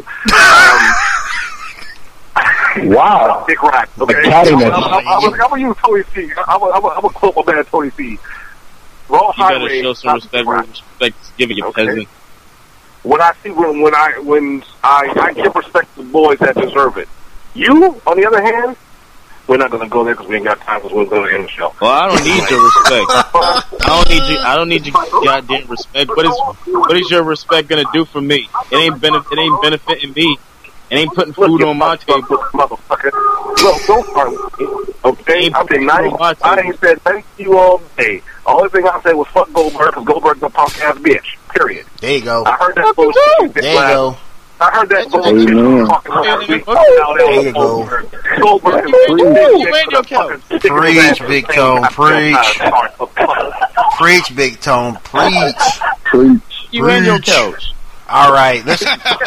Wow. Dick Rock. Okay. I'm gonna use Tony C. I'm gonna quote my man Tony C. Raw You better show some respect. Respect giving you peasant. When I see when I give respect to boys that deserve it. You, on the other hand, we're not gonna go there because we ain't got time because we're gonna end the show. Well, I don't need your respect. I don't need your goddamn respect. What is your respect gonna do for me? It ain't benefiting me. It ain't putting food on my table. Motherfucker. Look, don't start with me. Okay? I ain't said thank you all day. The only thing I said was fuck Goldberg because Goldberg's a punk ass bitch. Period. There you go. I heard that bullshit. There you go. I heard that bullshit. There you go. Goldberg. Preach, Big Tone. Preach. Preach, Big Tone. Preach. You and your couch. All right, let's.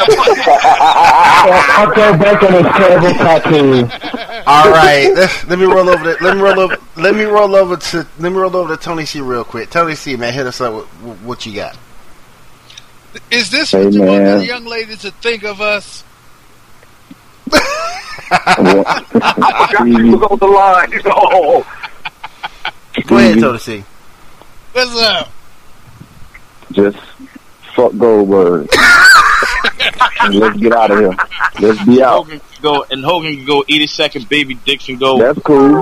I'll go back on his terrible tattoo. All right, let me roll over. Let me roll over to Tony C real quick. Tony C, man, hit us up with what you got. Is this what you want the young lady to think of us? I forgot you was on the line. Oh. Go ahead, Tony C. What's up? Just fuck Goldberg. Let's get out of here. Let's be out. Hogan can go eat his second baby dicks and go. That's cool.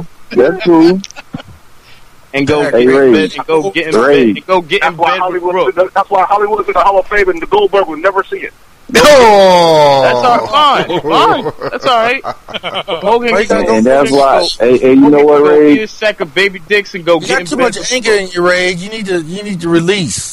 And go get in bed and go get in bed and go get in bed with Brooke. That's why Hollywood's in the Hall of Fame and the Goldberg will never see it. Oh, that's all right. Fine. That's all right. Hogan and that's why. Hey, you know what, Ray? Get his sack of baby dicks and go get in bed. You got too much anger in your rage. You need to release.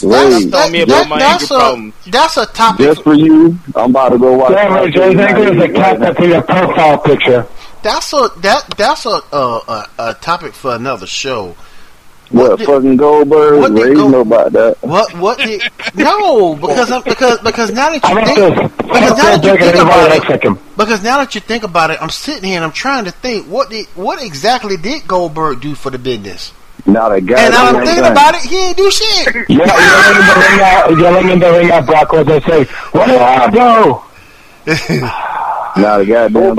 That's a topic. Just for you, I'm about to go watch. Yeah, Ray, Jay's anger is a cat that's in your profile picture. That's a topic for another show. What fucking Goldberg? Ray, you know about that? What did? No, because now that you think about it, I'm sitting here and I'm trying to think what exactly did Goldberg do for the business? Not a guy. And now I'm thinking about it, he ain't do shit. Yelling in the ring at Brock Lesnar say, "What do I do?" Not a goddamn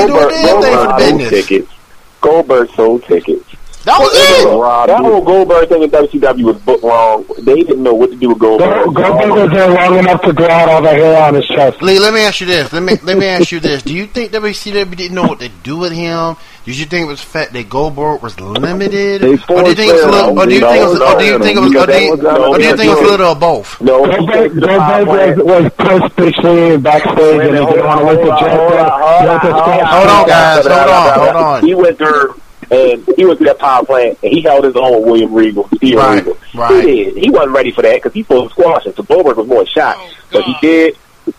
Goldberg sold tickets. That was it. That whole Goldberg thing in WCW was booked wrong. They didn't know what to do with Goldberg. Goldberg was there long enough to grow out all the hair on his chest. Lee, let me ask you this. Let me ask you this. Do you think WCW didn't know what to do with him? Did you think it was the fact that Goldberg was limited? Or do you think it was a little of both? No, Goldberg was post-pitching backstage and he didn't want to let the Hold on, guys. Hold on. He went there. And he was at that power plant, and he held his own with William Regal, Steve Regal. Right. He wasn't ready for that because he pulled squashing. So Goldberg was more shot, but he did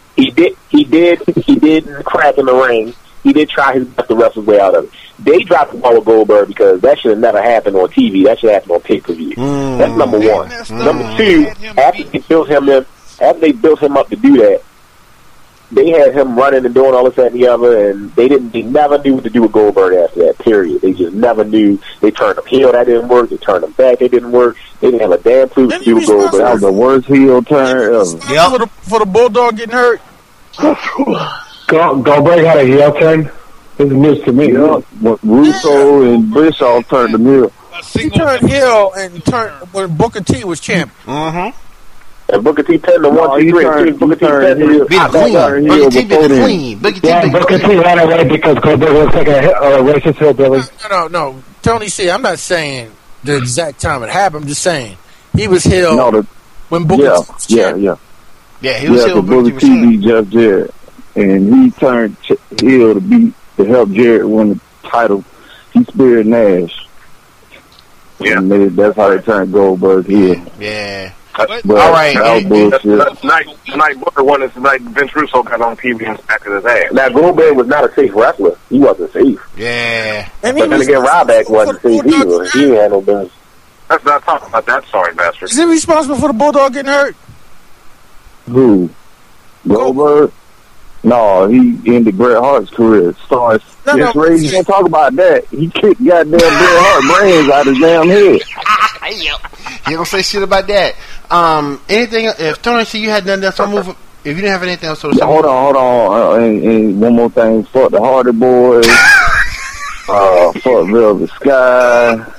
crack in the ring. He did try his best to wrestle his way out of it. They dropped the ball with Goldberg because that should have never happened on TV. That should happen on pay-per-view. That's number one. Number two, after they built him up to do that, they had him running and doing all this, that, and the other, and they never knew what to do with Goldberg after that, period. They just never knew. They turned him heel, that didn't work. They turned him back, it didn't work. They didn't have a damn clue what to do with Goldberg. That was the worst heel turn ever. Yep. For the Bulldog getting hurt. Goldberg had a heel turn? This is news to me. Yeah. Russo and Bischoff turned him heel. He turned heel and turned when Booker T was champ. Mm-hmm. And Booker T turned to 1, 2, 3. Booker T turned heel. Be the queen. Booker T be the queen. Booker T ran away because Goldberg looks like a racist hillbilly. No. Tony C, I'm not saying the exact time it happened. I'm just saying he was heel when Booker T was champion. Yeah, he was heel. Booker T beat Jeff Jarrett, and he turned heel to help Jarrett win the title. He speared Nash. Yeah, and that's how they turned Goldberg heel. Yeah. But all right. Tonight Booker won it. Tonight Vince Russo got on TV and back of his ass. Now Goldberg was not a safe wrestler. He wasn't safe. Yeah. But then again, Ryback wasn't safe either. He had no business. Let's not talk about that. Sorry, bastard. Is he responsible for the Bulldog getting hurt? Who? Goldberg? No, he ended Bret Hart's career. Ray, you can't talk about that. He kicked goddamn Bret Hart brains out of his damn head. You don't say shit about that. Anything? If Tony, see you had nothing else, I'll move. If you didn't have anything else, hold on. And one more thing. Fuck the Hardy Boys. Fuck Velvet Sky.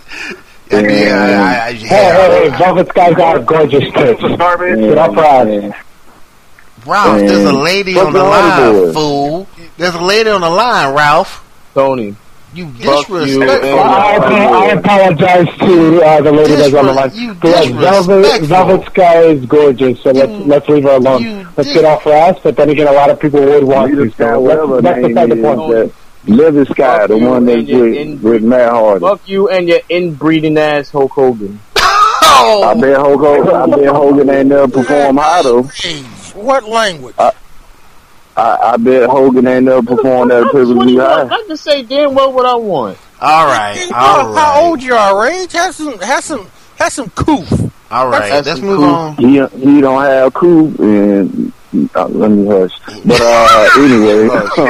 Hey, Velvet Sky's got a gorgeous tits. Get up right. Ralph, there's a lady on the line, fool. There's a lady on the line, Ralph. Tony. You disrespectful. I apologize to the lady that's on the line. Velvet Sky is gorgeous, so let's leave her alone. Let's get off her ass, but then again, a lot of people would want to. So let's decide the point. Velvet Sky, the one that's with Matt Hardy. Fuck you and your inbreeding ass Hulk Hogan. I bet Hogan ain't never performed Idol. What language? I bet Hogan ain't never performed that pay-per-view high. I can say damn well what I want. All right. How old you are, Rage? Have some coof. All right, let's move on. He don't have coop, and let me hush. But anyway,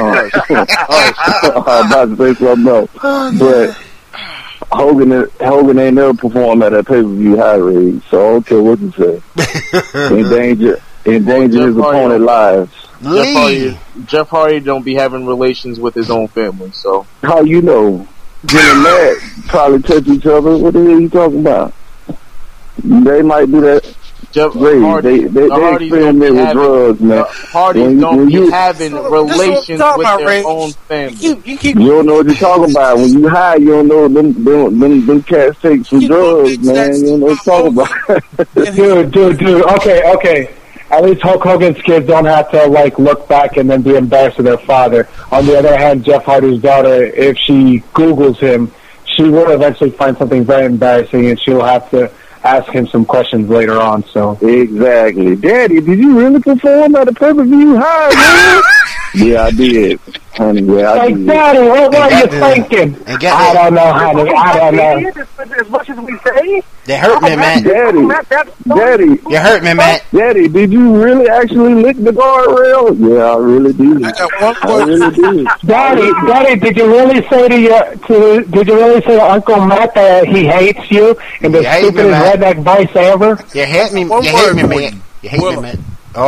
I'm about to say something else. But Hogan ain't never performed at a pay-per-view high rate, so I don't care what you say. Endanger his opponent's lives. Jeff Hardy don't be having relations with his own family, so. How you know? Jim and Matt probably touch each other. What the hell are you talking about? They might do that. They experiment with drugs, man. Parties don't be having relations with their own family. You don't know what you're talking about. When you high, you don't know them cats take some drugs, man. You don't know what you're talking about. Dude. Okay. At least Hulk Hogan's kids don't have to look back and then be embarrassed of their father. On the other hand, Jeff Hardy's daughter, if she Googles him, she will eventually find something very embarrassing, and she'll have to ask him some questions later on. So exactly, Daddy, did you really perform at a pay-per-view high, man? Yeah, I did, honey. Yeah, I did. Daddy, what were you thinking? I don't know, honey. I don't know. As much as we say, they hurt me, man. Daddy, you hurt me, man. Daddy, did you really actually lick the guardrail? Yeah, I really did. I really did. Daddy, did you really say to Uncle Matt that he hates you in the stupidest redneck voice ever? You hate me, man. You hate me, man.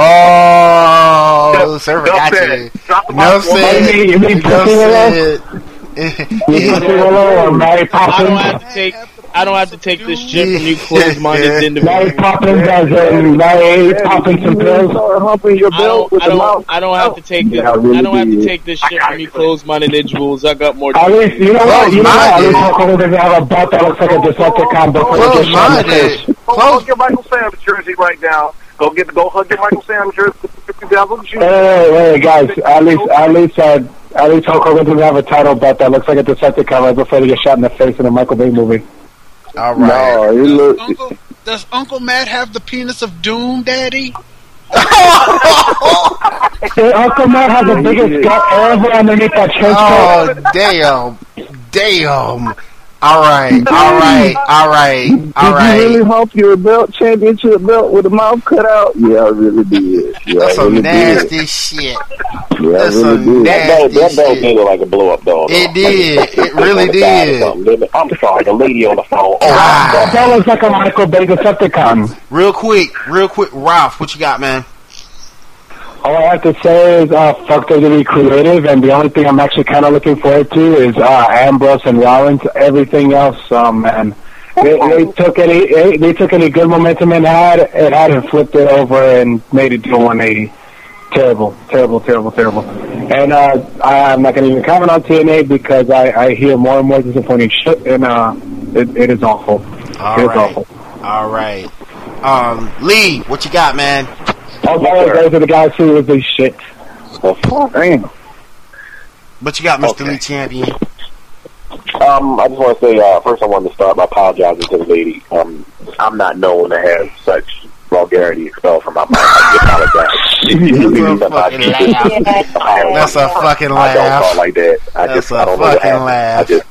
Oh, server got you. No said. You mean Pussy Willow or Mary Poppins? I don't have to take this shit from you closed-minded individuals. Mary Poppins Mary Poppins some pills. I don't have to take this. I don't have to take this shit from you closed-minded individuals. I got more. At least you know what? At least Hulk Hogan doesn't have a belt that looks like a Decepticon before he gets shot in the face. Hug your Michael Sam jersey right now. Go hug your Michael Sam jersey. Hey, guys! At least Hulk Hogan doesn't have a title belt that looks like a Decepticon right before he gets shot in the face in a Michael Bay movie. All right. No, does Uncle Matt have the penis of doom, Daddy? Uncle Matt has the biggest gut ever underneath that trench coat. Oh, damn. All right. Did you really hump your championship belt with a mouth cut out? Yeah, I really did. That's some nasty shit. Yeah, that's some nasty shit. That belt did look like a blow-up doll. It did. It really did. I'm sorry, the lady on the phone. That looks like a Michael Bay Decepticon. Real quick, Ralph, what you got, man? All I have to say is, fuck WWE Creative, and the only thing I'm actually kind of looking forward to is Ambrose and Rollins. Everything else, man, They took any good momentum it had and flipped it over and made it do 180. Terrible. And I'm not going to even comment on TNA because I hear more and more disappointing shit, and it is awful. All right. Lee, what you got, man? Those are the guys who was this shit. Damn. What you got, Mr. Lee Champion? I just want to say, first I wanted to start by apologizing to the lady. I'm not known to have such vulgarity expelled from my mouth. I apologize. That's a fucking laugh. I don't talk like that. I don't know what happened.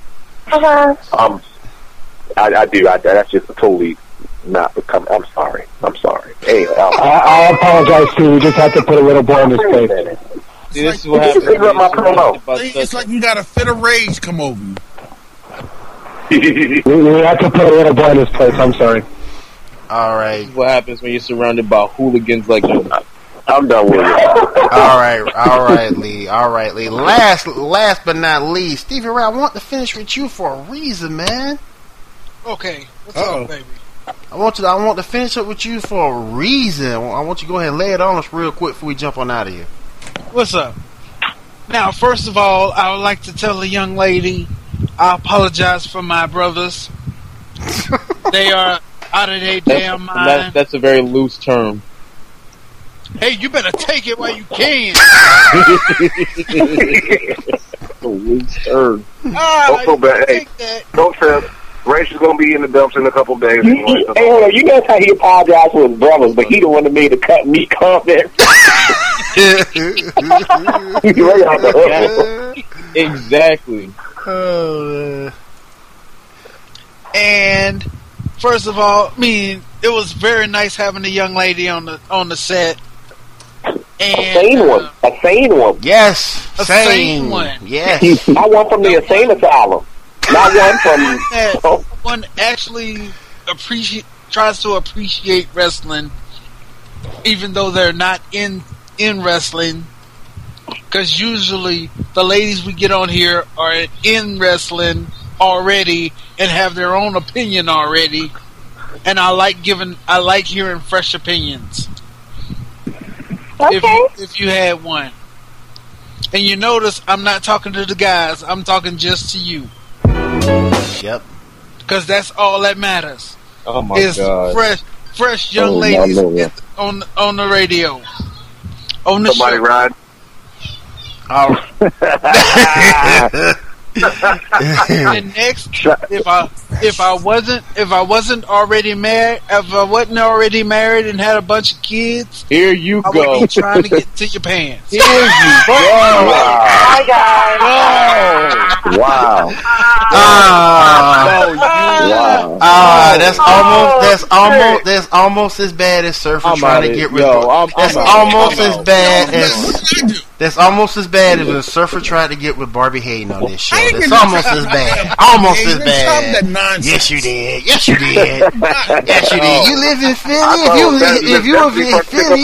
I do. That's just totally not become. I'm sorry. Hey, I apologize too. We just have to put a little boy in his place. This is what happens. It's like you got a fit of rage come over you. We have to put a little boy in his place. I'm sorry. All right. This is what happens when you're surrounded by hooligans like that. I'm done with it. All right, Lee. Last but not least, Stevie Ray, I want to finish with you for a reason, man. Okay, what's up, baby? I want to finish up with you for a reason. I want you to go ahead and lay it on us real quick before we jump on out of here. What's up? Now, first of all, I would like to tell the young lady I apologize for my brothers. They are out of their damn mind. That's a very loose term. Hey, you better take it while you can. A loose term. Don't feel bad. Hey, don't trip. Rach is going to be in the dumps in a couple of days. You know how he apologized for his brothers, but he the one that made the cut meat comment. Exactly. And first of all, I mean, it was very nice having a young lady on the set. And, a sane one. Yes, a sane one. Yes, not one from the insane asylum. Not one from one actually tries to appreciate wrestling, even though they're not in wrestling. Because usually the ladies we get on here are in wrestling already and have their own opinion already, and I like hearing fresh opinions. Okay. If you had one, and you notice I'm not talking to the guys, I'm talking just to you. Yep. Because that's all that matters. Oh my God! Fresh young ladies on the radio. On the Somebody show. ride. And next, if I wasn't already married, if I wasn't already married and had a bunch of kids, here you I go. would be trying to get to your pants. Here you go. My God. Wow. That's almost as bad as Surfer trying to get rid of. That's almost as bad as. That's almost as bad as when Surfer tried to get with Barbie Hayden on this show. That's almost as bad. Almost as bad. Yes, you did. Yes, you did. Yes, you did. You live in Philly. If you was in Philly,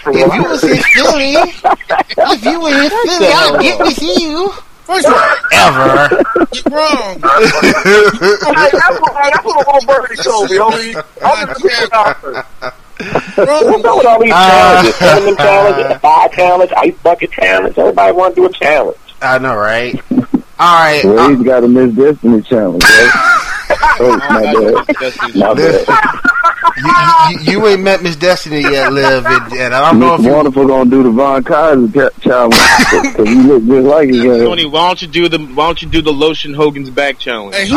I'll get with you. Ever. You're wrong. That's what old Birdie told me, homie. I'm the doctor. What's up with all these challenges? Feminine challenge, fire challenge, ice bucket challenge. Everybody want to do a challenge. I know, right? All right. Well, he's got a Miss Destiny challenge, right? Oh, my bad. You ain't met Miss Destiny yet, Liv, and I don't know if Wonderful gonna do the Von Kaiser challenge because you look just like his ass. Tony, why don't you do the Lotion Hogan's back challenge? Hey,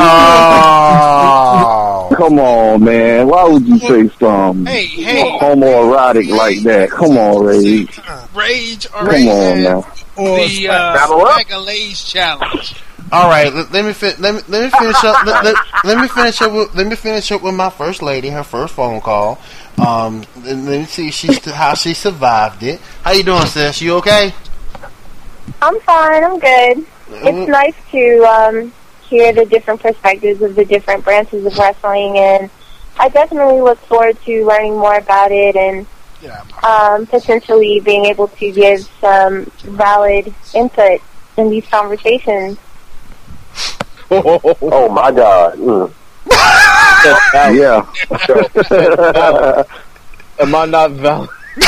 come on, man! Why would you say something homoerotic like that? Come on, Rage. Come on now. The Bag of Lays challenge. All right, let me finish up. Let me finish up with my first lady. Her first phone call. Let me see how she survived it. How you doing, sis? You okay? I'm fine. I'm good. It's nice to hear the different perspectives of the different branches of wrestling, and I definitely look forward to learning more about it and potentially being able to give some valid input in these conversations. Oh my God. Yeah. Am I not valid?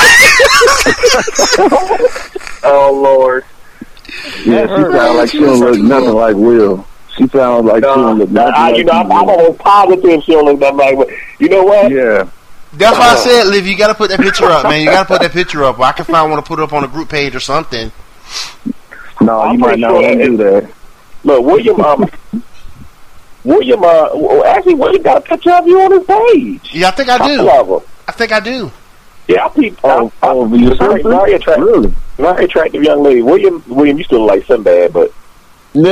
Oh Lord. Yeah, she sounds like she don't look nothing like Will. She sounds like she don't look nothing like you know, I'm almost positive she don't look nothing like Will. You know what? Yeah. That's why I said, Liv, you gotta put that picture up, man. You gotta put that picture up. Or I can find one to put up on a group page or something. No, you might not want to do that. Look, William, actually, William got a picture of you on his page. Yeah, I think I do. I think I do. Yeah, very attractive. Really? Very attractive young lady. William, you still like Sinbad, but from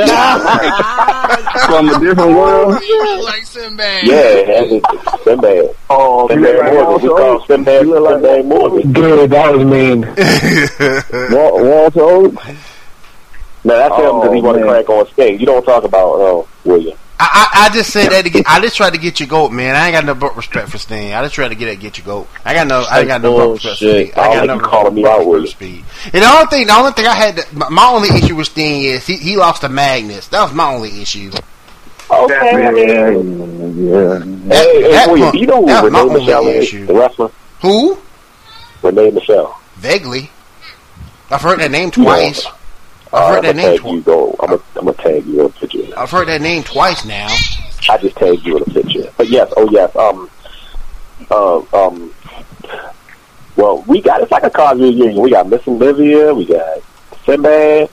a different world. Like Sinbad. Yeah, Sinbad. Oh, Sinbad Morgan. We call Sinbad Morgan. Dude, that was mean. Walter Oates? No, that's him because he want to crack on Sting. You don't talk about William. I just said that to get. I just tried to get your goat, man. I ain't got no but respect for Sting. I just tried to get your goat. I ain't got no but respect for Sting. I got no calling me out with speed. And the only thing I had, my only issue with Sting is he lost to Magnus. That was my only issue. Okay, yeah. Hey, William, you know who Renee Michelle is, the wrestler? Who? Renee Michelle. Vaguely. I've heard that name twice. Yeah. I've heard that name twice. I'm gonna tag you in a picture. I've heard that name twice now. I just tagged you in a picture. But yes, well, we got, it's like a card reunion. We got Miss Olivia, we got Sinbad.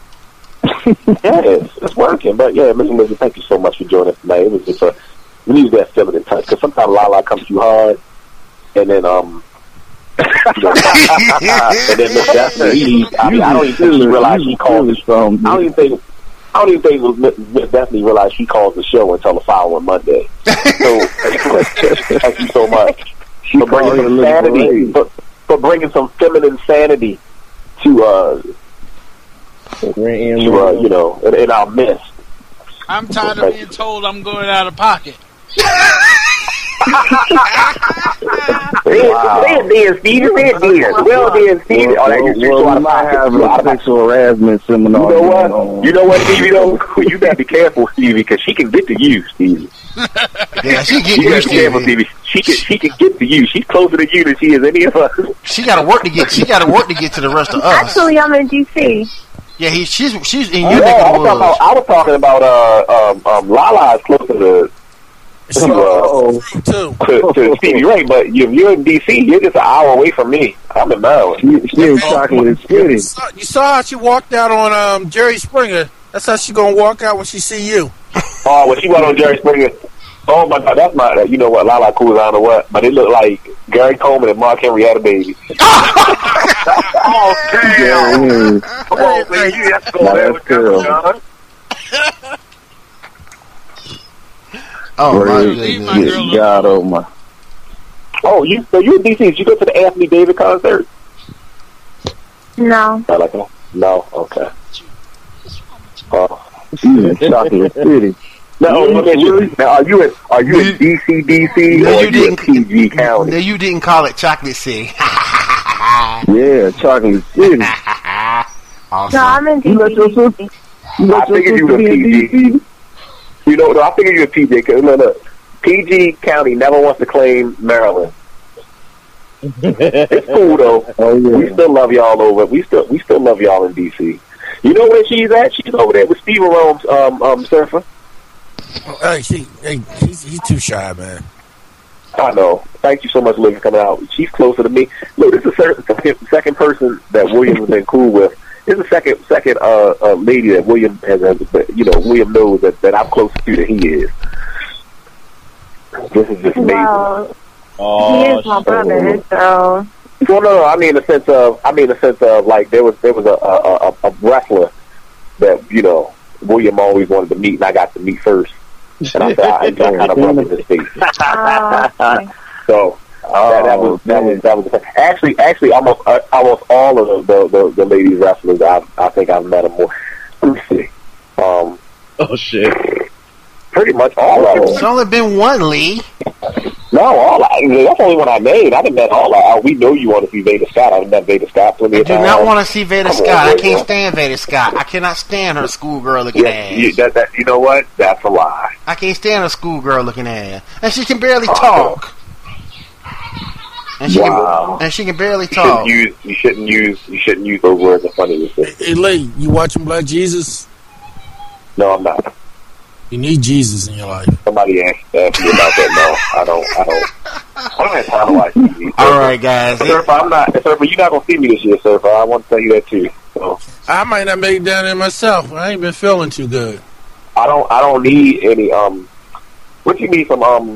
it's working. But yeah, Miss Olivia, thank you so much for joining us tonight. It was just we need that feminine touch because sometimes Lala comes too hard, and then and then Miss Daphne Eve. I don't even think she realized she called the show. I don't even think Miss Daphne realized she calls the show until the following Monday. So thank you so much for bringing some sanity, for bringing some feminine sanity to you know, in our midst. I'm tired of being told I'm going out of pocket. Say it then, Stevie. Say it then. Well then, Stevie. We might have a sexual harassment seminar. You know what, Stevie, though? You better be careful, Stevie, because she can get to you, Stevie. Yeah, she can get to you, Stevie. She can get to you. She's closer to you than she is any of us. She got to work to get to the rest of us. Actually, I'm in DC. Yeah, she's in your neck of the woods. I was talking about Lala is closer to Stevie Ray, but if you're in DC, you're just an hour away from me. I'm in Maryland. She in Chocolate City. You saw how she walked out on Jerry Springer. That's how she gonna walk out when she see you. Oh, when she went on Jerry Springer. Oh my God, that's my. You know what, Lala cool, I don't know what, but it looked like Gary Coleman and Mark Henry had a baby. Oh damn! Come on, baby, you have to go there with John. Oh my goodness! God, oh my! Oh, so you in DC? Did you go to the Anthony Davis concert? No. I like that. No, okay. Oh, she's in Chocolate City. No, now are you in DC, or are you in PG County? No, you didn't call it Chocolate City. Yeah, Chocolate City. Awesome. No, I'm in DC. You let your sister I figured you were in PG. You know, I figured you were PG because look, PG County never wants to claim Maryland. It's cool though. Oh, yeah. We still love y'all over. We still love y'all in DC. You know where she's at? She's over there with Stephen Rome's surfer. Hey, he's too shy, man. I know. Thank you so much, Liv, for coming out. She's closer to me. Look, this is the second person that William has been cool with. This is the second lady that William has. William knows that I'm closer to than he is. This is just amazing. Well, he is my brother, so. Well, no. I mean, in the sense of like there was a wrestler that William always wanted to meet, and I got to meet first. And I said, I kind of rubbed in his face. Okay. So that was actually almost all of the ladies wrestlers. I think I've met them more. Let me see. Oh shit! Pretty much all of them. It's only been one, Lee. No, No, that's the only one I made. I didn't met all. We know you want to see Veda Scott. I've met Veda Scott plenty of times. I do not want to see Veda Scott. I can't stand Veda Scott. I cannot stand her schoolgirl looking ass. You know what? That's a lie. I can't stand her schoolgirl looking ass. And she can barely talk. And she can barely talk. You shouldn't use those words in front of yourself. Hey, Lee, you watching Black Jesus? No, I'm not. You need Jesus in your life. Somebody asked me about that. No, I don't have time to watch TV. All right, guys. Surfer, you're not gonna see me this year, Surfer. I want to tell you that too. So. I might not make it down there myself. I ain't been feeling too good. I don't need any what you need, some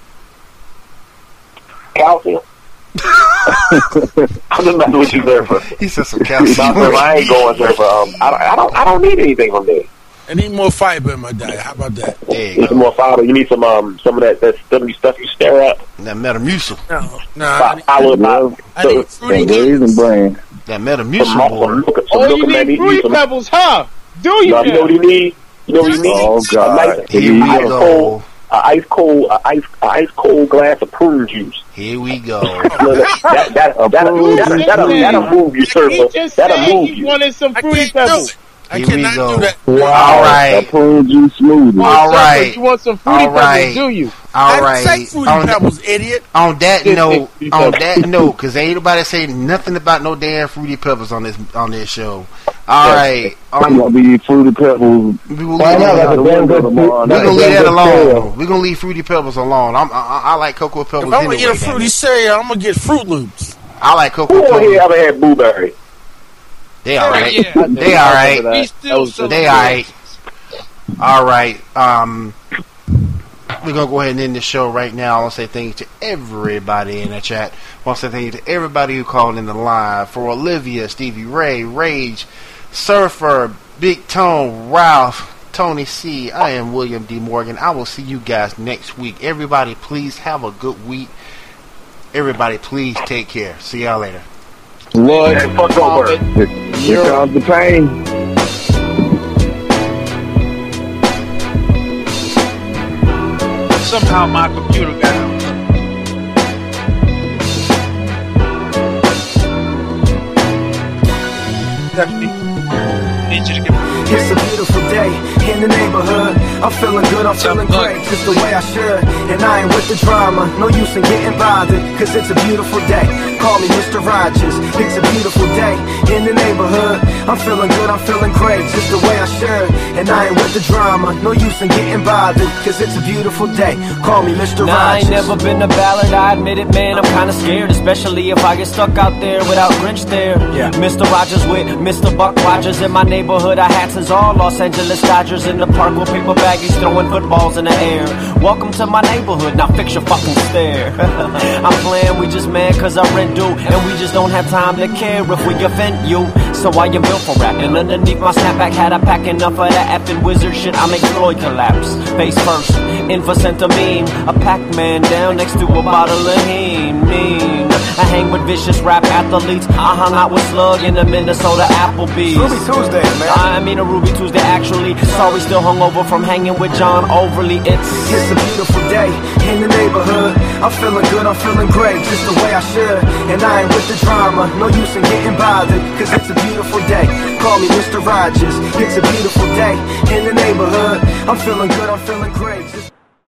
calcium? I'm just messing with you, Surfer. He said some calcium. I ain't going, Surfer. I don't need anything from there. I need more fiber in my diet. How about that? You need some more fiber. You need some of that stuff you stare at. That Metamucil. No. I need fruity pebbles. That Metamucil. You need fruity pebbles, huh? Do you? You know what you need? You know what you need? Oh God! Here we go. Ice cold glass of prune juice. Here we go. That'll move you, Surfer. That'll move you. He wanted some fruity pebbles. I cannot do that. Wow. All right. A prune juice smoothie. All right. You want some fruity pebbles, do you? All right. I didn't say fruity pebbles, idiot. On that note, because ain't nobody say nothing about no damn fruity pebbles on this show. All right. I'm gonna be fruity pebbles. We're gonna leave that alone. We're gonna leave fruity pebbles alone. I like cocoa pebbles. If I'm gonna eat a fruity cereal, I'm gonna get Fruit Loops. I like cocoa Who pebbles. here ever had blueberry? They all right. Yeah. They all right. They all right. All right. We're gonna go ahead and end the show right now. I want to say thank you to everybody in the chat. I want to say thank you to everybody who called in the line. For Olivia, Stevie Ray, Rage, Surfer, Big Tone, Ralph, Tony C. I am William D. Morgan. I will see you guys next week. Everybody, please have a good week. Everybody, please take care. See y'all later. Lord, hey, fuck over. Here comes the pain. Somehow my computer got out. Need you to get. It's a beautiful day in the neighborhood. I'm feeling good, I'm feeling great, just the way I should. And I ain't with the drama, no use in getting bothered, cause it's a beautiful day. Call me Mr. Rogers, it's a beautiful day in the neighborhood. I'm feeling good, I'm feeling great, just the way I should. And I ain't with the drama, no use in getting bothered, cause it's a beautiful day. Call me Mr. Rogers. I ain't never been a ballad, I admit it, man, I'm kinda scared, especially if I get stuck out there without Grinch there. Yeah. Mr. Rogers with Mr. Buck Rogers in my neighborhood. I had since all Los Angeles Dodgers in the park with paper baggies throwing footballs in the air. Welcome to my neighborhood, now fix your fucking stare. I'm playing, we just mad cause our rent due, and we just don't have time to care if we offend you. So I am built for rap, and underneath my snapback hat I pack enough of that effing wizard shit. I make Floyd collapse, face first, in for centimene. A Pac-Man down next to a bottle of Heen. Mean, I hang with vicious rap athletes. I hung out with Slug in the Minnesota Applebee's. Ruby Tuesday, man. I mean a Ruby Tuesday actually. Sorry, still hungover from hanging with John Overly. It's a beautiful day in the neighborhood. I'm feeling good, I'm feeling great, just the way I should. And I ain't with the drama, no use in getting bothered, cause it's a beautiful day. Call me Mr. Rogers, it's a beautiful day in the neighborhood. I'm feeling good, I'm feeling great, just